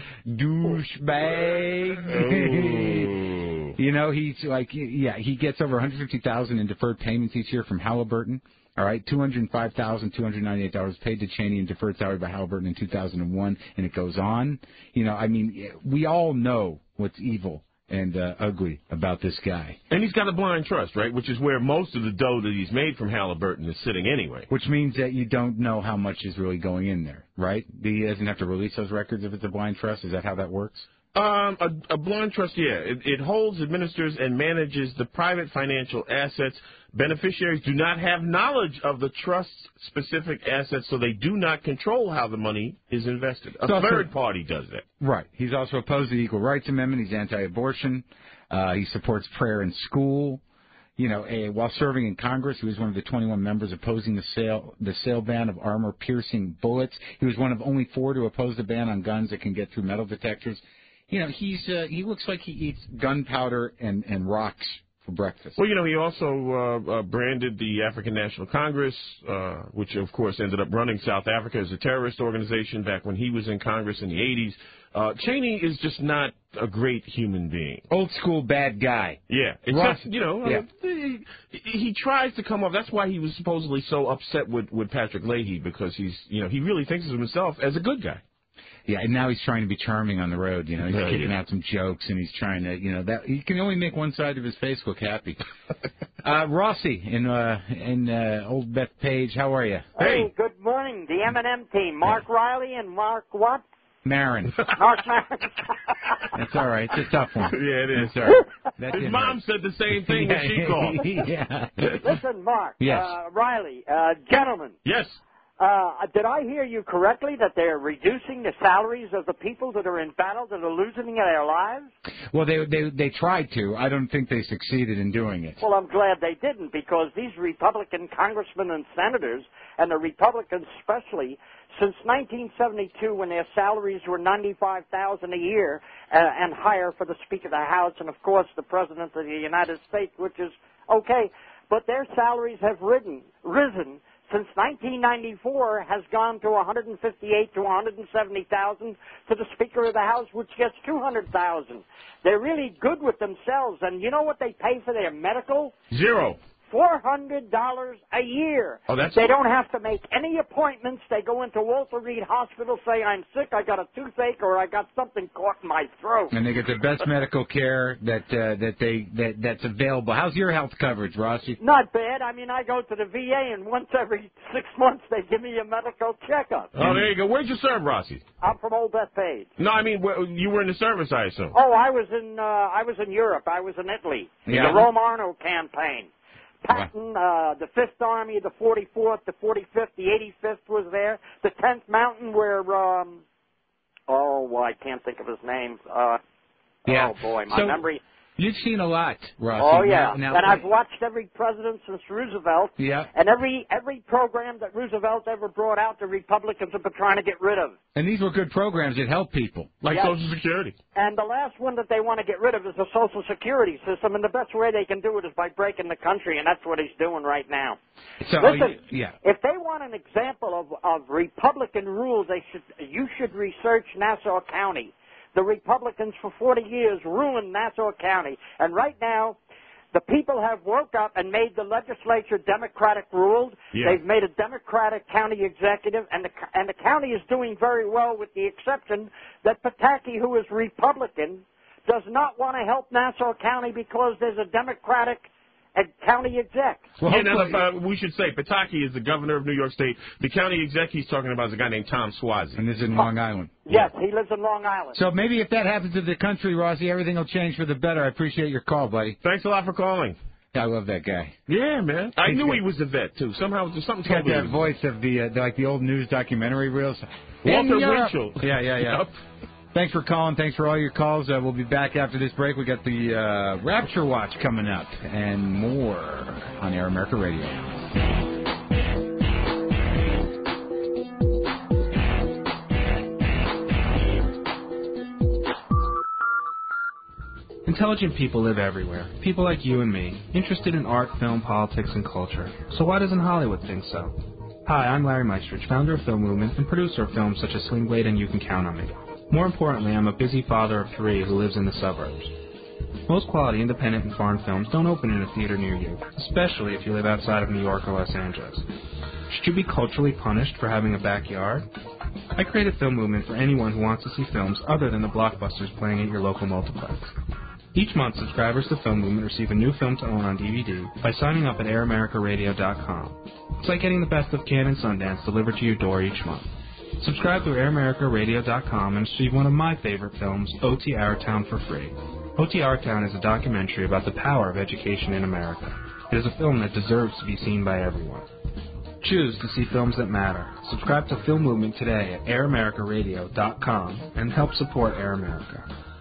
douchebag. You know, he's like yeah, he gets over one hundred fifty thousand in deferred payments each year from Halliburton. All right, two hundred five thousand two hundred ninety-eight dollars paid to Cheney in deferred salary by Halliburton in two thousand one, and it goes on. You know, I mean, we all know what's evil and uh, ugly about this guy.
And he's got a blind trust, right, which is where most of the dough that he's made from Halliburton is sitting anyway.
Which means that you don't know how much is really going in there, right? He doesn't have to release those records if it's a blind trust. Is that how that works?
Um, a, a blind trust, yeah. It, it holds, administers, and manages the private financial assets. Beneficiaries do not have knowledge of the trust's specific assets, so they do not control how the money is invested. A
So-
third party does that.
Right. He's also opposed to the Equal Rights Amendment. He's anti-abortion. Uh, he supports prayer in school. You know, a, while serving in Congress, he was one of the twenty-one members opposing the sale the sale ban of armor-piercing bullets. He was one of only four to oppose the ban on guns that can get through metal detectors. You know, he's uh, he looks like he eats gunpowder and, and rocks for breakfast.
Well, you know, he also uh, uh, branded the African National Congress, uh, which, of course, ended up running South Africa as a terrorist organization back when he was in Congress in the eighties. Uh, Cheney is just not a great human being.
Old school bad guy.
Yeah. It's
Ross-
just, you know, uh,
yeah.
he, he tries to come off. That's why he was supposedly so upset with, with Patrick Leahy, because he's, you know, he really thinks of himself as a good guy.
Yeah, and now he's trying to be charming on the road. You know, he's
Yeah,
kicking
yeah.
out some jokes, and he's trying to, you know, that he can only make one side of his face look happy. uh, Rossi in uh, in uh, Old Beth Page, how are you?
Hey, good morning, the M and M team. Mark Riley and Mark what?
Marin.
Mark Maron.
That's all right. It's a tough one.
Yeah, it is.
It's all right. That
His
didn't
mom
hurt.
said the same thing when she called.
yeah.
Listen, Mark.
Yes.
Uh, Riley, uh, gentlemen.
Yes.
Uh, did I hear you correctly that they're reducing the salaries of the people that are in battle, that are losing their lives?
Well, they they they tried to. I don't think they succeeded in doing it.
Well, I'm glad they didn't, because these Republican congressmen and senators, and the Republicans especially, since nineteen seventy-two, when their salaries were ninety-five thousand dollars a year uh, and higher for the Speaker of the House and, of course, the President of the United States, which is okay, but their salaries have risen, risen since nineteen ninety-four, has gone to one hundred fifty-eight to one hundred seventy thousand to the Speaker of the House, which gets two hundred thousand. They're really good with themselves, and you know what they pay for their medical?
Zero.
four hundred dollars a year.
Oh, that's-
They don't have to make any appointments. They go into Walter Reed Hospital, say, I'm sick, I got a toothache, or I got something caught in my throat.
And they get the best medical care that uh, that they that that's available. How's your health coverage, Rossi?
Not bad. I mean, I go to the V A, and once every six months they give me a medical checkup.
Oh, there you go. Where'd you serve, Rossi?
I'm from Old Beth Page.
No, I mean, where, you were in the service, I assume.
Oh, I was in uh, I was in Europe. I was in Italy.
Yeah.
The Rome Arno campaign. Patton, uh, the Fifth Army, the forty-fourth, the forty-fifth, the eighty-fifth was there. The tenth Mountain, where um, oh, well, I can't think of his name. Uh,
Yeah.
Oh boy, my
So-
memory.
You've seen a lot, Rossi.
Oh, yeah.
Now, now,
and I've watched every president since Roosevelt.
Yeah.
And every every program that Roosevelt ever brought out, the Republicans have been trying to get rid of.
And these were good programs that helped people.
Like
Yes.
Social Security.
And the last one that they want to get rid of is the Social Security system, and the best way they can do it is by breaking the country, and that's what he's doing right now.
So,
Listen,
yeah.
if they want an example of, of Republican rules, they should you should research Nassau County. The Republicans for forty years ruined Nassau County, and right now the people have woke up and made the legislature Democratic ruled.
Yeah.
They've made a Democratic county executive, and the and the county is doing very well, with the exception that Pataki, who is Republican, does not want to help Nassau County because there's a Democratic a county exec.
Well, yeah, now, uh, we should say Pataki is the governor of New York State. The county exec he's talking about is a guy named Tom Suozzi.
And this is in Long Island.
Yes, he lives in Long Island.
So maybe if that happens to the country, Rossi, everything will change for the better. I appreciate your call, buddy.
Thanks a lot for calling.
Yeah, I love that guy.
Yeah, man. I
He's
knew
got-
he was a vet, too. Somehow, there's something
He's got
told me
that
he was-
voice of the, uh, the like the old news documentary reels.
Walter
In Europe.
Winchell.
Yeah, yeah, yeah.
Yep.
Thanks for calling. Thanks for all your calls. Uh, we'll be back after this break. We got the uh, Rapture Watch coming up and more on Air America Radio.
Intelligent people live everywhere. People like you and me, interested in art, film, politics, and culture. So why doesn't Hollywood think so? Hi, I'm Larry Meistrich, founder of Film Movement and producer of films such as Sling Blade and You Can Count on Me. More importantly, I'm a busy father of three who lives in the suburbs. Most quality independent and foreign films don't open in a theater near you, especially if you live outside of New York or Los Angeles. Should you be culturally punished for having a backyard? I created Film Movement for anyone who wants to see films other than the blockbusters playing at your local multiplex. Each month, subscribers to Film Movement receive a new film to own on D V D by signing up at air america radio dot com. It's like getting the best of Cannes and Sundance delivered to your door each month. Subscribe through air america radio dot com and receive one of my favorite films, O T Our Town, for free. O T Our Town is a documentary about the power of education in America. It is a film that deserves to be seen by everyone. Choose to see films that matter. Subscribe to Film Movement today at air america radio dot com and help support Air America.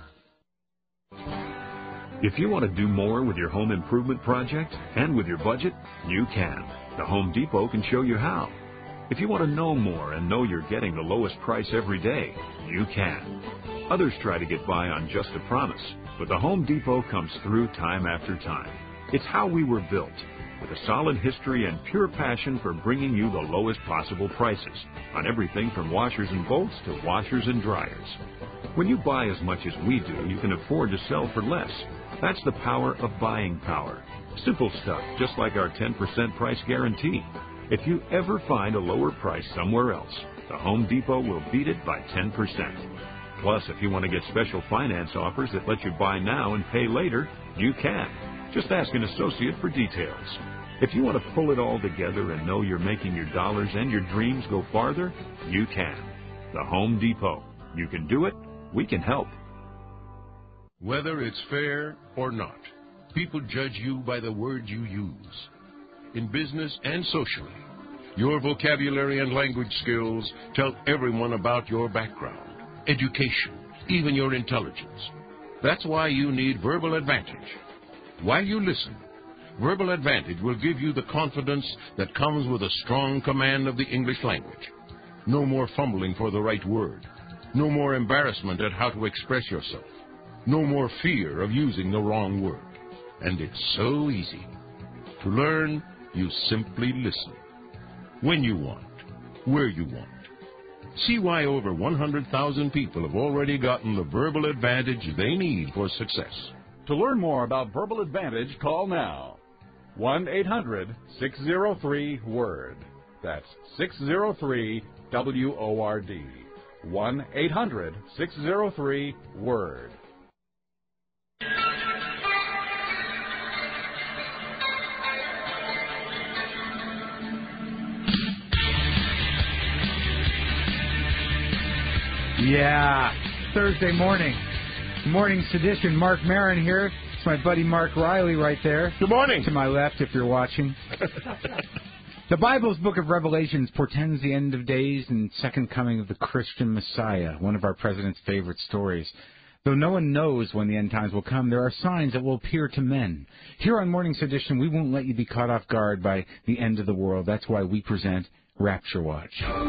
If you want to do more with your home improvement project and with your budget, you can. The Home Depot can show you how. If you want to know more and know you're getting the lowest price every day, you can. Others try to get by on just a promise, but the Home Depot comes through time after time. It's how we were built, with a solid history and pure passion for bringing you the lowest possible prices on everything from washers and bolts to washers and dryers. When you buy as much as we do, you can afford to sell for less. That's the power of buying power. Simple stuff, just like our ten percent price guarantee. If you ever find a lower price somewhere else, the Home Depot will beat it by ten percent. Plus, if you want to get special finance offers that let you buy now and pay later, you can. Just ask an associate for details. If you want to pull it all together and know you're making your dollars and your dreams go farther, you can. The Home Depot. You can do it. We can help.
Whether it's fair or not, people judge you by the words you use. In business and socially, your vocabulary and language skills tell everyone about your background, education, even your intelligence. That's why you need Verbal Advantage. While you listen, Verbal Advantage will give you the confidence that comes with a strong command of the English language. No more fumbling for the right word. No more embarrassment at how to express yourself. No more fear of using the wrong word. And it's so easy. To learn, you simply listen. When you want, where you want. See why over one hundred thousand people have already gotten the verbal advantage they need for success.
To learn more about Verbal Advantage, call now. one eight hundred six oh three WORD. That's six oh three W O R D. one eight hundred six oh three WORD.
Yeah, Thursday morning. Morning Sedition. Mark Maron here. It's my buddy Mark Riley right there.
Good morning.
To my left, if you're watching. The Bible's book of Revelations portends the end of days and second coming of the Christian Messiah, one of our president's favorite stories. Though no one knows when the end times will come, there are signs that will appear to men. Here on Morning Sedition, we won't let you be caught off guard by the end of the world. That's why we present Rapture Watch.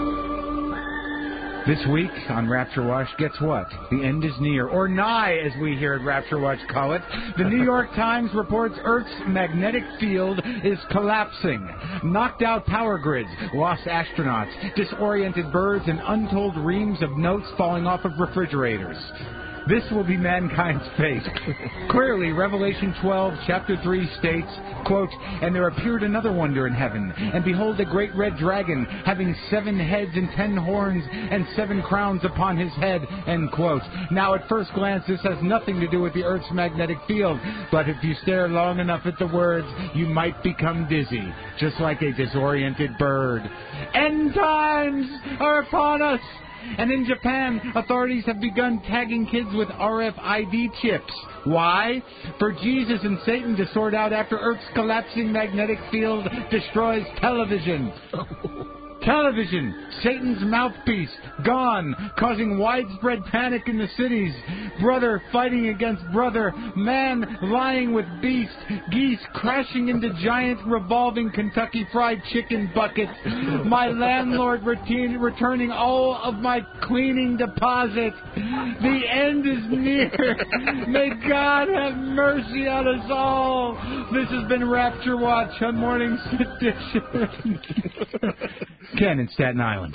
This week on Rapture Watch, guess what? The end is near, or nigh, as we here at Rapture Watch call it. The New York Times reports Earth's magnetic field is collapsing. Knocked out power grids, lost astronauts, disoriented birds, and untold reams of notes falling off of refrigerators. This will be mankind's fate. Clearly, Revelation twelve, chapter three states, quote, "And there appeared another wonder in heaven, and behold a great red dragon, having seven heads and ten horns, and seven crowns upon his head," end quote. Now, at first glance, this has nothing to do with the Earth's magnetic field, but if you stare long enough at the words, you might become dizzy, just like a disoriented bird. End times are upon us! And in Japan, authorities have begun tagging kids with R F I D chips. Why? For Jesus and Satan to sort out after Earth's collapsing magnetic field destroys television. Television, Satan's mouthpiece, gone, causing widespread panic in the cities. Brother fighting against brother, man lying with beast, geese crashing into giant revolving Kentucky Fried Chicken buckets. My landlord retain, returning all of my cleaning deposit. The end is near. May God have mercy on us all. This has been Rapture Watch on Morning Sedition. Ken in Staten Island.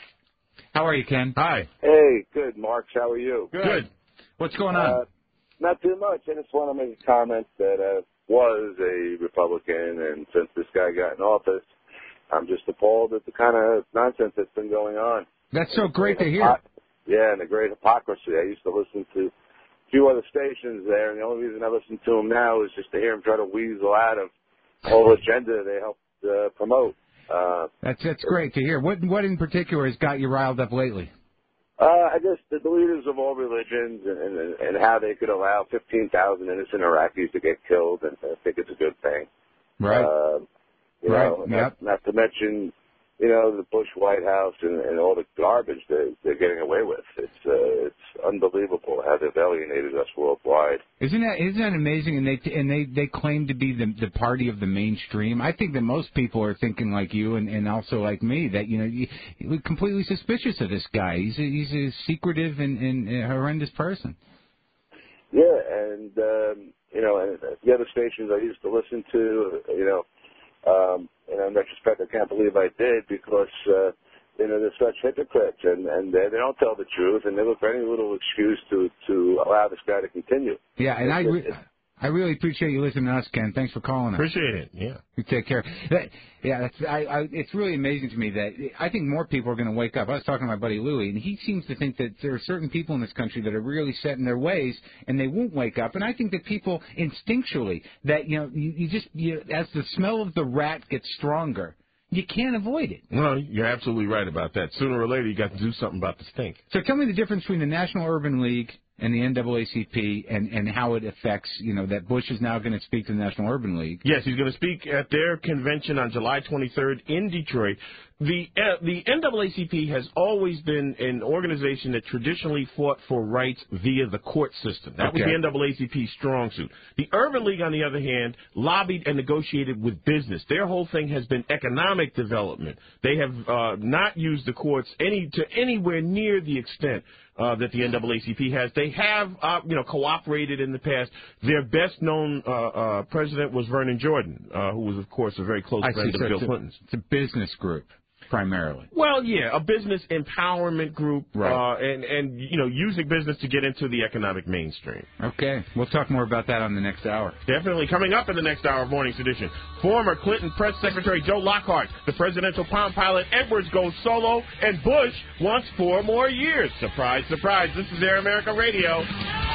How are you, Ken?
Hi.
Hey, good, Mark. How are you?
Good. Good. What's going on?
Uh, not too much. I just want to make a comment that I was a Republican, and since this guy got in office, I'm just appalled at the kind of nonsense that's been going on.
That's so great to hear.
Yeah, and the great hypocrisy. I used to listen to a few other stations there, and the only reason I listen to him now is just to hear him try to weasel out of the whole agenda they helped uh, promote. Uh,
that's that's great to hear. What what in particular has got you riled up lately?
Uh, I guess the leaders of all religions and, and, and how they could allow fifteen thousand innocent Iraqis to get killed, and I think it's a good thing.
Right.
Uh, you
right.
know,
yep.
not, not to mention, you know, the Bush White House and, and all the garbage they're, they're getting away with. It's uh, it's unbelievable how they've alienated us worldwide.
Isn't that isn't that amazing? And they and they, they claim to be the the party of the mainstream. I think that most people are thinking like you and, and also like me that you know you, you're completely suspicious of this guy. He's a, he's a secretive and, and a horrendous person.
Yeah, and um, you know, and the other stations I used to listen to, you know. Um, you know, in retrospect, I can't believe I did because, uh, you know, they're such hypocrites and, and they, they don't tell the truth and they look for any little excuse to, to allow this guy to continue.
Yeah, and
it's,
I re-
it's,
I really appreciate you listening to us, Ken. Thanks for calling us.
Appreciate it, yeah.
You take care. That, yeah, that's, I, I, it's really amazing to me that I think more people are going to wake up. I was talking to my buddy Louie, and he seems to think that there are certain people in this country that are really set in their ways, and they won't wake up. And I think that people instinctually, that, you know, you, you just, you, as the smell of the rat gets stronger, you can't avoid it.
Well, you're absolutely right about that. Sooner or later, you got to do something about the stink.
So tell me the difference between the National Urban League and the N double A C P and, and how it affects, you know, that Bush is now going to speak to the National Urban League.
Yes, he's going to speak at their convention on July twenty-third in Detroit. The uh, the N double A C P has always been an organization that traditionally fought for rights via the court system. That
okay.
was the N double A C P's strong suit. The Urban League, on the other hand, lobbied and negotiated with business. Their whole thing has been economic development. They have uh, not used the courts any to anywhere near the extent Uh, that the N double A C P has. They have, uh, you know, cooperated in the past. Their best-known uh, uh, president was Vernon Jordan, uh, who was, of course, a very close
I
friend
see.
of
So
Bill
it's a,
Clinton's.
It's a business group, primarily.
Well, yeah, a business empowerment group,
right.
uh, and, and, you know, using business to get into the economic mainstream.
Okay. We'll talk more about that on the next hour.
Definitely. Coming up in the next hour of Morning's Edition, former Clinton Press Secretary Joe Lockhart, the presidential Palm Pilot Edwards goes solo, and Bush wants four more years. Surprise, surprise. This is Air America Radio.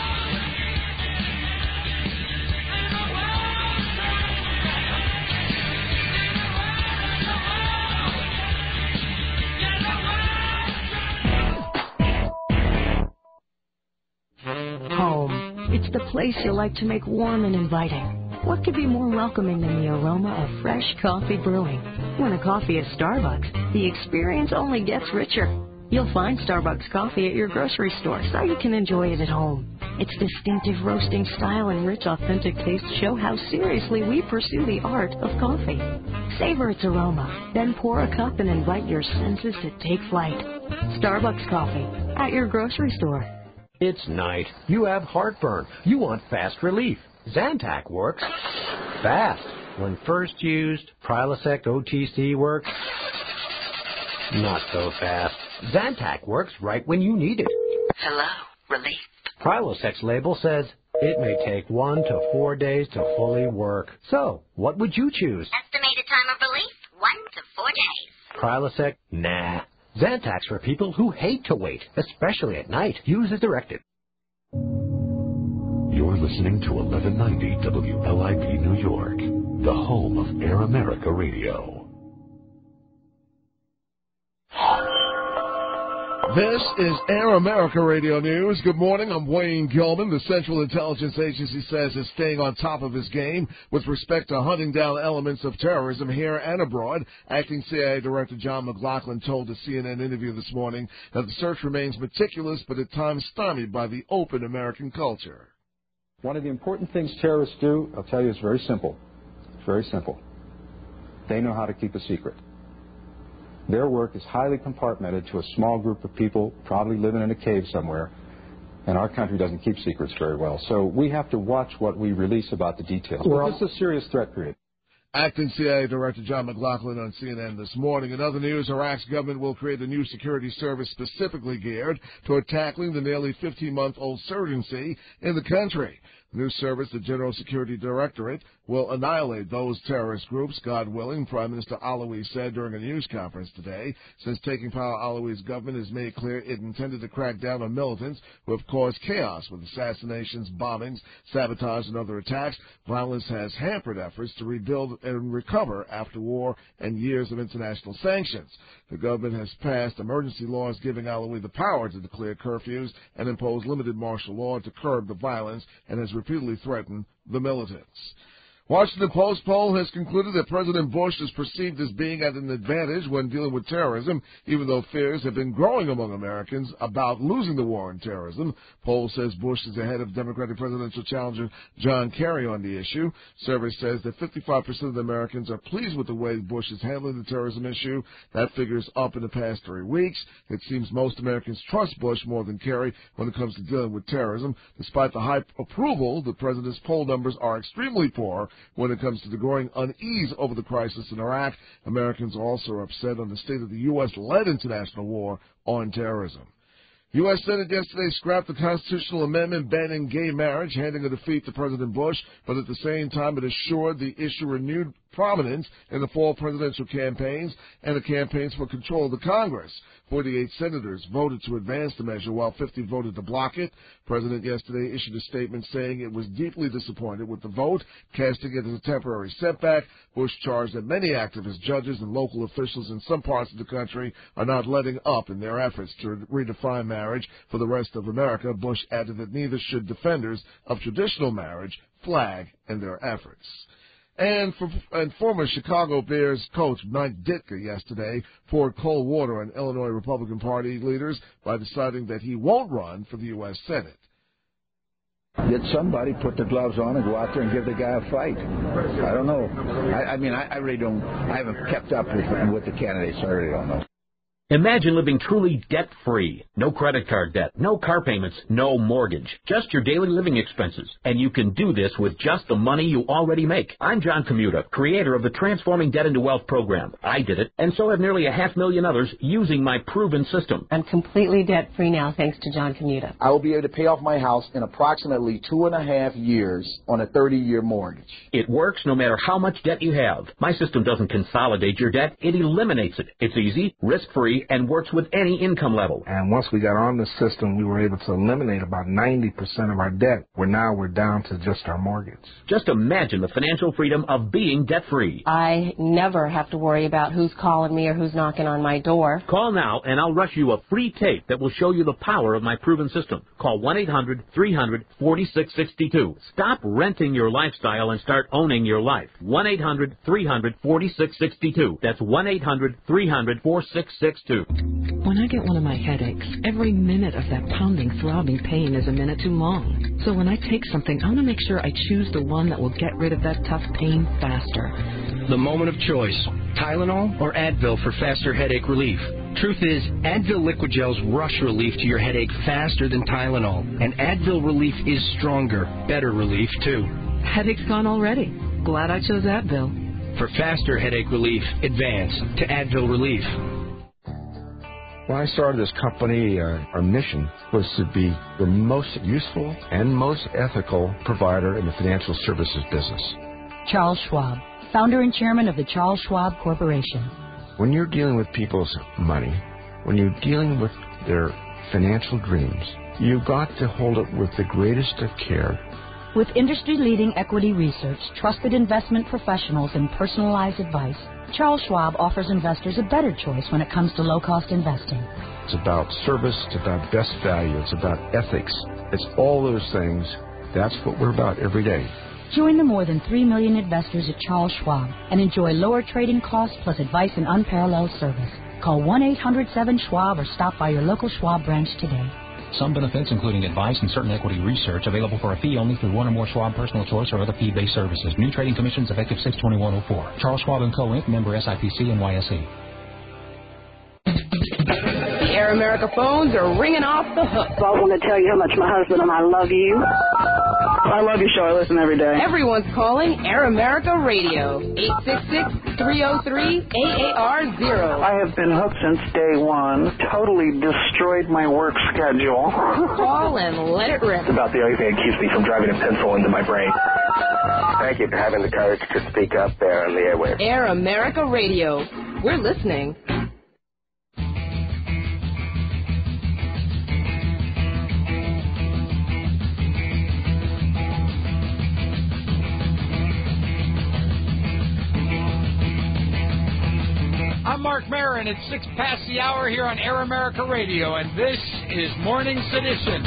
Home. It's the place you like to make warm and inviting. What could be more welcoming than the aroma of fresh coffee brewing? When a coffee is Starbucks, the experience only gets richer. You'll find Starbucks coffee at your grocery store so you can enjoy it at home.
Its distinctive roasting style and rich, authentic taste show how seriously we pursue the art of coffee. Savor its aroma, then pour a cup and invite your senses to take flight. Starbucks coffee at your grocery store.
It's night. You have heartburn. You want fast relief. Zantac works fast. When first used, Prilosec O T C works not so fast. Zantac works right when you need it.
Hello, relief.
Prilosec's label says it may take one to four days to fully work. So, what would you choose?
Estimated time of relief, one to four days.
Prilosec? Nah. Zantac's for people who hate to wait, especially at night. Use as directed.
You're listening to eleven ninety W L I P New York, the home of Air America Radio.
This is Air America Radio News. Good morning. I'm Wayne Gilman. The Central Intelligence Agency says it's staying on top of its game with respect to hunting down elements of terrorism here and abroad. Acting C I A Director John McLaughlin told a C N N interview this morning that the search remains meticulous but at times stymied by the open American culture.
One of the important things terrorists do, I'll tell you, is very simple. It's very simple. They know how to keep a secret. Their work is highly compartmented to a small group of people, probably living in a cave somewhere, and our country doesn't keep secrets very well. So we have to watch what we release about the details. But this is a serious threat period.
Acting C I A Director John McLaughlin on C N N this morning. In other news, Iraq's government will create a new security service specifically geared toward tackling the nearly fifteen-month-old insurgency in the country. The new service, the General Security Directorate, will annihilate those terrorist groups, God willing, Prime Minister Alawi said during a news conference today. Since taking power, Alawi's government has made clear it intended to crack down on militants who have caused chaos with assassinations, bombings, sabotage, and other attacks. Violence has hampered efforts to rebuild and recover after war and years of international sanctions. The government has passed emergency laws giving Alawi the power to declare curfews and impose limited martial law to curb the violence and has repeatedly threatened the militants. Washington Post poll has concluded that President Bush is perceived as being at an advantage when dealing with terrorism, even though fears have been growing among Americans about losing the war on terrorism. Poll says Bush is ahead of Democratic presidential challenger John Kerry on the issue. Survey says that fifty-five percent of the Americans are pleased with the way Bush is handling the terrorism issue. That figure is up in the past three weeks. It seems most Americans trust Bush more than Kerry when it comes to dealing with terrorism. Despite the high approval, the president's poll numbers are extremely poor when it comes to the growing unease over the crisis in Iraq. Americans are also upset on the state of the U S-led international war on terrorism. U S Senate yesterday scrapped the constitutional amendment banning gay marriage, handing a defeat to President Bush, but at the same time it assured the issue renewed prominence in the fall presidential campaigns and the campaigns for control of the Congress. forty-eight senators voted to advance the measure, while fifty voted to block it. The president yesterday issued a statement saying it was deeply disappointed with the vote, casting it as a temporary setback. Bush charged that many activist judges and local officials in some parts of the country are not letting up in their efforts to redefine marriage for the rest of America. Bush added that neither should defenders of traditional marriage flag in their efforts. And, for, and former Chicago Bears coach Mike Ditka yesterday poured cold water on Illinois Republican Party leaders by deciding that he won't run for the U S Senate.
Did somebody put the gloves on and go out there and give the guy a fight? I don't know. I, I mean, I, I really don't. I haven't kept up with, with the candidates. I really don't know.
Imagine living truly debt-free. No credit card debt, no car payments, no mortgage. Just your daily living expenses. And you can do this with just the money you already make. I'm John Commuta, creator of the Transforming Debt into Wealth program. I did it, and so have nearly a half million others using my proven system.
I'm completely debt-free now thanks to John Commuta.
I will be able to pay off my house in approximately two and a half years on a thirty-year mortgage.
It works no matter how much debt you have. My system doesn't consolidate your debt. It eliminates it. It's easy, risk-free, and works with any income level.
And once we got on the system, we were able to eliminate about ninety percent of our debt, where now we're down to just our mortgage.
Just imagine the financial freedom of being debt-free.
I never have to worry about who's calling me or who's knocking on my door.
Call now, and I'll rush you a free tape that will show you the power of my proven system. Call one eight hundred three hundred forty-six sixty-two. Stop renting your lifestyle and start owning your life. one eight hundred three hundred forty-six sixty-two. That's one eight hundred three hundred forty-six sixty-two.
When I get one of my headaches, every minute of that pounding, throbbing pain is a minute too long.
So when I take something, I want to make sure I choose the one that will get rid of that tough pain faster.
The moment of choice. Tylenol or Advil for faster headache relief. Truth is, Advil Liquid Gel's rush relief to your headache faster than Tylenol. And Advil relief is stronger, better relief, too.
Headache's gone already. Glad I chose Advil.
For faster headache relief, advance to Advil Relief.
When I started this company, uh, our mission was to be the most useful and most ethical provider in the financial services business.
Charles Schwab, founder and chairman of the Charles Schwab Corporation.
When you're dealing with people's money, when you're dealing with their financial dreams, you've got to hold it with the greatest of care.
With industry-leading equity research, trusted investment professionals, and personalized advice, Charles Schwab offers investors a better choice when it comes to low-cost investing.
It's about service, it's about best value, it's about ethics. It's all those things. That's what we're about every day.
Join the more than three million investors at Charles Schwab and enjoy lower trading costs plus advice and unparalleled service. Call one eight hundred seven schwab or stop by your local Schwab branch today.
Some benefits, including advice and certain equity research, available for a fee only through one or more Schwab Personal Choice or other fee-based services. New trading commissions effective six twenty-one oh four. Charles Schwab and Co. Incorporated. Member S I P C N Y S E.
The Air America phones are ringing off the hook.
So I want to tell you how much my husband and I love you. I love your show. I listen every day.
Everyone's calling Air America Radio. eight six six, three oh three, A A R zero.
I have been hooked since day one. Totally destroyed my work schedule.
Call and let it rip.
It's about the only thing that keeps me from driving a pencil into my brain.
Thank you for having the courage to speak up there on the airwaves.
Air America Radio. We're listening.
I'm Mark Maron. It's six past the hour here on Air America Radio, and this is Morning Sedition.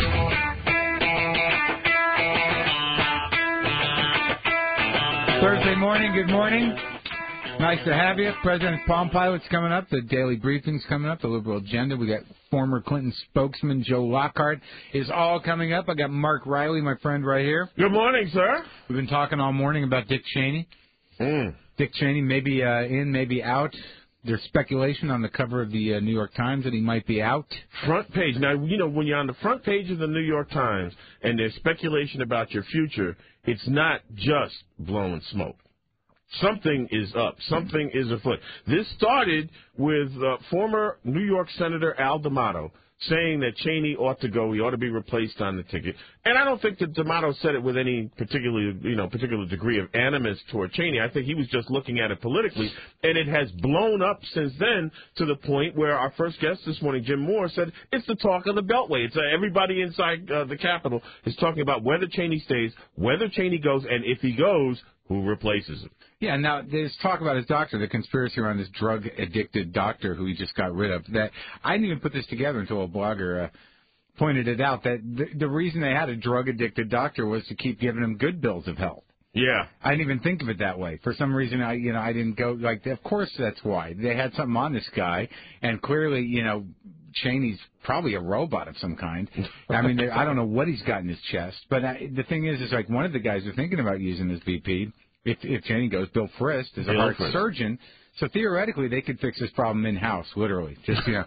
Thursday morning, good morning. Nice to have you. President's Palm Pilot's coming up. The Daily Briefing's coming up. The Liberal Agenda. We got former Clinton spokesman Joe Lockhart is all coming up. I got Mark Riley, my friend, right here.
Good morning, sir.
We've been talking all morning about Dick Cheney.
Mm.
Dick Cheney maybe uh, in, maybe out. There's speculation on the cover of the uh, New York Times that he might be out.
Front page. Now, you know, when you're on the front page of the New York Times and there's speculation about your future, it's not just blowing smoke. Something is up. Something is afoot. This started with uh, former New York Senator Al D'Amato saying that Cheney ought to go, he ought to be replaced on the ticket. And I don't think that D'Amato said it with any particular, you know, particular degree of animus toward Cheney. I think he was just looking at it politically, and it has blown up since then to the point where our first guest this morning, Jim Moore, said it's the talk of the Beltway. It's uh, everybody inside uh, the Capitol is talking about whether Cheney stays, whether Cheney goes, and if he goes, who replaces him.
Yeah, now there's talk about his doctor, the conspiracy around this drug-addicted doctor who he just got rid of. That I didn't even put this together until a blogger uh, pointed it out, that the, the reason they had a drug-addicted doctor was to keep giving him good bills of health.
Yeah.
I didn't even think of it that way. For some reason, I you know I didn't go, like, of course that's why. They had something on this guy, and clearly, you know, Cheney's probably a robot of some kind. I mean, I don't know what he's got in his chest. But I, the thing is, is like one of the guys they're thinking about using as V P, if, if Cheney goes, Bill Frist is a
Bill
heart
Frist.
surgeon. So theoretically, they could fix this problem in-house, literally. Just, you know,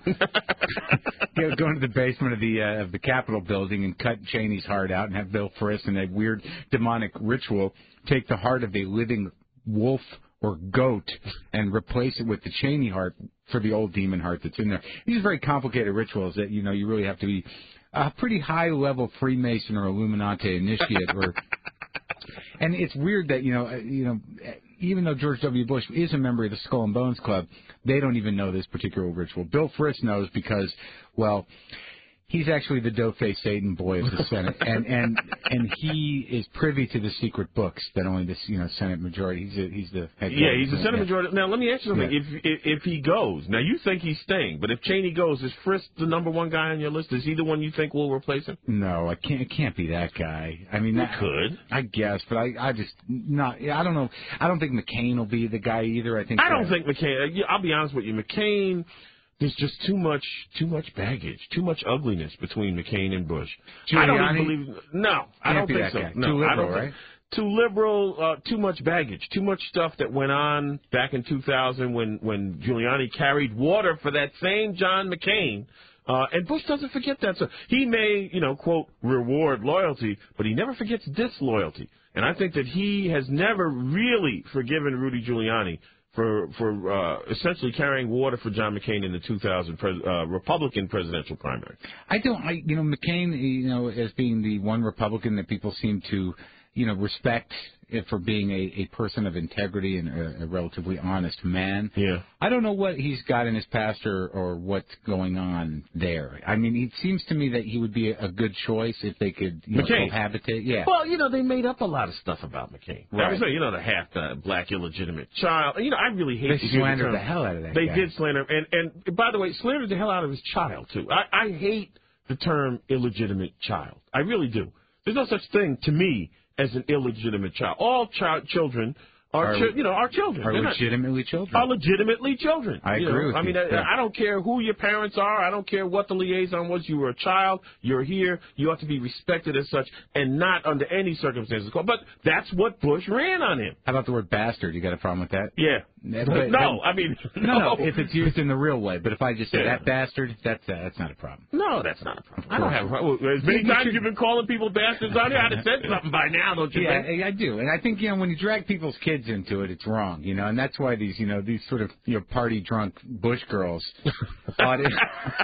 go, go into the basement of the uh, of the Capitol building and cut Cheney's heart out and have Bill Frist in a weird demonic ritual take the heart of a living wolf or goat and replace it with the Cheney heart for the old demon heart that's in there. These are very complicated rituals that, you know, you really have to be a pretty high-level Freemason or Illuminati initiate. or, and it's weird that, you know, you know, even though George W. Bush is a member of the Skull and Bones Club, they don't even know this particular ritual. Bill Frist knows because, well, he's actually the dough-faced Satan boy of the Senate, and and and he is privy to the secret books that only this, you know, Senate majority. He's a, he's the head
Yeah, he's the Senate
yeah.
majority. Now, let me ask you something.
Yeah.
If, if if he goes, now you think he's staying, but if Cheney goes, is Frist the number one guy on your list? Is he the one you think will replace him?
No, I can't. It can't be that guy. I mean, that
could.
I guess, but I I just not. I don't know. I don't think McCain will be the guy either. I think
I don't
uh,
think McCain. I'll be honest with you, McCain. there's just too much too much baggage, too much ugliness between McCain and Bush.
Giuliani?
I don't even believe. No, I
Can't
don't
be
think
that
so.
guy.
No,
Too
I
liberal,
don't think-
right?
Too liberal, uh, too much baggage, too much stuff that went on back in two thousand when, when Giuliani carried water for that same John McCain. Uh, and Bush doesn't forget that. So he may, you know, quote, reward loyalty, but he never forgets disloyalty. And I think that he has never really forgiven Rudy Giuliani for for uh, essentially carrying water for John McCain in the two thousand pres- uh, Republican presidential primary.
I don't, I, you know, McCain, you know, as being the one Republican that people seem to, you know, respect for being a, a person of integrity and a, a relatively honest man.
Yeah.
I don't know what he's got in his past or, or what's going on there. I mean, it seems to me that he would be a, a good choice if they could, you know,
McCain.
cohabitate. Yeah.
Well, you know, they made up a lot of stuff about McCain.
Right.
I was saying, you know, the half the black illegitimate child. You know, I really hate
They
to hear
slandered
the, term.
the hell out of that
They
guy.
did slander him. And, and by the way, slandered the hell out of his child, too. I, I hate the term illegitimate child. I really do. There's no such thing, to me, as an illegitimate child. All child children are,
Are-
chi- you know, are children.
Are
They're not-
legitimately children.
Are legitimately children.
I
you
agree
know?
with
I mean,
you.
I,
Yeah.
I don't care who your parents are. I don't care what the liaison was. You were a child. You're here. You ought to be respected as such, and not under any circumstances. But that's what Bush ran on him.
How about the word bastard? You got a problem with that?
Yeah.
That-
no,
that-
I mean,
no,
no.
no. If it's used in the real way, but if I just say
Yeah.
that bastard, that's uh, that's not a problem.
No, that's not a problem. I don't have a problem. As many
You- you
times
should-
you've been calling people bastards on here, I'd have said something by now, don't you
Yeah,
think?
I I do, and I think you know when you drag people's kids into it, it's wrong, you know, and that's why these you know these sort of you know party drunk Bush girls ought to-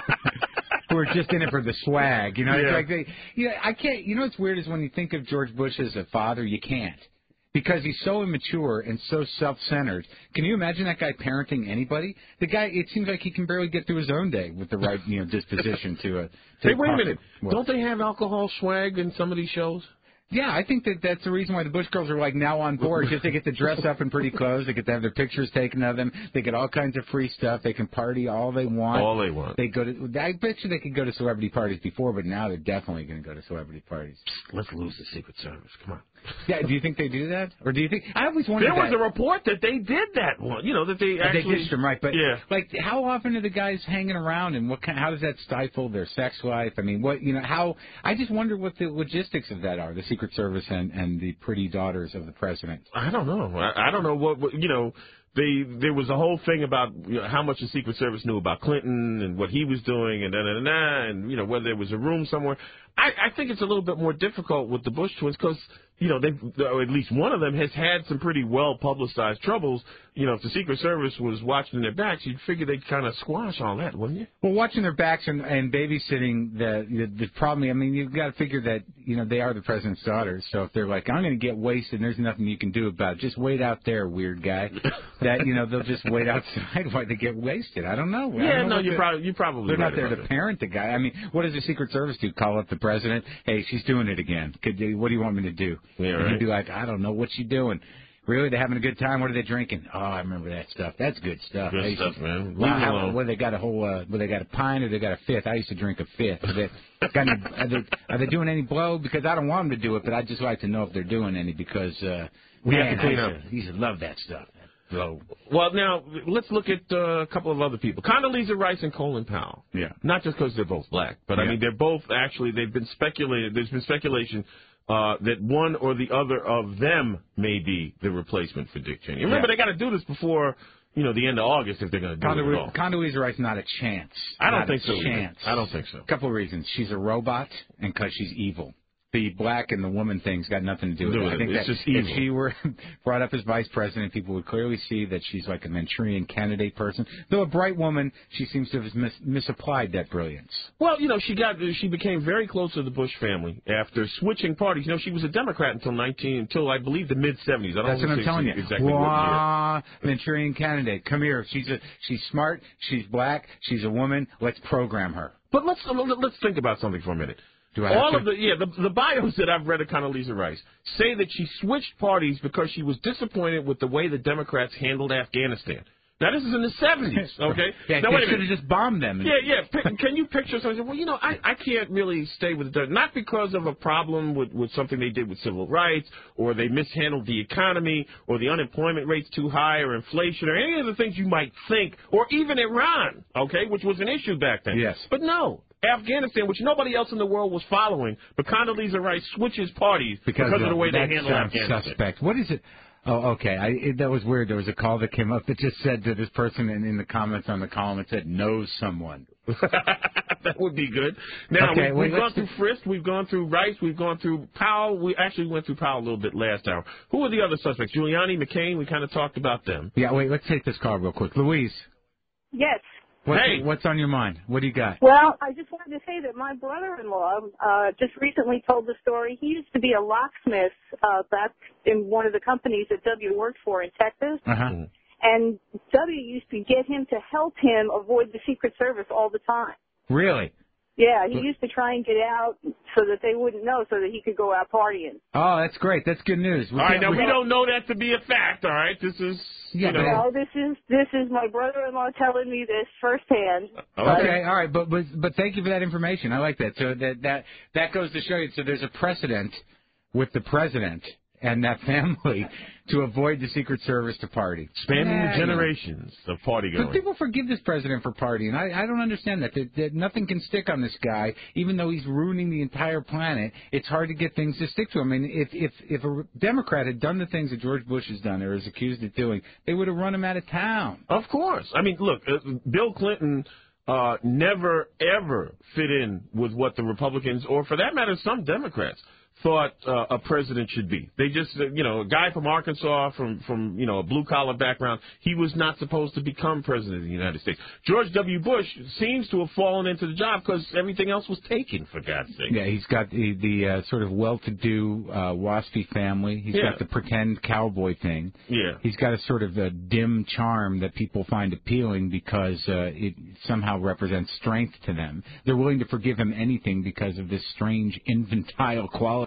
who are just in it for the swag, you know. It's
Yeah.
like they, you know, I can't. You know what's weird is when you think of George Bush as a father, you can't. Because he's so immature and so self-centered. Can you imagine that guy parenting anybody? The guy, it seems like he can barely get through his own day with the right, you know, disposition to a. To
Hey, wait a
talk-
minute.
What?
Don't they have alcohol swag in some of these shows?
Yeah, I think that that's the reason why the Bush girls are like now on board because they get to dress up in pretty clothes, they get to have their pictures taken of them, they get all kinds of free stuff, they can party all they want.
All they want.
They go to. I bet you they could go to celebrity parties before, but now they're definitely going to go to celebrity parties.
Let's lose the Secret Service. Come on.
Yeah, do you think they do that, or do you think? I always wondered.
There was
that.
a report that they did that one. You know that they
They
actually.
ditched them, right? But
yeah.
like, how often are the guys hanging around, and what kind? How does that stifle their sex life? I mean, what you know? How? I just wonder what the logistics of that are. The Secret Service and and the pretty daughters of the president.
I don't know. I, I don't know what, what you know. They there was a whole thing about you know, how much the Secret Service knew about Clinton and what he was doing and da da da da, and you know whether there was a room somewhere. I, I think it's a little bit more difficult with the Bush twins because you know they or at least one of them has had some pretty well publicized troubles. You know, if the Secret Service was watching their backs, you'd figure they'd kind of squash all that, wouldn't you?
Well, watching their backs and, and babysitting the, the the problem. I mean, you've got to figure that you know they are the president's daughters. So if they're like, I'm going to get wasted, and there's nothing you can do about it, just wait out there, weird guy. That you know they'll just wait outside while they get wasted. I don't know. I
Yeah,
don't know
no,
what
you
the-
probably you probably
They're not
right
there
about
to
that.
parent the guy. I mean, what does the Secret Service do? Call up the president? Hey, she's doing it again. Could you, what do you want me to do?
Yeah,
and
right.
he'd be like, I don't know. What's she doing? Really? They having a good time? What are they drinking? Oh, I remember that stuff. That's good stuff.
Good
I used
stuff,
to-
man. Leave
Wow,
it
how,
alone.
what, they got a whole, uh, what, they got a pint or they got a fifth? I used to drink a fifth. Are they, got any, are, they, are they doing any blow? Because I don't want them to do it, but I'd just like to know if they're doing any because, uh,
We have
man,
to clean
I
up.
used to, used to love that stuff. Blow.
Well, now let's look at uh, a couple of other people: Condoleezza Rice and Colin Powell.
Yeah.
Not just because they're both black, but I
Yeah.
mean they're both actually they've been speculated. There's been speculation uh, that one or the other of them may be the replacement for Dick Cheney. Remember,
Yeah.
they got to do this before you know the end of August if they're going to do it at all.
Condoleezza, Condoleezza Rice, not a chance.
I don't
Not
think
a
so. either.
Chance.
I don't think so.
A couple of reasons. She's a robot, and because she's evil. The black and the woman thing's got nothing to do with
Do
it.
with
I
it.
think
It's
that
just
if
evil.
she were brought up as vice president, people would clearly see that she's like a Manchurian candidate person. Though a bright woman, she seems to have mis- misapplied that brilliance.
Well, you know, she got she became very close to the Bush family after switching parties. You know, she was a Democrat until nineteen until I believe the mid seventies. I don't
That's
know
what I'm
say
telling you.
exactly what year.
Wah, Manchurian candidate. Come here. She's a she's smart. She's black. She's a woman. Let's program her.
But let's let's think about something for a minute.
Do I have
All
to?
of the yeah the, the bios that I've read of Condoleezza Rice say that she switched parties because she was disappointed with the way the Democrats handled Afghanistan. Now, this is in the seventies, okay?
yeah,
now,
they
wait a
should
minute.
have just bombed them.
Yeah, yeah. P- can you picture something? Well, you know, I, I can't really stay with the not because of a problem with, with something they did with civil rights, or they mishandled the economy, or the unemployment rate's too high, or inflation, or any of the things you might think, or even Iran, okay, which was an issue back then.
Yes.
But no. Afghanistan, which nobody else in the world was following, but Condoleezza Rice switches parties because, because of the way they handle Afghanistan.
Suspect. What is it? Oh, okay. I, it, that was weird. There was a call that came up that just said to this person in, in the comments on the column, it said, knows someone.
That would be good. Now,
okay,
we,
wait,
we've gone through Frist, we've gone through Rice, we've gone through Powell. We actually went through Powell a little bit last hour. Who are the other suspects? Giuliani, McCain, we kind of talked about them.
Yeah, wait, let's take this call real quick. Louise.
Yes.
What's,
hey.
what's on your mind? What do you got?
Well, I just wanted to say that my brother-in-law uh, just recently told the story. He used to be a locksmith uh, back in one of the companies that W worked for in Texas.
Uh-huh.
And W used to get him to help him avoid the Secret Service all the time.
Really?
Yeah, he used to try and get out so that they wouldn't know, so that he could go out partying.
Oh, that's great. That's good news. We
all right, now
we,
we don't know that to be a fact, all right? This is,
yeah,
you know.
No, this is this is my brother-in-law telling me this firsthand.
Okay, all right, but, but but thank you for that information. I like that. So that that that goes to show you. So there's a precedent with the president and that family to avoid the Secret Service to party.
Spanning
yeah,
the generations
yeah.
of party going.
But people forgive this president for partying. I, I don't understand that. That, that. Nothing can stick on this guy, even though he's ruining the entire planet. It's hard to get things to stick to him. I mean, if, if, if a Democrat had done the things that George Bush has done or is accused of doing, they would have run him out of town.
Of course. I mean, look, uh, Bill Clinton uh, never, ever fit in with what the Republicans, or for that matter, some Democrats, thought uh, a president should be. They just, uh, you know, a guy from Arkansas, from, from you know, a blue-collar background, he was not supposed to become president of the United States. George W. Bush seems to have fallen into the job because everything else was taken, for God's sake.
Yeah, he's got the, the uh, sort of well-to-do uh, waspy family. He's
yeah.
got the pretend cowboy thing.
Yeah.
He's got a sort of a dim charm that people find appealing because uh, it somehow represents strength to them. They're willing to forgive him anything because of this strange infantile quality.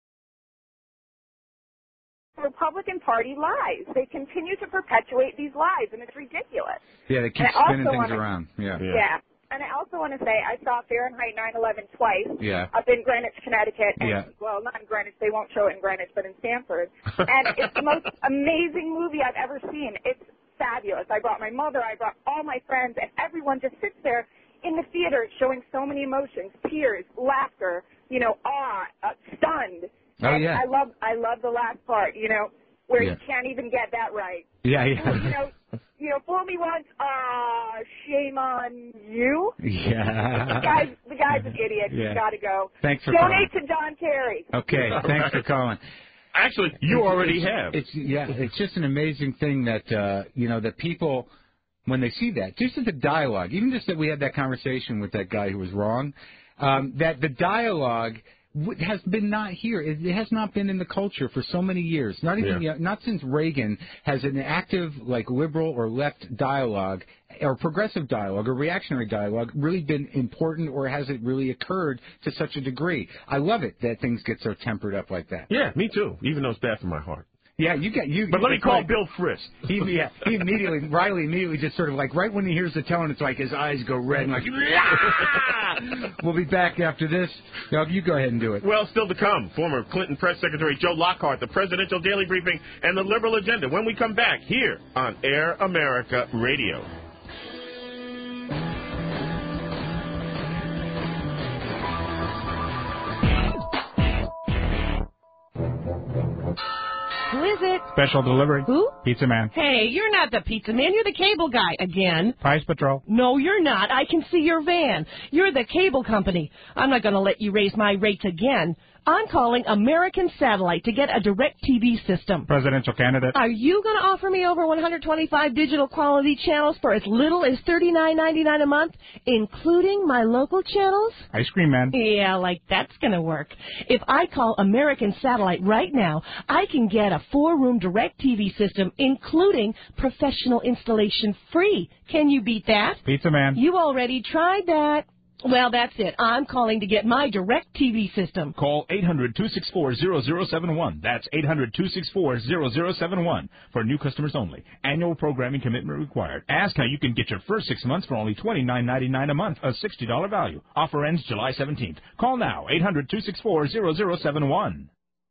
The Republican Party lies. They continue to perpetuate these lies, and it's ridiculous.
Yeah, they keep spinning things
wanna,
around. Yeah.
yeah. Yeah. And I also want to say I saw Fahrenheit nine eleven twice
yeah.
up in Greenwich, Connecticut. And,
yeah.
well, not in Greenwich. They won't show it in Greenwich, but in Stamford. And it's the most amazing movie I've ever seen. It's fabulous. I brought my mother. I brought all my friends, and everyone just sits there in the theater showing so many emotions, tears, laughter, you know, awe, uh, stunned.
Oh,
and
yeah.
I love I love the last part, you know, where
yeah.
you can't even get that right.
Yeah, yeah.
You know, you know, fool me once, ah, uh, shame on you.
Yeah.
The guy's, the guy's an idiot.
Yeah.
He's got to go.
Thanks for
Donate
calling.
to John Kerry.
Okay, thanks for calling.
Actually, you
it's,
already
it's,
have.
It's yeah, it's just an amazing thing that uh, you know that people, when they see that, just at the dialogue, even just that we had that conversation with that guy who was wrong, um, that the dialogue has been not here. It has not been in the culture for so many years. Not even
yeah.
you know, not since Reagan has an active like liberal or left dialogue or progressive dialogue or reactionary dialogue really been important, or has it really occurred to such a degree? I love it that things get so tempered up like that.
Yeah, me too. Even though it's bad for my heart.
Yeah, you get you.
But
you
let me call
like,
Bill Frist.
He, yeah, he immediately, Riley immediately just sort of like right when he hears the tone, it's like his eyes go red and like. We'll be back after this. No, you go ahead and do it.
Well, still to come, former Clinton Press Secretary Joe Lockhart, the Presidential Daily Briefing, and the Liberal Agenda. When we come back here on Air America Radio.
Who is it?
Special delivery.
Who?
Pizza Man.
Hey, you're not the pizza man. You're the cable guy again.
Price Patrol.
No, you're not. I can see your van. You're the cable company. I'm not going to let you raise my rates again. I'm calling American Satellite to get a direct T V system.
Presidential candidate.
Are you going to offer me over one hundred twenty-five digital quality channels for as little as thirty-nine ninety-nine a month, including my local channels?
Ice Cream Man.
Yeah, like that's going to work. If I call American Satellite right now, I can get a four-room direct T V system, including professional installation free. Can you beat that?
Pizza Man.
You already tried that. Well, that's it. I'm calling to get my direct T V system.
Call eight hundred, two six four, zero zero seven one. That's eight hundred, two six four, zero zero seven one for new customers only. Annual programming commitment required. Ask how you can get your first six months for only twenty-nine ninety-nine a month, a sixty dollars value. Offer ends July seventeenth. Call now, eight hundred, two six four, zero zero seven one.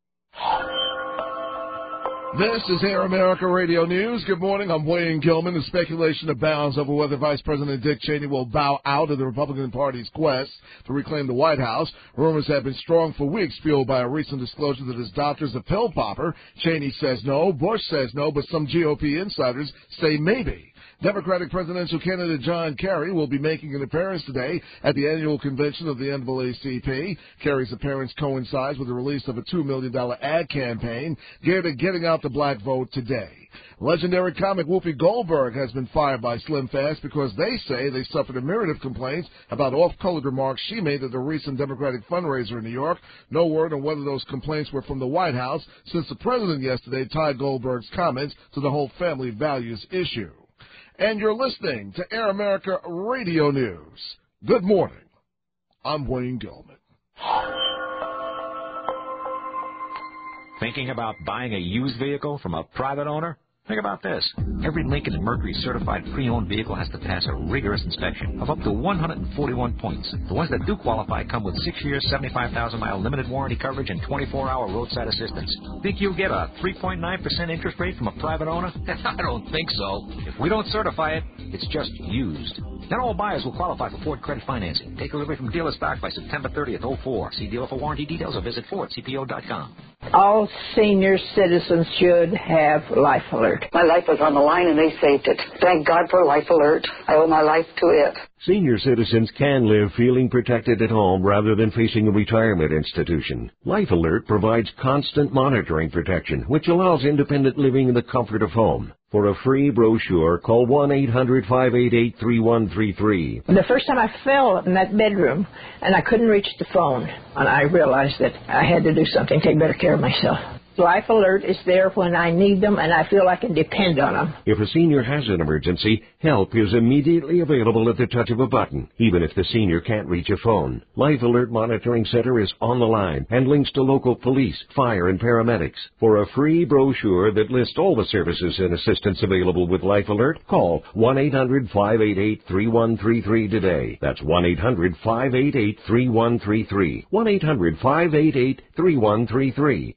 This is Air America Radio News. Good morning. I'm Wayne Gilman. The speculation abounds over whether Vice President Dick Cheney will bow out of the Republican Party's quest to reclaim the White House. Rumors have been strong for weeks, fueled by a recent disclosure that his doctor's a pill popper. Cheney says no. Bush says no, but some G O P insiders say maybe. Democratic presidential candidate John Kerry will be making an appearance today at the annual convention of the N double A C P. Kerry's appearance coincides with the release of a two million dollars ad campaign geared at getting out the black vote today. Legendary comic Whoopi Goldberg has been fired by Slim Fast because they say they suffered a myriad of complaints about off-colored remarks she made at the recent Democratic fundraiser in New York. No word on whether those complaints were from the White House, since the president yesterday tied Goldberg's comments to the whole family values issue. And you're listening to Air America Radio News. Good morning. I'm Wayne Gilman.
Thinking about buying a used vehicle from a private owner? Think about this. Every Lincoln and Mercury certified pre-owned vehicle has to pass a rigorous inspection of up to one hundred forty-one points. The ones that do qualify come with six years, seventy-five thousand mile limited warranty coverage and twenty-four hour roadside assistance. Think you'll get a three point nine percent interest rate from a private owner? I don't think so. If we don't certify it, it's just used. Not all buyers will qualify for Ford credit financing. Take delivery from dealer stock by September thirtieth, oh four. See dealer for warranty details or visit Ford C P O dot com.
All senior citizens should have Life Alert.
My life was on the line and they saved it. Thank God for Life Alert. I owe my life to it.
Senior citizens can live feeling protected at home rather than facing a retirement institution. Life Alert provides constant monitoring protection, which allows independent living in the comfort of home. For a free brochure, call one eight hundred, five eight eight, three one three three.
The first time I fell in that bedroom and I couldn't reach the phone, and I realized that I had to do something, take better care of myself. Life Alert is there when I need them, and I feel I can depend on them.
If a senior has an emergency, help is immediately available at the touch of a button, even if the senior can't reach a phone. Life Alert Monitoring Center is on the line and links to local police, fire, and paramedics. For a free brochure that lists all the services and assistance available with Life Alert, call one eight hundred, five eight eight, three one three three today. That's one eight hundred, five eight eight, three one three three. one eight hundred, five eight eight, three one three three.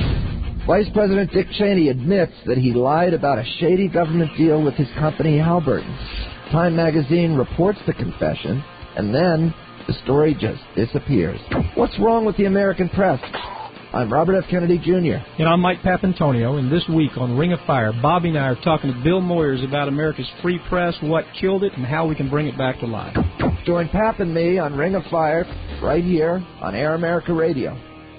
Vice President Dick Cheney admits that he lied about a shady government deal with his company Halliburton. Time magazine reports the confession, and then the story just disappears. What's wrong with the American press? I'm Robert F. Kennedy, Junior
And I'm Mike Papantonio, and this week on Ring of Fire, Bobby and I are talking to Bill Moyers about America's free press, what killed it, and how we can bring it back to life.
Join Pap and me on Ring of Fire right here on Air America Radio.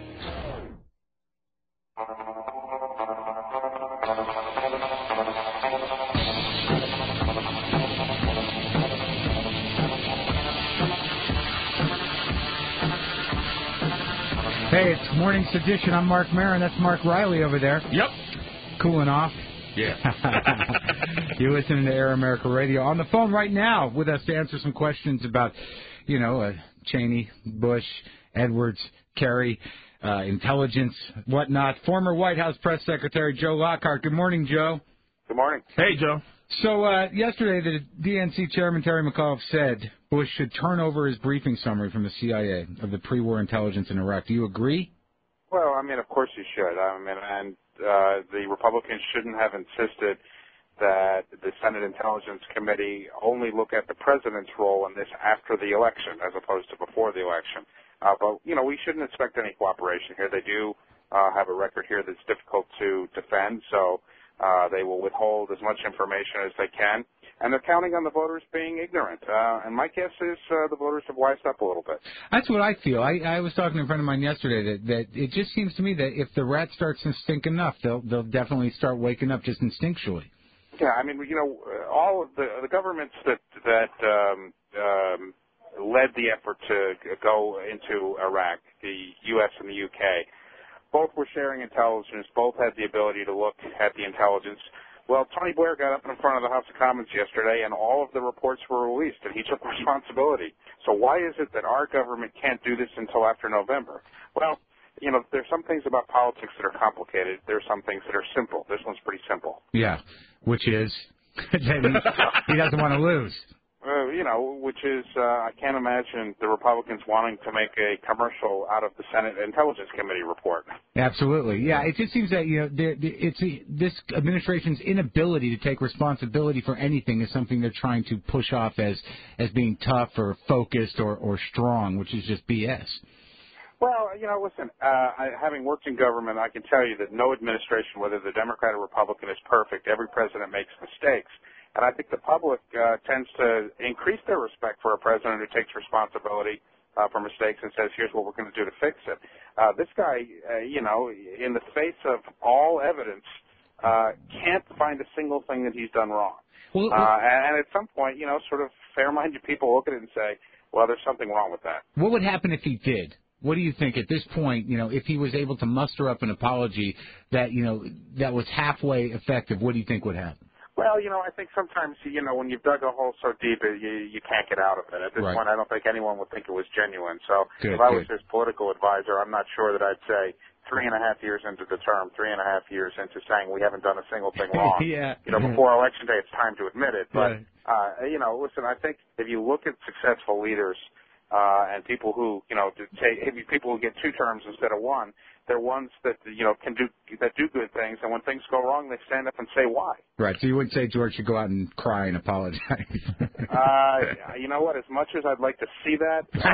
Hey, it's Morning Sedition. I'm Mark Maron. That's Mark Riley over there.
Yep.
Cooling off.
Yeah.
You're listening to Air America Radio. On the phone right now with us to answer some questions about, you know, uh, Cheney, Bush, Edwards, Kerry, uh, intelligence, whatnot. Former White House Press Secretary Joe Lockhart. Good morning, Joe.
Good morning.
Hey, Joe.
So uh, yesterday, the D N C Chairman Terry McAuliffe said Bush should turn over his briefing summary from the C I A of the pre-war intelligence in Iraq. Do you agree?
Well, I mean, of course you should. I mean, and uh, the Republicans shouldn't have insisted that the Senate Intelligence Committee only look at the president's role in this after the election as opposed to before the election. Uh, but, you know, we shouldn't expect any cooperation here. They do uh, have a record here that's difficult to defend, so uh, they will withhold as much information as they can. And they're counting on the voters being ignorant. Uh, and my guess is uh, the voters have wised up a little bit.
That's what I feel. I, I was talking to a friend of mine yesterday that, that it just seems to me that if the rat starts to stink enough, they'll they'll definitely start waking up just instinctually.
Yeah, I mean, you know, all of the the governments that that um, um, led the effort to go into Iraq, the U S and the U K, both were sharing intelligence. Both had the ability to look at the intelligence. Well, Tony Blair got up in front of the House of Commons yesterday, and all of the reports were released, and he took responsibility. So why is it that our government can't do this until after November? Well, you know, there's some things about politics that are complicated. There's some things that are simple. This one's pretty simple.
Yeah, which is he doesn't want to lose.
Uh, you know, which is, uh, I can't imagine the Republicans wanting to make a commercial out of the Senate Intelligence Committee report.
Absolutely. Yeah, it just seems that, you know, there- it's a, this administration's inability to take responsibility for anything is something they're trying to push off as, as being tough or focused or, or strong, which is just B S.
Well, you know, listen, uh, I, having worked in government, I can tell you that no administration, whether the Democrat or Republican, is perfect. Every president makes mistakes. And I think the public uh, tends to increase their respect for a president who takes responsibility uh, for mistakes and says, here's what we're going to do to fix it. Uh, this guy, uh, you know, in the face of all evidence, uh, can't find a single thing that he's done wrong.
Well,
uh, and at some point, you know, sort of fair-minded people look at it and say, well, there's something wrong with that.
What would happen if he did? What do you think at this point, you know, if he was able to muster up an apology that, you know, that was halfway effective, what do you think would happen?
Well, you know, I think sometimes, you know, when you've dug a hole so deep, you you can't get out of it. At this
Right.
point, I don't think anyone would think it was genuine. So
Good,
if I was
good.
his political advisor, I'm not sure that I'd say three and a half years into the term, three and a half years into saying we haven't done a single thing wrong.
Yeah.
You know, before Election Day, it's time to admit it. But, uh, you know, listen, I think if you look at successful leaders uh, and people who, you know, to take, people who get two terms instead of one, they're ones that, you know, can do that do good things, and when things go wrong, they stand up and say why.
Right, so you wouldn't say George should go out and cry and apologize.
uh, you know what? As much as I'd like to see that, uh,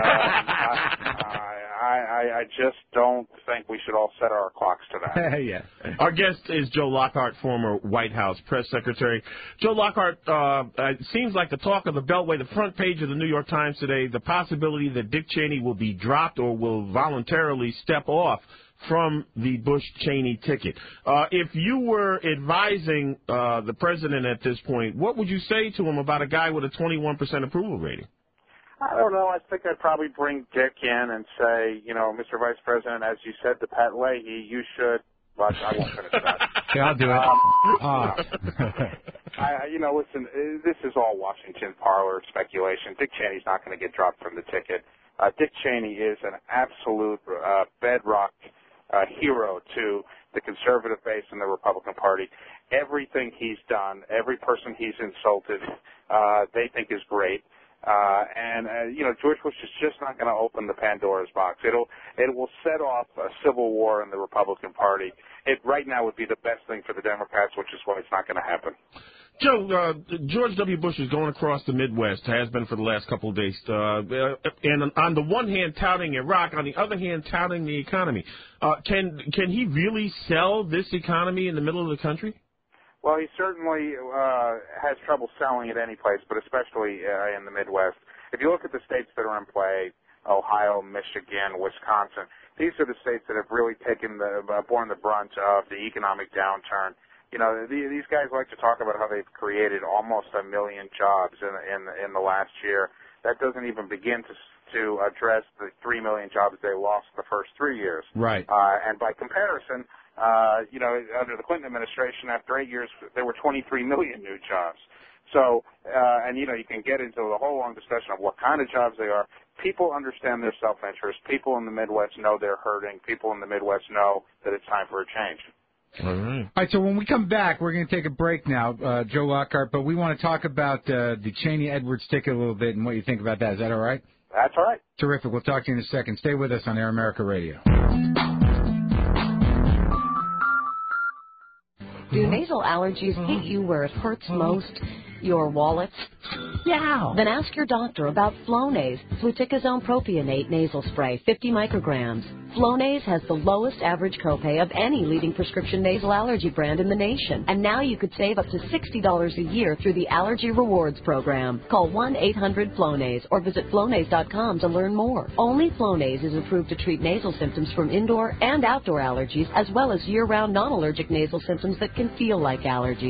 I, I, I, I just don't think we should all set our clocks to that.
yeah.
Our guest is Joe Lockhart, former White House press secretary. Joe Lockhart, uh, it seems like the talk of the Beltway, the front page of the New York Times today, the possibility that Dick Cheney will be dropped or will voluntarily step off from the Bush-Cheney ticket. Uh, if you were advising uh, the president at this point, what would you say to him about a guy with a twenty-one percent approval rating?
I don't know. I think I'd probably bring Dick in and say, you know, Mister Vice President, as you said to Pat Leahy, you should. Well, I won't finish that.
Yeah, I'll do it.
Um,
Ah.
I, you know, listen, uh, this is all Washington parlor speculation. Dick Cheney's not going to get dropped from the ticket. Uh, Dick Cheney is an absolute uh, bedrock uh, hero to the conservative base in the Republican Party. Everything he's done, every person he's insulted, uh, they think is great. Uh, and, uh, you know, George Bush is just not going to open the Pandora's box. It'll, it will set off a civil war in the Republican Party. It right now would be the best thing for the Democrats, which is why it's not going to happen.
Joe, uh, George W. Bush is going across the Midwest, has been for the last couple of days, uh, and on the one hand touting Iraq, on the other hand touting the economy. Uh, can can he really sell this economy in the middle of the country?
Well, he certainly uh, has trouble selling it any place, but especially uh, in the Midwest. If you look at the states that are in play, Ohio, Michigan, Wisconsin, these are the states that have really taken the uh, borne the brunt of the economic downturn. You know, the, these guys like to talk about how they've created almost a million jobs in in, in the last year. That doesn't even begin to to address the three million jobs they lost the first three years.
Right.
Uh, and by comparison, uh, you know, under the Clinton administration, after eight years, there were twenty-three million new jobs. So, uh, and you know, you can get into the whole long discussion of what kind of jobs they are. People understand their self-interest. People in the Midwest know they're hurting. People in the Midwest know that it's time for a change.
All right.
All right, so when we come back, we're going to take a break now, uh, Joe Lockhart, but we want to talk about uh, the Cheney-Edwards ticket a little bit and what you think about that. Is that all right?
That's all right.
Terrific. We'll talk to you in a second. Stay with us on Air America Radio.
Do nasal allergies hit you where it hurts most? Your wallet? Yeah. Then ask your doctor about Flonase, fluticasone propionate nasal spray, fifty micrograms. Flonase has the lowest average copay of any leading prescription nasal allergy brand in the nation. And now you could save up to sixty dollars a year through the Allergy Rewards program. Call one eight hundred Flonase or visit Flonase dot com to learn more. Only Flonase is approved to treat nasal symptoms from indoor and outdoor allergies, as well as year-round non-allergic nasal symptoms that can feel like allergies.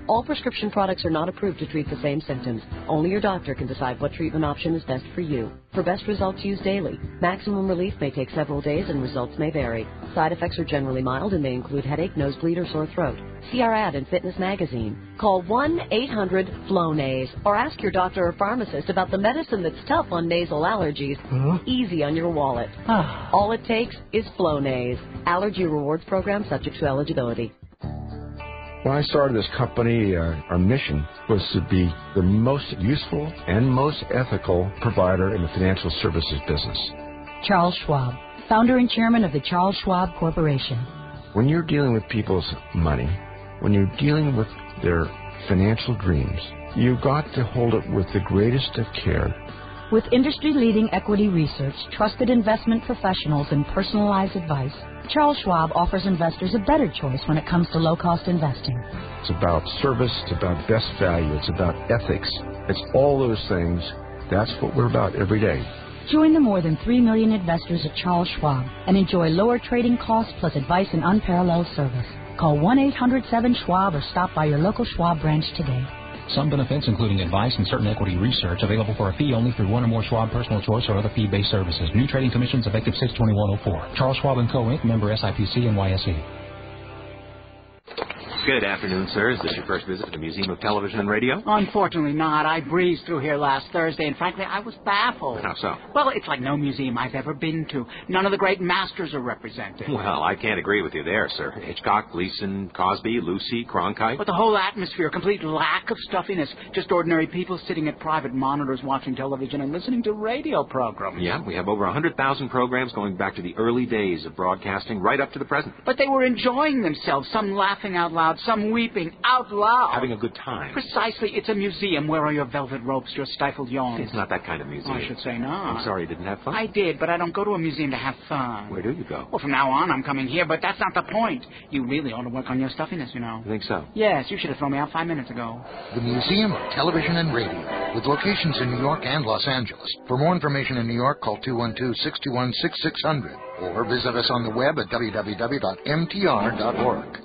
All prescription products are not approved to treat the same symptoms. Only your doctor can decide what treatment option is best for you. For best results, use daily. Maximum relief may take several days and results may vary. Side effects are generally mild and may include headache, nosebleed, or sore throat. See our ad in Fitness Magazine. Call one eight hundred FLONASE or ask your doctor or pharmacist about the medicine that's tough on nasal allergies,
Huh?
easy on your wallet. All it takes is FLONASE. Allergy rewards program subject to eligibility.
When I started this company, uh, our mission was to be the most useful and most ethical provider in the financial services business.
Charles Schwab, founder and chairman of the Charles Schwab Corporation.
When you're dealing with people's money, when you're dealing with their financial dreams, you've got to hold it with the greatest of care.
With industry-leading equity research, trusted investment professionals, and personalized advice, Charles Schwab offers investors a better choice when it comes to low-cost investing.
It's about service, it's about best value, it's about ethics. It's all those things. That's what we're about every day.
Join the more than three million investors at Charles Schwab and enjoy lower trading costs plus advice and unparalleled service. Call one eight hundred seven schwab or stop by your local Schwab branch today.
Some benefits, including advice and certain equity research, available for a fee only through one or more Schwab Personal Choice or other fee-based services. New trading commissions effective six twenty-one oh four. Charles Schwab and Co. Incorporated. Member S I P C N Y S E.
Good afternoon, sir. Is this your first visit to the Museum of Television and Radio?
Unfortunately not. I breezed through here last Thursday, and frankly, I was baffled.
How so?
Well, it's like no museum I've ever been to. None of the great masters are represented.
Well, I can't agree with you there, sir. Hitchcock, Gleason, Cosby, Lucy, Cronkite.
But the whole atmosphere, complete lack of stuffiness. Just ordinary people sitting at private monitors watching television and listening to radio programs.
Yeah, we have over one hundred thousand programs going back to the early days of broadcasting right up to the present.
But they were enjoying themselves, some laughing out loud, some weeping out loud.
Having a good time.
Precisely. It's a museum. Where are your velvet ropes, your stifled yawns?
It's not that kind of museum.
I should say not.
I'm sorry you didn't have fun.
I did, but I don't go to a museum to have fun.
Where do you go?
Well, from now on, I'm coming here, but that's not the point. You really ought to work on your stuffiness, you know.
You think so?
Yes, you should have thrown me out five minutes ago.
The Museum of Television and Radio, with locations in New York and Los Angeles. For more information in New York, call two one two, six two one, six six zero zero or visit us on the web at w w w dot m t r dot org.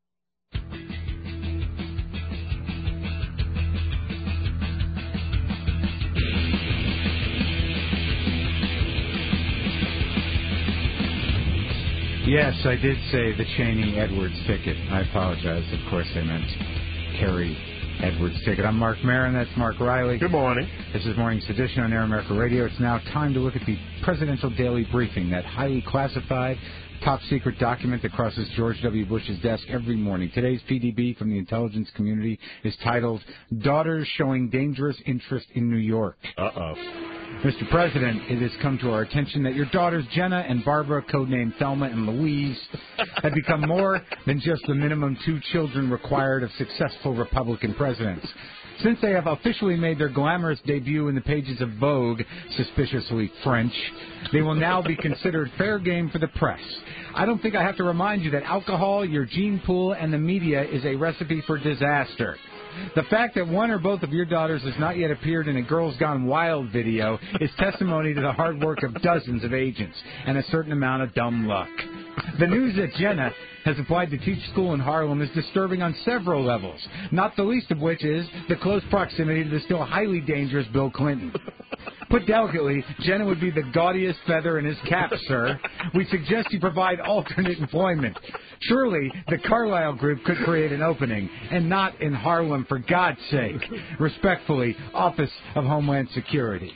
Yes, I did say the Cheney Edwards ticket. I apologize. Of course, I meant Kerry Edwards ticket. I'm Mark Maron. That's Mark Riley.
Good morning.
This is Morning Sedition on Air America Radio. It's now time to look at the Presidential Daily Briefing, that highly classified, top-secret document that crosses George W. Bush's desk every morning. Today's P D B from the intelligence community is titled, Daughters Showing Dangerous Interest in New York.
Uh-oh.
Mister President, it has come to our attention that your daughters Jenna and Barbara, codenamed Thelma and Louise, have become more than just the minimum two children required of successful Republican presidents. Since they have officially made their glamorous debut in the pages of Vogue, suspiciously French, they will now be considered fair game for the press. I don't think I have to remind you that alcohol, your gene pool, and the media is a recipe for disaster. The fact that one or both of your daughters has not yet appeared in a Girls Gone Wild video is testimony to the hard work of dozens of agents and a certain amount of dumb luck. The news that Jenna has applied to teach school in Harlem is disturbing on several levels, not the least of which is the close proximity to the still highly dangerous Bill Clinton. Put delicately, Jenna would be the gaudiest feather in his cap, sir. We suggest you provide alternate employment. Surely the Carlyle Group could create an opening, and not in Harlem, for God's sake. Respectfully, Office of Homeland Security.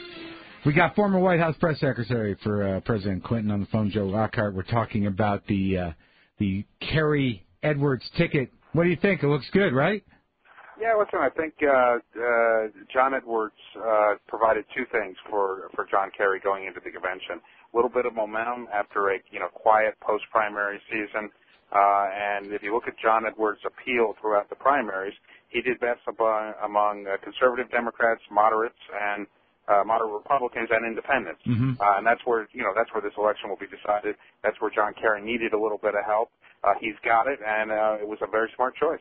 We got former White House press secretary for uh, President Clinton on the phone, Joe Lockhart. We're talking about the uh, the Kerry Edwards ticket. What do you think? It looks good, right?
Yeah, listen, I think uh, uh, John Edwards uh, provided two things for, for John Kerry going into the convention. A little bit of momentum after a you know quiet post-primary season. Uh, and if you look at John Edwards' appeal throughout the primaries, he did best among, among uh, conservative Democrats, moderates, and uh, moderate Republicans and independents.
Mm-hmm.
Uh, and that's where you know that's where this election will be decided. That's where John Kerry needed a little bit of help. Uh, he's got it, and uh, it was a very smart choice.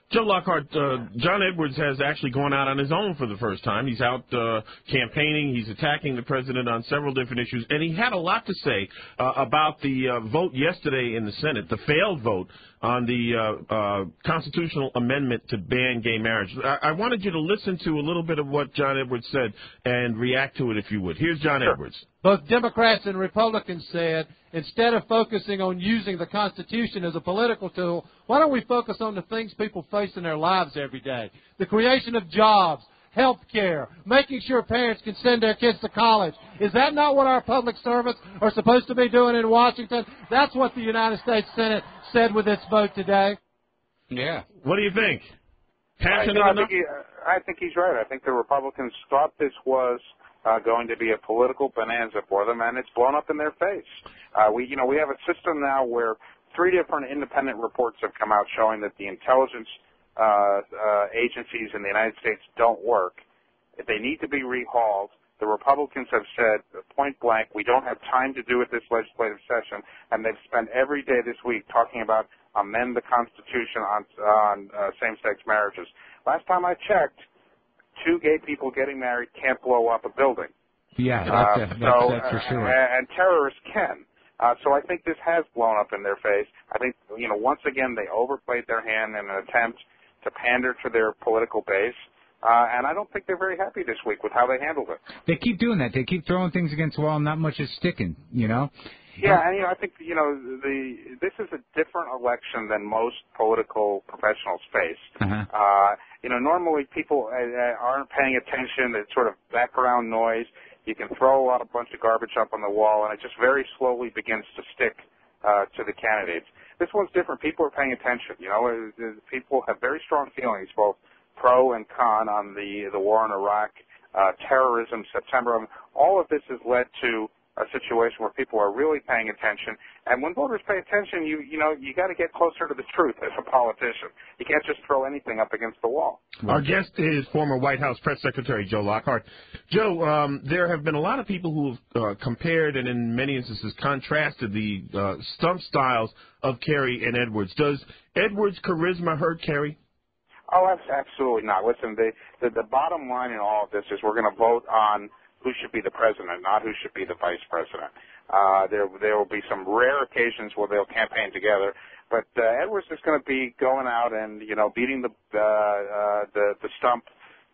Joe Lockhart, uh, John Edwards has actually gone out on his own for the first time. He's out uh, campaigning. He's attacking the president on several different issues. And he had a lot to say uh, about the uh, vote yesterday in the Senate, the failed vote on the uh, uh, constitutional amendment to ban gay marriage. I-, I wanted you to listen to a little bit of what John Edwards said and react to it if you would. Here's John sure. Edwards.
Both Democrats and Republicans said, instead of focusing on using the Constitution as a political tool, why don't we focus on the things people face in their lives every day? The creation of jobs, health care, making sure parents can send their kids to college. Is that not what our public servants are supposed to be doing in Washington? That's what the United States Senate said with its vote today.
Yeah.
What do you think? Passionate
I,
enough?
I, think he, I think he's right. I think the Republicans thought this was Uh, going to be a political bonanza for them, and it's blown up in their face. Uh, we, you know, we have a system now where three different independent reports have come out showing that the intelligence uh, uh, agencies in the United States don't work. They need to be rehauled. The Republicans have said point blank, we don't have time to do it this legislative session, and they've spent every day this week talking about amend the Constitution on, on uh, same-sex marriages. Last time I checked, two gay people getting married can't blow up a building.
Yeah, that's,
uh,
that's,
so,
that's for sure.
Uh, and terrorists can. Uh, so I think this has blown up in their face. I think, you know, once again, they overplayed their hand in an attempt to pander to their political base. Uh, and I don't think they're very happy this week with how they handled it.
They keep doing that. They keep throwing things against the wall, and not much is sticking, you know?
Yeah, and, you know, I think, you know, the this is a different election than most political professionals face.
Uh-huh.
Uh, you know, normally people uh, aren't paying attention. It's sort of background noise. You can throw a lot of bunch of garbage up on the wall, and it just very slowly begins to stick uh, to the candidates. This one's different. People are paying attention. You know, it, it, people have very strong feelings, both pro and con, on the, the war in Iraq, uh, terrorism, September. I mean, all of this has led to a situation where people are really paying attention. And when voters pay attention, you you know, you got to get closer to the truth as a politician. You can't just throw anything up against the wall.
Our guest is former White House Press Secretary Joe Lockhart. Joe, um, there have been a lot of people who have uh, compared and in many instances contrasted the uh, stump styles of Kerry and Edwards. Does Edwards' charisma hurt Kerry?
Oh, absolutely not. Listen, the, the, the bottom line in all of this is we're going to vote on who should be the president, not who should be the vice president. Uh, there, there will be some rare occasions where they'll campaign together, but uh, Edwards is going to be going out and, you know, beating the uh, uh, the, the stump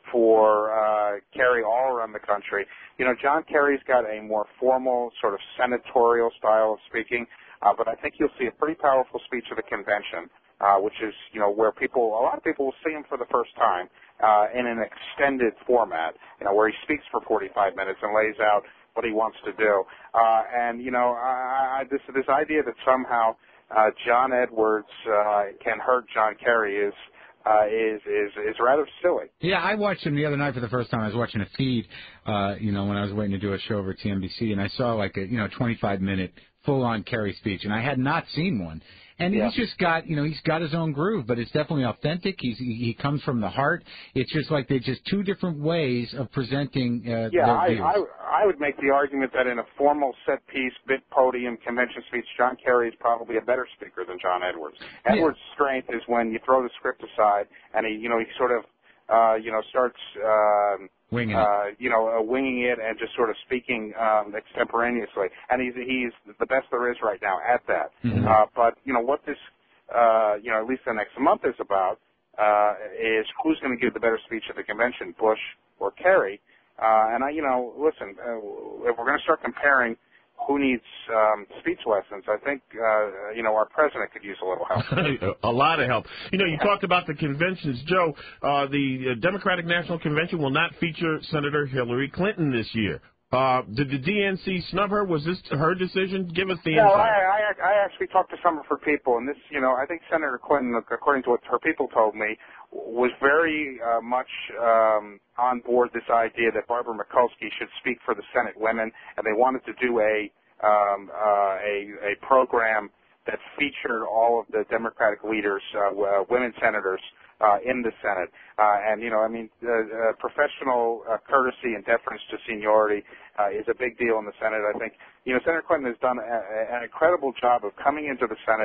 for uh, Kerry all around the country. You know, John Kerry's got a more formal, sort of senatorial style of speaking, uh, but I think you'll see a pretty powerful speech at the convention, uh, which is, you know, where people, a lot of people will see him for the first time. Uh, in an extended format, you know, where he speaks for forty-five minutes and lays out what he wants to do. Uh, and, you know, I, I, this this idea that somehow uh, John Edwards uh, can hurt John Kerry is, uh, is is is rather silly.
Yeah, I watched him the other night for the first time. I was watching a feed, uh, you know, when I was waiting to do a show over at T N B C, and I saw like a, you know, twenty-five minute full-on Kerry speech, and I had not seen one. And
yeah.
he's just got, you know, he's got his own groove, but it's definitely authentic. He's, he, he comes from the heart. It's just like they're just two different ways of presenting uh,
yeah,
their
I,
views.
I, I would make the argument that in a formal set-piece, big podium convention speech, John Kerry is probably a better speaker than John Edwards.
Yeah.
Edwards' strength is when you throw the script aside and he, you know, he sort of, uh, you know, starts, uh,
winging
uh,
it.
you know, uh, winging it and just sort of speaking um, extemporaneously. And he's he's the best there is right now at that.
Mm-hmm.
Uh, but you know what this. Uh, you know, at least the next month is about, uh, is who's going to give the better speech at the convention, Bush or Kerry. Uh, and I, you know, listen, uh, if we're going to start comparing who needs um, speech lessons, I think, uh, you know, our president could use a little help.
A lot of help. You know, you talked about the conventions. Joe, uh, the Democratic National Convention will not feature Senator Hillary Clinton this year. Uh, did the D N C snub her? Was this her decision? Give us the
no,
insight.
I, I, I actually talked to some of her people, and this, you know, I think Senator Clinton, according to what her people told me, was very uh, much um, on board this idea that Barbara Mikulski should speak for the Senate women, and they wanted to do a um, uh, a, a program that featured all of the Democratic leaders, uh, uh, women senators, Uh, in the Senate. Uh, and, you know, I mean, uh, uh, professional uh, courtesy and deference to seniority uh, is a big deal in the Senate. I think, you know, Senator Clinton has done a, a, an incredible job of coming into the Senate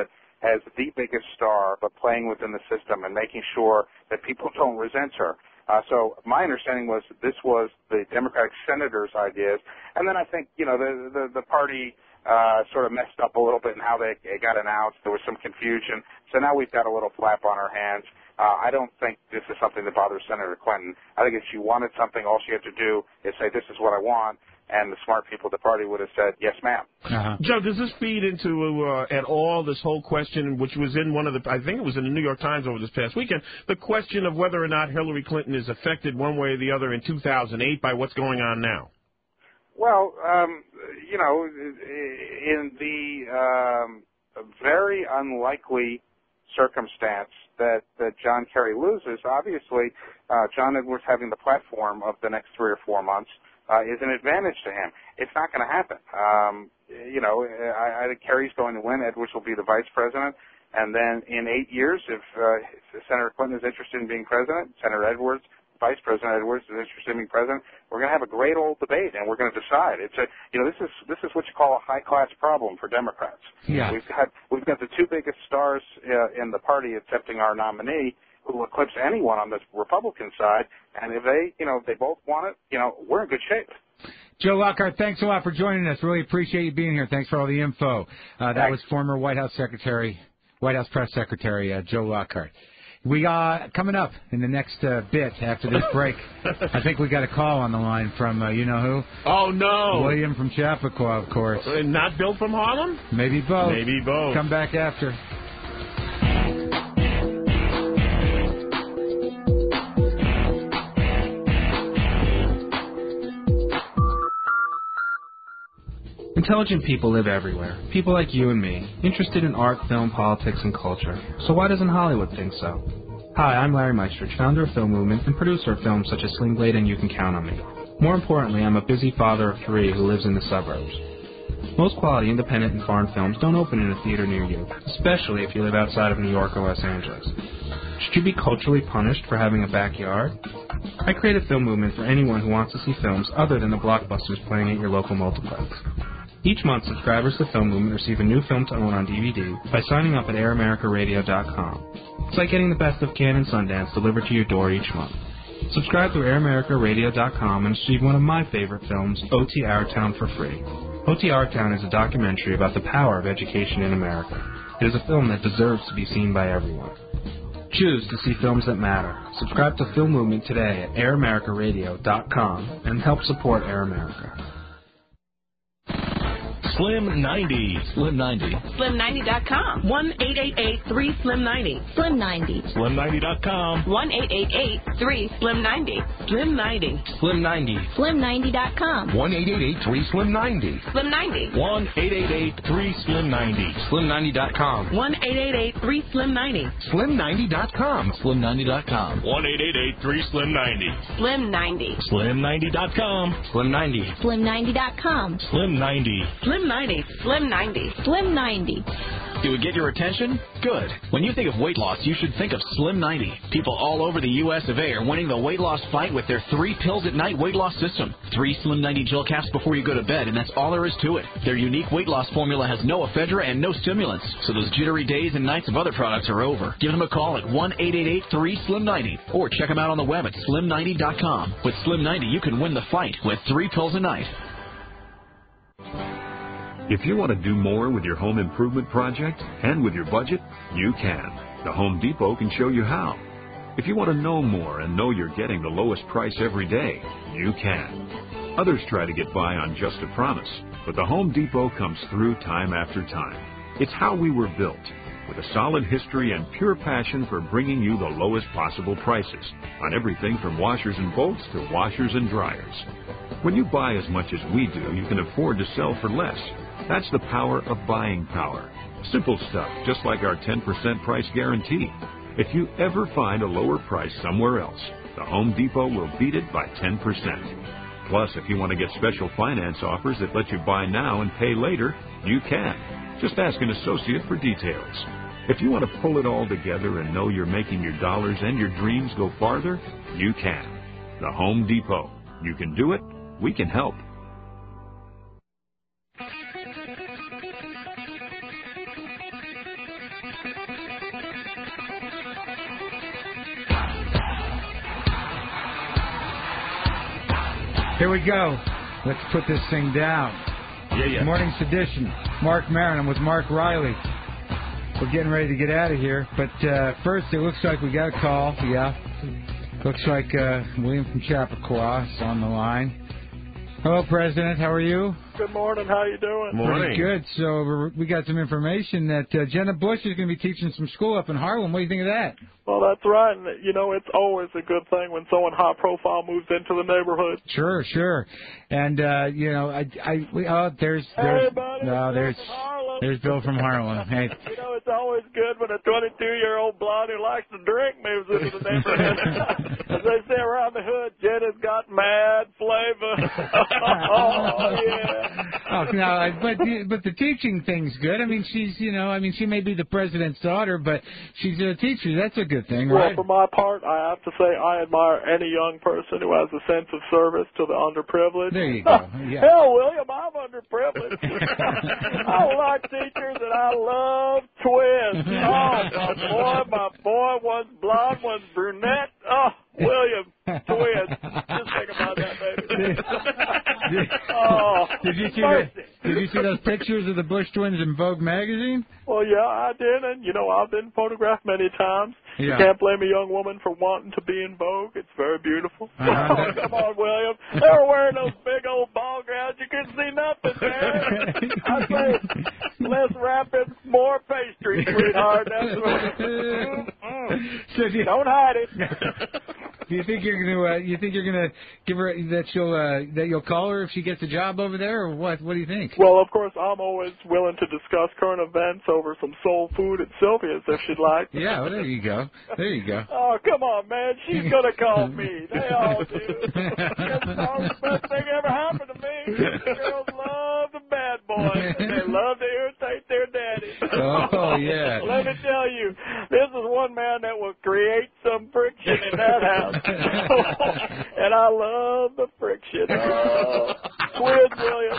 as the biggest star, but playing within the system and making sure that people don't resent her. Uh, so my understanding was this was the Democratic senators' ideas, and then I think you know the the, the party uh, sort of messed up a little bit in how they, they got announced. There was some confusion, so now we've got a little flap on our hands. Uh, I don't think this is something that bothers Senator Clinton. I think if she wanted something, all she had to do is say, "This is what I want." And the smart people at the party would have said, yes, ma'am.
Uh-huh. Joe, does this feed into uh, at all this whole question, which was in one of the, I think it was in the New York Times over this past weekend, the question of whether or not Hillary Clinton is affected one way or the other in two thousand eight by what's going on now?
Well, um, you know, in the um, very unlikely circumstance that, that John Kerry loses, obviously, uh, John Edwards having the platform of the next three or four months Uh, is an advantage to him. It's not going to happen. Um, you know, I, I think Kerry's going to win. Edwards will be the vice president. And then in eight years, if, uh, if Senator Clinton is interested in being president, Senator Edwards, Vice President Edwards is interested in being president, we're going to have a great old debate, and we're going to decide. It's a, you know, this is this is what you call a high-class problem for Democrats.
Yeah.
We've got we've got the two biggest stars uh, in the party accepting our nominee, who will eclipse anyone on the Republican side, and if they, you know, if they both want it, you know, we're in good shape.
Joe Lockhart, thanks a lot for joining us. Really appreciate you being here. Thanks for all the info. Uh, that was former White House Secretary, White House Press Secretary uh, Joe Lockhart. We got coming up in the next uh, bit after this break. I think we got a call on the line from uh, you know who?
Oh no,
William from Chappaqua, of course.
Uh, not Bill from Harlem?
Maybe both.
Maybe both.
Come back after.
Intelligent people live everywhere. People like you and me, interested in art, film, politics, and culture. So why doesn't Hollywood think so? Hi, I'm Larry Meistrich, founder of Film Movement and producer of films such as Sling Blade and You Can Count on Me. More importantly, I'm a busy father of three who lives in the suburbs. Most quality independent and foreign films don't open in a theater near you, especially if you live outside of New York or Los Angeles. Should you be culturally punished for having a backyard? I create a film movement for anyone who wants to see films other than the blockbusters playing at your local multiplex. Each month, subscribers to Film Movement receive a new film to own on D V D by signing up at air america radio dot com. It's like getting the best of Cannes and Sundance delivered to your door each month. Subscribe to air america radio dot com and receive one of my favorite films, O T Our Town, for free. O T Our Town is a documentary about the power of education in America. It is a film that deserves to be seen by everyone. Choose to see films that matter. Subscribe to Film Movement today at air america radio dot com and help support Air America.
Slim ninety.
Slim ninety. Slim ninety dot com. one eight eight eight three Slim ninety. Slim ninety.
Slim ninety dot com.
one eight eight eight three Slim ninety. Slim ninety.
Slim ninety.
Slim ninety dot com.
one eight eight eight three Slim ninety.
Slim ninety.
one eight eight eight three Slim ninety. Slim ninety dot com.
one eight eight eight three Slim ninety.
Slim ninety dot com. Slim ninety dot com. one eight eight eight three Slim ninety.
Slim ninety.
Slim ninety dot com. Slim ninety.
Slim ninety dot com.
Slim ninety.
Slim ninety. Slim ninety. Slim ninety.
Do it get your attention? Good. When you think of weight loss, you should think of Slim ninety. People all over the U S of A are winning the weight loss fight with their three pills at night weight loss system. Three Slim ninety gel caps before you go to bed, and that's all there is to it. Their unique weight loss formula has no ephedra and no stimulants, so those jittery days and nights of other products are over. Give them a call at one eight eight eight three Slim ninety, or check them out on the web at slim ninety dot com. With Slim ninety, you can win the fight with three pills a night.
If you want to do more with your home improvement project and with your budget, you can. The Home Depot can show you how. If you want to know more and know you're getting the lowest price every day, you can. Others try to get by on just a promise, but the Home Depot comes through time after time. It's how we were built, with a solid history and pure passion for bringing you the lowest possible prices on everything from washers and bolts to washers and dryers. When you buy as much as we do, you can afford to sell for less. That's the power of buying power. Simple stuff, just like our ten percent price guarantee. If you ever find a lower price somewhere else, the Home Depot will beat it by ten percent. Plus, if you want to get special finance offers that let you buy now and pay later, you can. Just ask an associate for details. If you want to pull it all together and know you're making your dollars and your dreams go farther, you can. The Home Depot. You can do it. We can help.
Here we go. Let's put this thing down.
Yeah, yeah.
Morning Sedition. Mark Maron. I'm with Mark Riley. We're getting ready to get out of here. But uh, first, it looks like we got a call. Yeah. Looks like uh, William from Chappaqua is on the line. Hello, President. How are you?
Good morning. How you doing?
Pretty good. So we're, we got some information that uh, Jenna Bush is going to be teaching some school up in Harlem. What do you think of that?
Well, that's right. And, you know, it's always a good thing when someone high profile moves into the neighborhood.
Sure, sure. And, uh, you know, I, I, we, oh, there's, there's,
hey, buddy,
no, there's, there's Bill from Harlem. Hey.
You know, it's always good when a twenty-two-year-old blonde who likes to drink moves into the neighborhood. As they say around the hood, Jenna's got mad flavor. Oh, yeah.
Oh, no, but but the teaching thing's good. I mean, she's, you know, I mean, she may be the president's daughter, but she's a teacher. That's a good thing, right?
Well, for my part, I have to say I admire any young person who has a sense of service to the underprivileged.
There you go. Yeah.
Hell, William, I'm underprivileged. I like teachers, and I love twins. Oh, my boy, my boy, one's blonde, one's brunette. Oh, William, twins. Just think about that, baby. Oh,
did you see the, Did you see those pictures of the Bush twins in Vogue magazine?
Well, yeah, I did, and, you know, I've been photographed many times.
Yeah.
You can't blame a young woman for wanting to be in Vogue. It's very beautiful.
Uh-huh.
Oh, come on, William. They were wearing those big old ball gowns. You couldn't see nothing, man. I say, less wrapping, more pastry, sweetheart. That's what mm-hmm.
So do you,
Don't hide it.
Do you think you're going to? Uh, you think you're going to give her that she'll uh, that you'll call her if she gets a job over there, or what? What do you think?
Well, of course, I'm always willing to discuss current events over some soul food at Sylvia's if she'd like.
Yeah, well, there you go. There you go.
Oh, come on, man. She's going to call me. They all do. That's the best thing ever happened to me. Girls love the bad boys, and they love to irritate their daddy.
Oh, yeah.
Let me tell you, this is one man that will create some friction in that house. And I love the friction. Oh, twins, William.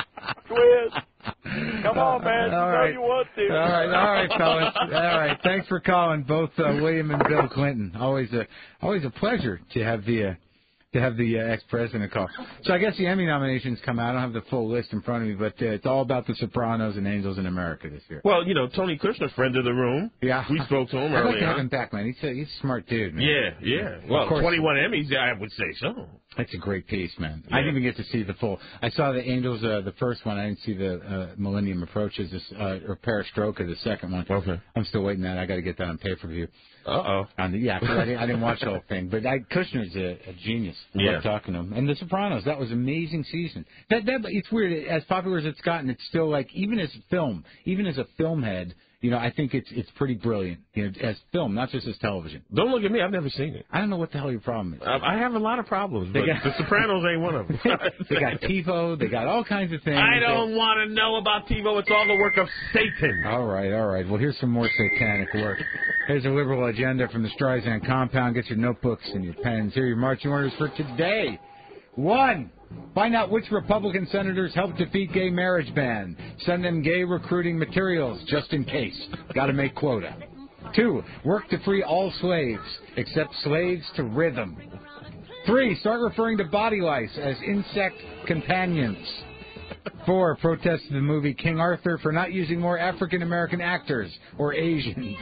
Twins. Come on, man.
All
you
right.
know you want to.
All right, all right, fellas. All right, thanks for calling, both uh, William and Bill Clinton. Always a always a pleasure to have the uh, to have the uh, ex-president call. So I guess the Emmy nominations come out. I don't have the full list in front of me, but uh, it's all about The Sopranos and Angels in America this year.
Well, you know, Tony Kushner, friend of the room.
Yeah.
We spoke to him
I'd like
earlier.
to have him back, man. He's a, he's a smart dude, man.
Yeah, yeah. Well,
Of course.
twenty-one Emmys, I would say so.
That's a great piece, man.
Yeah.
I didn't even get to see the full. I saw the Angels, uh, the first one. I didn't see the uh, Millennium Approaches uh, or Perestroika, the second one.
Okay.
I'm still waiting that. I got to get that on pay-per-view.
Uh-oh.
On the, yeah, 'cause I, didn't, I didn't watch the whole thing. But I, Kushner's a, a genius. I
Yeah.
love talking to him. And The Sopranos, that was an amazing season. That, that It's weird. As popular as it's gotten, it's still like, even as a film, even as a film head, you know, I think it's it's pretty brilliant, you know, as film, not just as television.
Don't look at me. I've never seen it.
I don't know what the hell your problem is.
I, I have a lot of problems,
They
but
got-
The Sopranos ain't one of them.
They got TiVo. They got all kinds of things.
I don't want to know about TiVo. It's all the work of Satan.
All right, all right. Well, here's some more satanic work. Here's a liberal agenda from the Streisand compound. Get your notebooks and your pens. Here are your marching orders for today. One, find out which Republican senators helped defeat gay marriage ban. Send them gay recruiting materials just in case. Got to make quota. Two, work to free all slaves, except slaves to rhythm. Three, start referring to body lice as insect companions. Four, protest the movie King Arthur for not using more African-American actors or Asians.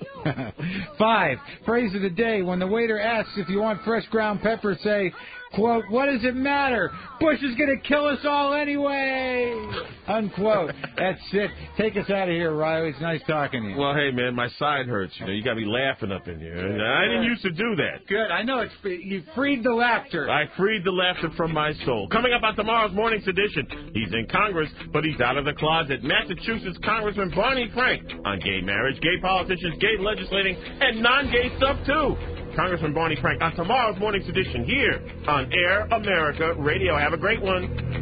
Five, phrase of the day. When the waiter asks if you want fresh ground pepper, say, quote, what does it matter? Bush is going to kill us all anyway. Unquote. That's it. Take us out of here, Riley. It's nice talking to you.
Well, hey, man, my side hurts. You know, you got me laughing up in here. I didn't used to do that.
Good. I know it's you freed the laughter.
I freed the laughter from my soul. Coming up on tomorrow's Morning's Edition, he's in Congress, but he's out of the closet. Massachusetts Congressman Barney Frank on gay marriage, gay politicians, gay legislating, and non-gay stuff, too. Congressman Barney Frank on tomorrow's Morning's Edition here on Air America Radio. Have a great one.